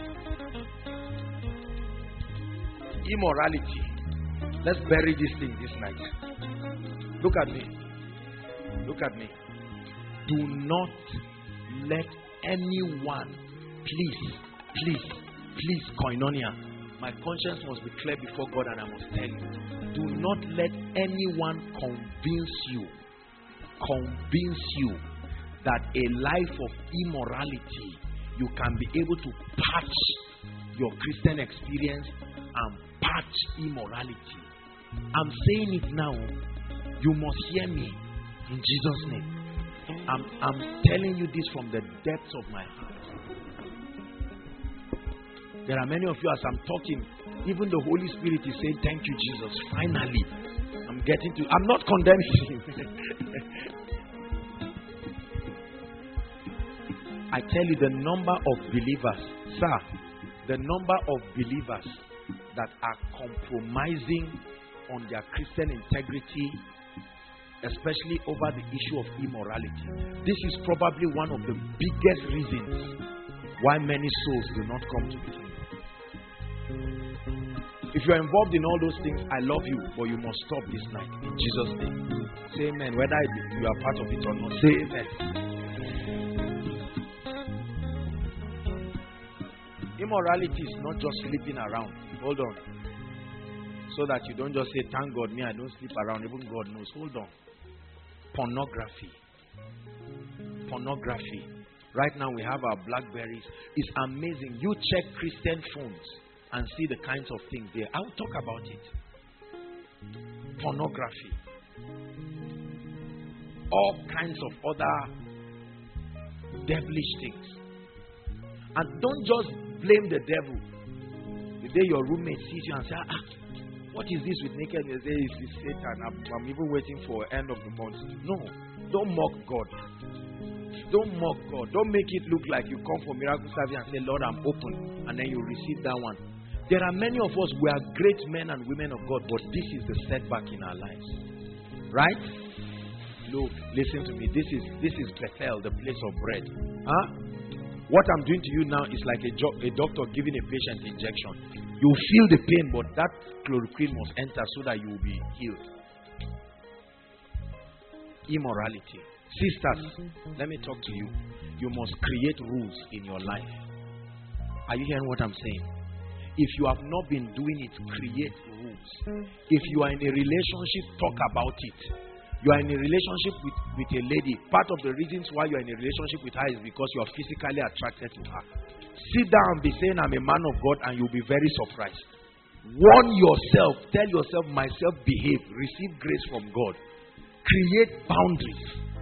[SPEAKER 3] Immorality. Let's bury this thing this night. Look at me. Look at me. Do not let anyone, please, please, please, koinonia. My conscience must be clear before God, and I must tell you. Do not let anyone convince you, convince you that a life of immorality, you can be able to patch your Christian experience and patch immorality. I'm saying it now. You must hear me in Jesus' name. I'm, I'm telling you this from the depths of my heart. There are many of you, as I'm talking, even the Holy Spirit is saying, thank you, Jesus. Finally, I'm getting to, I'm not condemning you. I tell you, the number of believers, sir, the number of believers that are compromising on their Christian integrity, especially over the issue of immorality. This is probably one of the biggest reasons why many souls do not come to the kingdom. If you are involved in all those things, I love you, but you must stop this night in Jesus' name. Say amen. Whether you are part of it or not, say amen. Immorality is not just sleeping around. Hold on. So that you don't just say, thank God, me, I don't sleep around. Even God knows. Hold on. Pornography. Pornography. Right now we have our Blackberries. It's amazing. You check Christian phones and see the kinds of things there. I'll talk about it. Pornography. All kinds of other devilish things. And don't just blame the devil. The day your roommate sees you and says, ah, what is this with naked? You say, it's Satan. I'm, I'm even waiting for end of the month. No. Don't mock God. Don't mock God. Don't make it look like you come for miracle service and say, Lord, I'm open. And then you receive that one. There are many of us, we are great men and women of God, but this is the setback in our lives. Right? Look, listen to me. This is this is Bethel, the place of bread. Huh? What I'm doing to you now is like a, jo- a doctor giving a patient injection. You feel the pain, but that chloroquine must enter so that you will be healed. Immorality. Sisters, let me talk to you. You must create rules in your life. Are you hearing what I'm saying? If you have not been doing it, create rules. If you are in a relationship, talk about it. You are in a relationship with, with a lady. Part of the reasons why you are in a relationship with her is because you are physically attracted to her. Sit down and be saying, I'm a man of God, and you'll be very surprised. Warn yourself. Tell yourself, myself, behave. Receive grace from God. Create boundaries.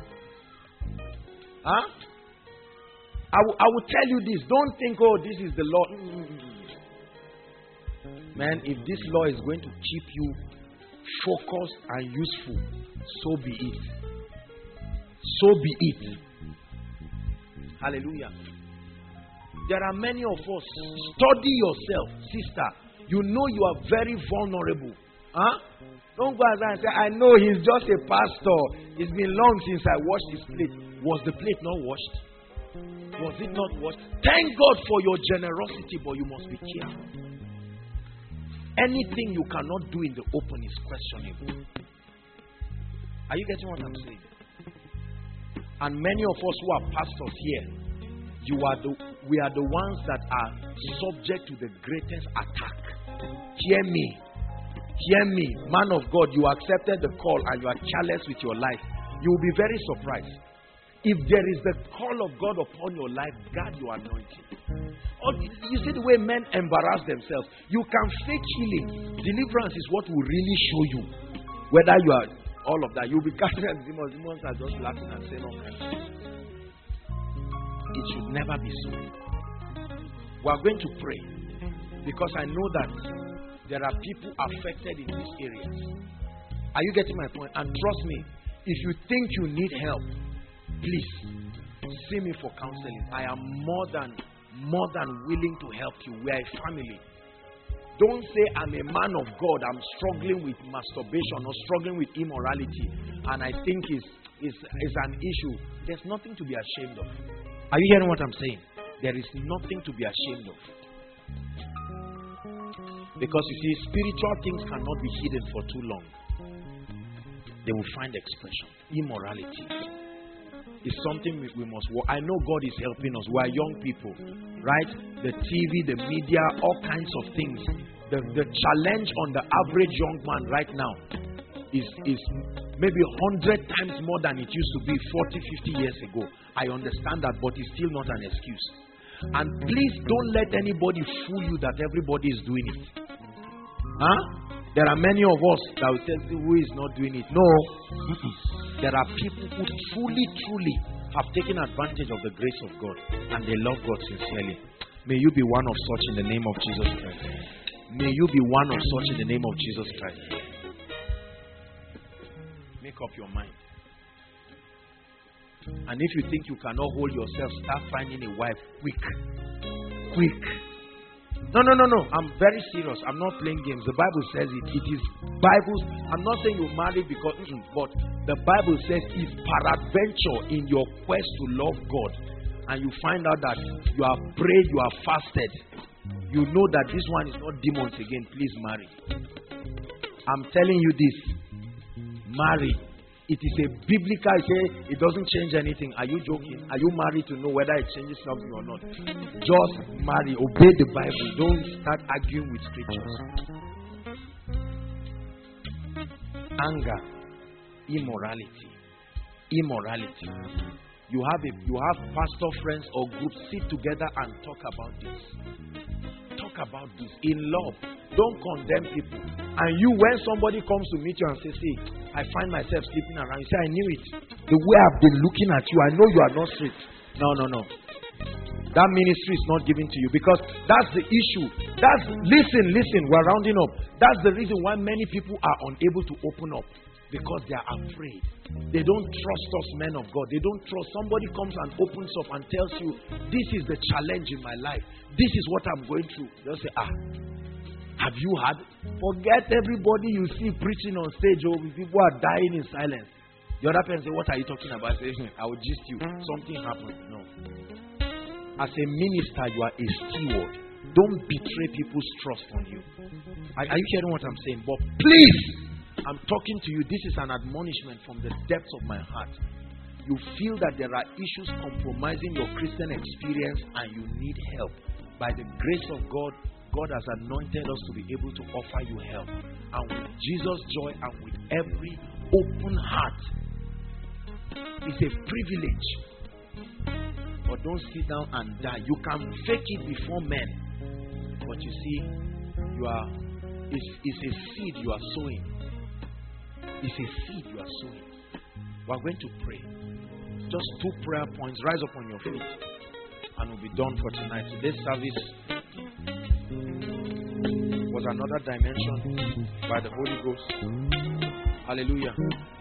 [SPEAKER 3] Huh? I, w- I will tell you this. Don't think, oh, this is the law. Mm-hmm. Man, if this law is going to keep you focused and useful, so be it. So be it. Hallelujah. There are many of us. Study yourself, sister. You know you are very vulnerable. Huh? Don't go outside and say, I know he's just a pastor. It's been long since I washed his plate. Was the plate not washed? Was it not washed? Thank God for your generosity, but you must be careful. Anything you cannot do in the open is questionable. Are you getting what I'm saying? And many of us who are pastors here, you are the we are the ones that are subject to the greatest attack. Hear me. Hear me. Man of God, you accepted the call and you are careless with your life. You will be very surprised. If there is the call of God upon your life, guard your anointing. Or you see the way men embarrass themselves. You can fake healing. Deliverance is what will really show you whether you are all of that. You'll be casting out demons. Demons are just laughing and saying all kinds of things. It should never be so. We are going to pray because I know that there are people affected in these areas. Are you getting my point? And trust me, if you think you need help, please see me for counseling. I am more than more than willing to help you. We are a family. Don't say I'm a man of God. I'm struggling with masturbation or struggling with immorality, and I think it's, it's, it's an issue. There's nothing to be ashamed of. Are you hearing what I'm saying? There is nothing to be ashamed of. Because you see, spiritual things cannot be hidden for too long. They will find expression. Immorality is something we, we must work. I know God is helping us. We are young people, right? The T V, the media, all kinds of things. The, the challenge on the average young man right now is, is maybe one hundred times more than it used to be forty, fifty years ago. I understand that, but it's still not an excuse. And please don't let anybody fool you that everybody is doing it. Huh? There are many of us that will tell you who is not doing it. No. There are people who truly, truly have taken advantage of the grace of God and they love God sincerely. May you be one of such in the name of Jesus Christ. May you be one of such in the name of Jesus Christ. Make up your mind. And if you think you cannot hold yourself, start finding a wife quick. Quick. No, no, no, no. I'm very serious. I'm not playing games. The Bible says it. It is Bible. I'm not saying you marry because, but the Bible says if peradventure in your quest to love God, and you find out that you have prayed, you have fasted, you know that this one is not demons again, please marry. I'm telling you this. Marry. It is a biblical say, it doesn't change anything. Are you joking? Are you married to know whether it changes something or not? Just marry. Obey the Bible. Don't start arguing with scriptures. Anger, immorality, immorality. You have a, you have pastor friends or groups, sit together and talk about this. Talk about this in love. Don't condemn people. And you, when somebody comes to meet you and says, "See, I find myself sleeping around," you say, "I knew it. The way I've been looking at you, I know you are not straight." No, no, no. That ministry is not given to you, because that's the issue. That's listen, listen. We're rounding up. That's the reason why many people are unable to open up, because they are afraid. They don't trust us, men of God. They don't trust. Somebody comes and opens up and tells you, "This is the challenge in my life. This is what I'm going through." They'll say, "Ah, have you had?" Forget everybody you see preaching on stage. Oh, people are dying in silence. The other person say, "What are you talking about?" I say, "I will gist you. Something happened." No. As a minister, you are a steward. Don't betray people's trust on you. Are, are you hearing what I'm saying? But please, I'm talking to you. This is an admonishment from the depths of my heart. You feel that there are issues compromising your Christian experience and you need help. By the grace of God, God has anointed us to be able to offer you help. And with Jesus' joy and with every open heart, it's a privilege. But don't sit down and die. You can fake it before men. But you see, you are it's, it's a seed you are sowing. It's a seed you are sowing. We are going to pray. Just two prayer points. Rise up on your feet. And we'll be done for tonight. Today's service was another dimension by the Holy Ghost. Hallelujah.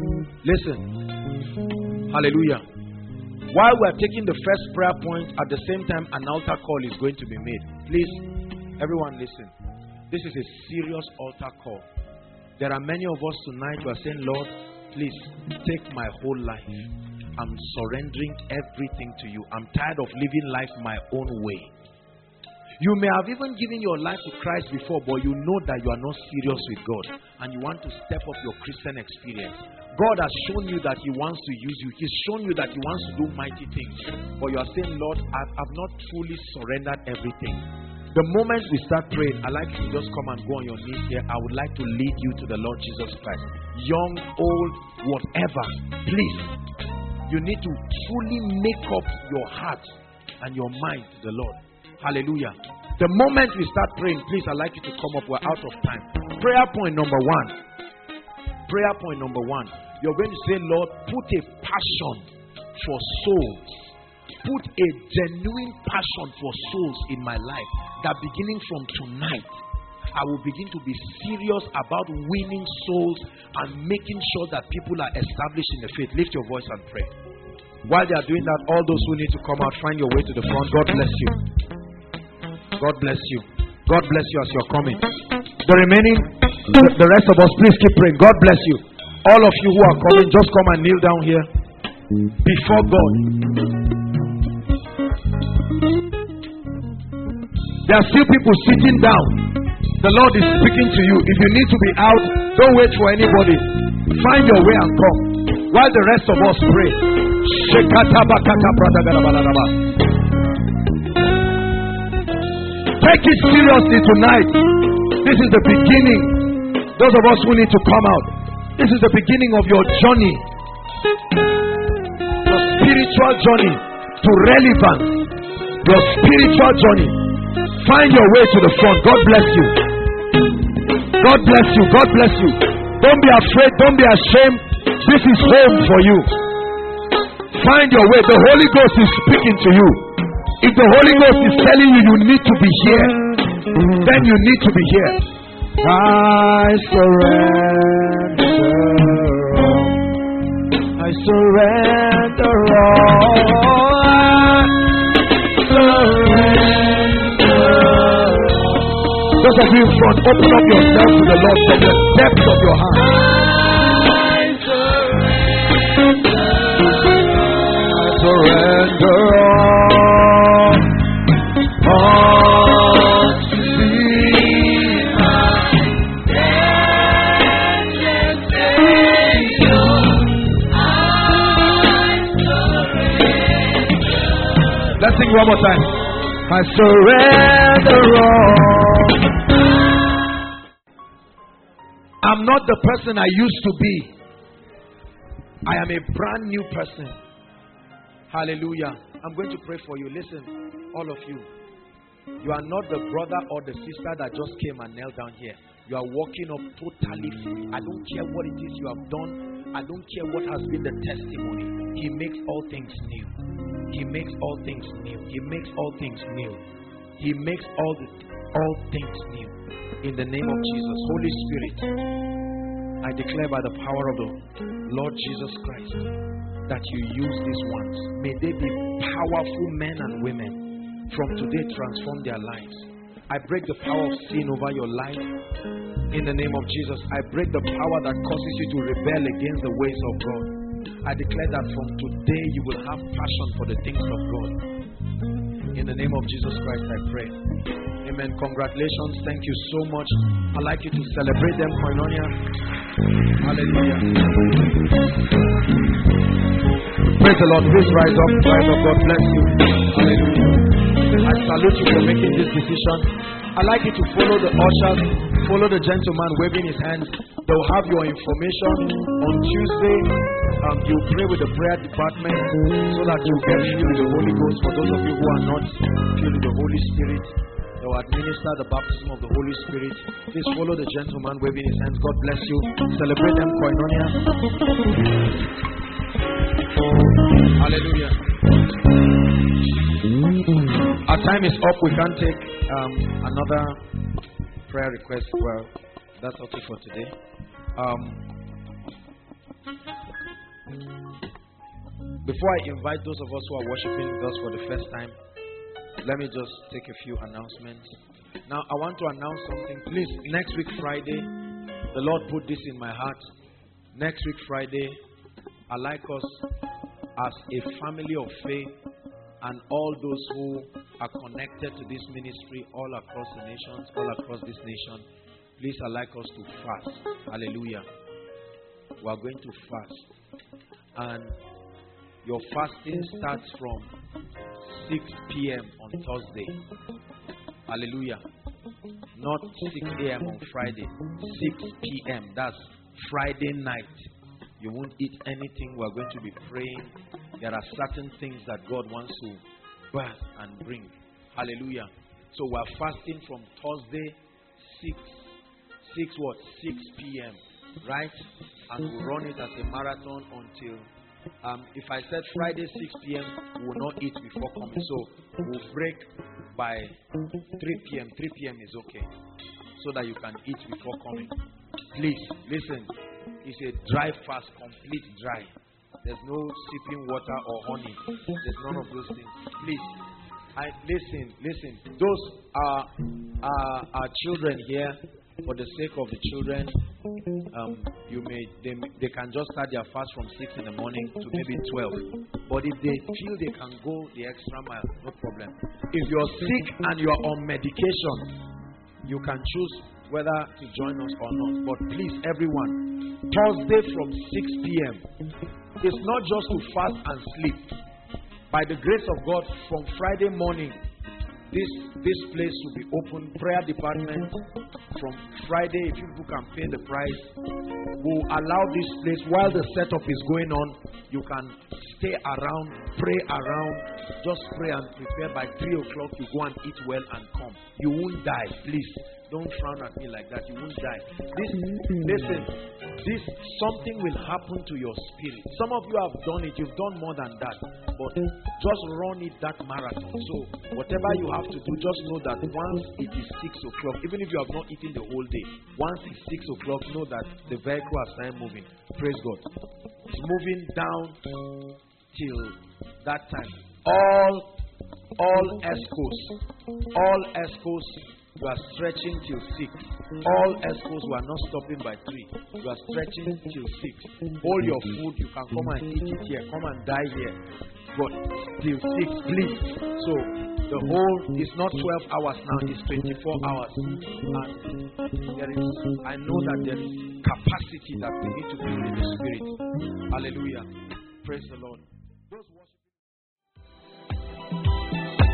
[SPEAKER 3] Listen. Hallelujah. While we're taking the first prayer point, at the same time an altar call is going to be made. Please, everyone listen. This is a serious altar call. There are many of us tonight who are saying, "Lord, please take my whole life. I'm surrendering everything to you. I'm tired of living life my own way." You may have even given your life to Christ before, but you know that you are not serious with God and you want to step up your Christian experience. God has shown you that He wants to use you. He's shown you that He wants to do mighty things. But you are saying, "Lord, I've, I've not truly surrendered everything." The moment we start praying, I'd like you to just come and go on your knees here. I would like to lead you to the Lord Jesus Christ. Young, old, whatever. Please, you need to truly make up your heart and your mind to the Lord. Hallelujah. The moment we start praying, please, I'd like you to come up. We're out of time. Prayer point number one. Prayer point number one. You're going to say, "Lord, put a passion for souls. Put a genuine passion for souls in my life, that beginning from tonight, I will begin to be serious about winning souls and making sure that people are established in the faith." Lift your voice and pray. While they are doing that, all those who need to come out, find your way to the front. God bless you. God bless you. God bless you as you're coming. The remaining, the rest of us, please keep praying. God bless you. All of you who are coming, just come and kneel down here before God. There are still people sitting down. The Lord is speaking to you. If you need to be out, don't wait for anybody. Find your way and come. While the rest of us pray. Take it seriously tonight. This is the beginning. Those of us who need to come out, this is the beginning of your journey. Your spiritual journey to relevance. Your spiritual journey. Find your way to the front. God bless you. God bless you. God bless you. Don't be afraid. Don't be ashamed. This is home for you. Find your way. The Holy Ghost is speaking to you. If the Holy Ghost is telling you you need to be here, then you need to be here. I surrender all. I surrender all. I surrender all. Those of you in front, open up yourself to the Lord from the depths of your heart. I surrender all. I surrender all. one more time. I surrender all. I'm not the person I used to be. I am a brand new person. Hallelujah. I'm going to pray for you. Listen, all of you. You are not the brother or the sister that just came and knelt down here. You are walking up totally free. I don't care what it is you have done. I don't care what has been the testimony. He makes all things new. He makes all things new. He makes all things new. He makes all the, all things new. In the name of Jesus, Holy Spirit, I declare by the power of the Lord Jesus Christ that you use these ones. May they be powerful men and women. From today, transform their lives. I break the power of sin over your life. In the name of Jesus, I break the power that causes you to rebel against the ways of God. I declare that from today you will have passion for the things of God. In the name of Jesus Christ, I pray. Amen. Congratulations. Thank you so much. I'd like you to celebrate them, Koinonia. Hallelujah. Praise the Lord. Please rise up. Rise up. God bless you. Hallelujah. I salute you for making this decision. I'd like you to follow the ushers, follow the gentleman waving his hands. They'll have your information on Tuesday. Um, you pray with the prayer department so that you get filled with the Holy Ghost. For those of you who are not filled with the Holy Spirit, they will administer the baptism of the Holy Spirit. Please follow the gentleman waving his hands. God bless you. Celebrate them, Koinonia. Hallelujah. Our time is up. We can't take um, another prayer request. Well, that's okay for today. Um, before I invite those of us who are worshiping with us for the first time, let me just take a few announcements. Now, I want to announce something. Please, next week Friday, the Lord put this in my heart. Next week Friday, I like us as a family of faith and all those who are connected to this ministry all across the nations, all across this nation. Please, I like us to fast. Hallelujah. We are going to fast. And your fasting starts from six p.m. on Thursday. Hallelujah. Not six a.m. on Friday. six p.m. That's Friday night. You won't eat anything. We're going to be praying. There are certain things that God wants to birth and bring. Hallelujah. So we're fasting from Thursday, six, six what? six p.m. Right? And we'll run it as a marathon until, um, if I said Friday, six p.m., we will not eat before coming. So we'll break by three p.m. three p.m. is okay. So that you can eat before coming. Please, listen. It's a dry fast, complete dry. There's no sipping water or honey. There's none of those things. Please, I listen, listen. Those are are, are children here. For the sake of the children, um, you may they, they can just start their fast from six in the morning to maybe twelve. But if they feel they can go the extra mile, no problem. If you're sick and you're on medication, you can choose whether to join us or not. But please, everyone, Thursday from six p.m. It's not just to fast and sleep. By the grace of God, from Friday morning, this this place will be open. Prayer department from Friday, if you people can pay the price, will allow this place while the setup is going on. You can stay around, pray around, just pray and prepare. By three o'clock, you go and eat well and come. You won't die, please. Don't frown at me like that. You won't die. This, listen, this something will happen to your spirit. Some of you have done it. You've done more than that. But just run it that marathon. So whatever you have to do, just know that once it is six o'clock, even if you have not eaten the whole day, once it's six o'clock, know that the vehicle has started moving. Praise God. It's moving down till that time. All, all escorts, all escorts. You are stretching till six. All escorts were not stopping by three. You are stretching till six. Hold your food. You can come and eat it here. Come and die here. But till six, please. So the whole is not twelve hours now. It's twenty-four hours. And there is, I know that there is capacity that we need to build in the spirit. Hallelujah. Praise the Lord. Those worshiping.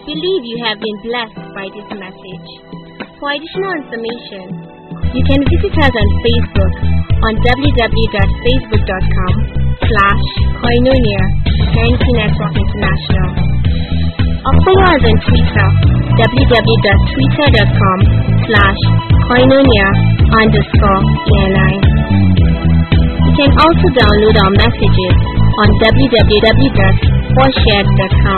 [SPEAKER 5] believe you have been blessed by this message. For additional information, you can visit us on Facebook on w w w dot facebook dot com slash koinonia Eternity Network International. Or follow us on Twitter, w w w dot twitter dot com slash koinonia underscore E N I. You can also download our messages on w w w dot forshared dot com.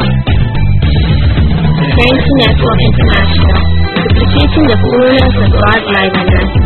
[SPEAKER 5] Eternity Network International, duplicating the fullness of God's life on earth.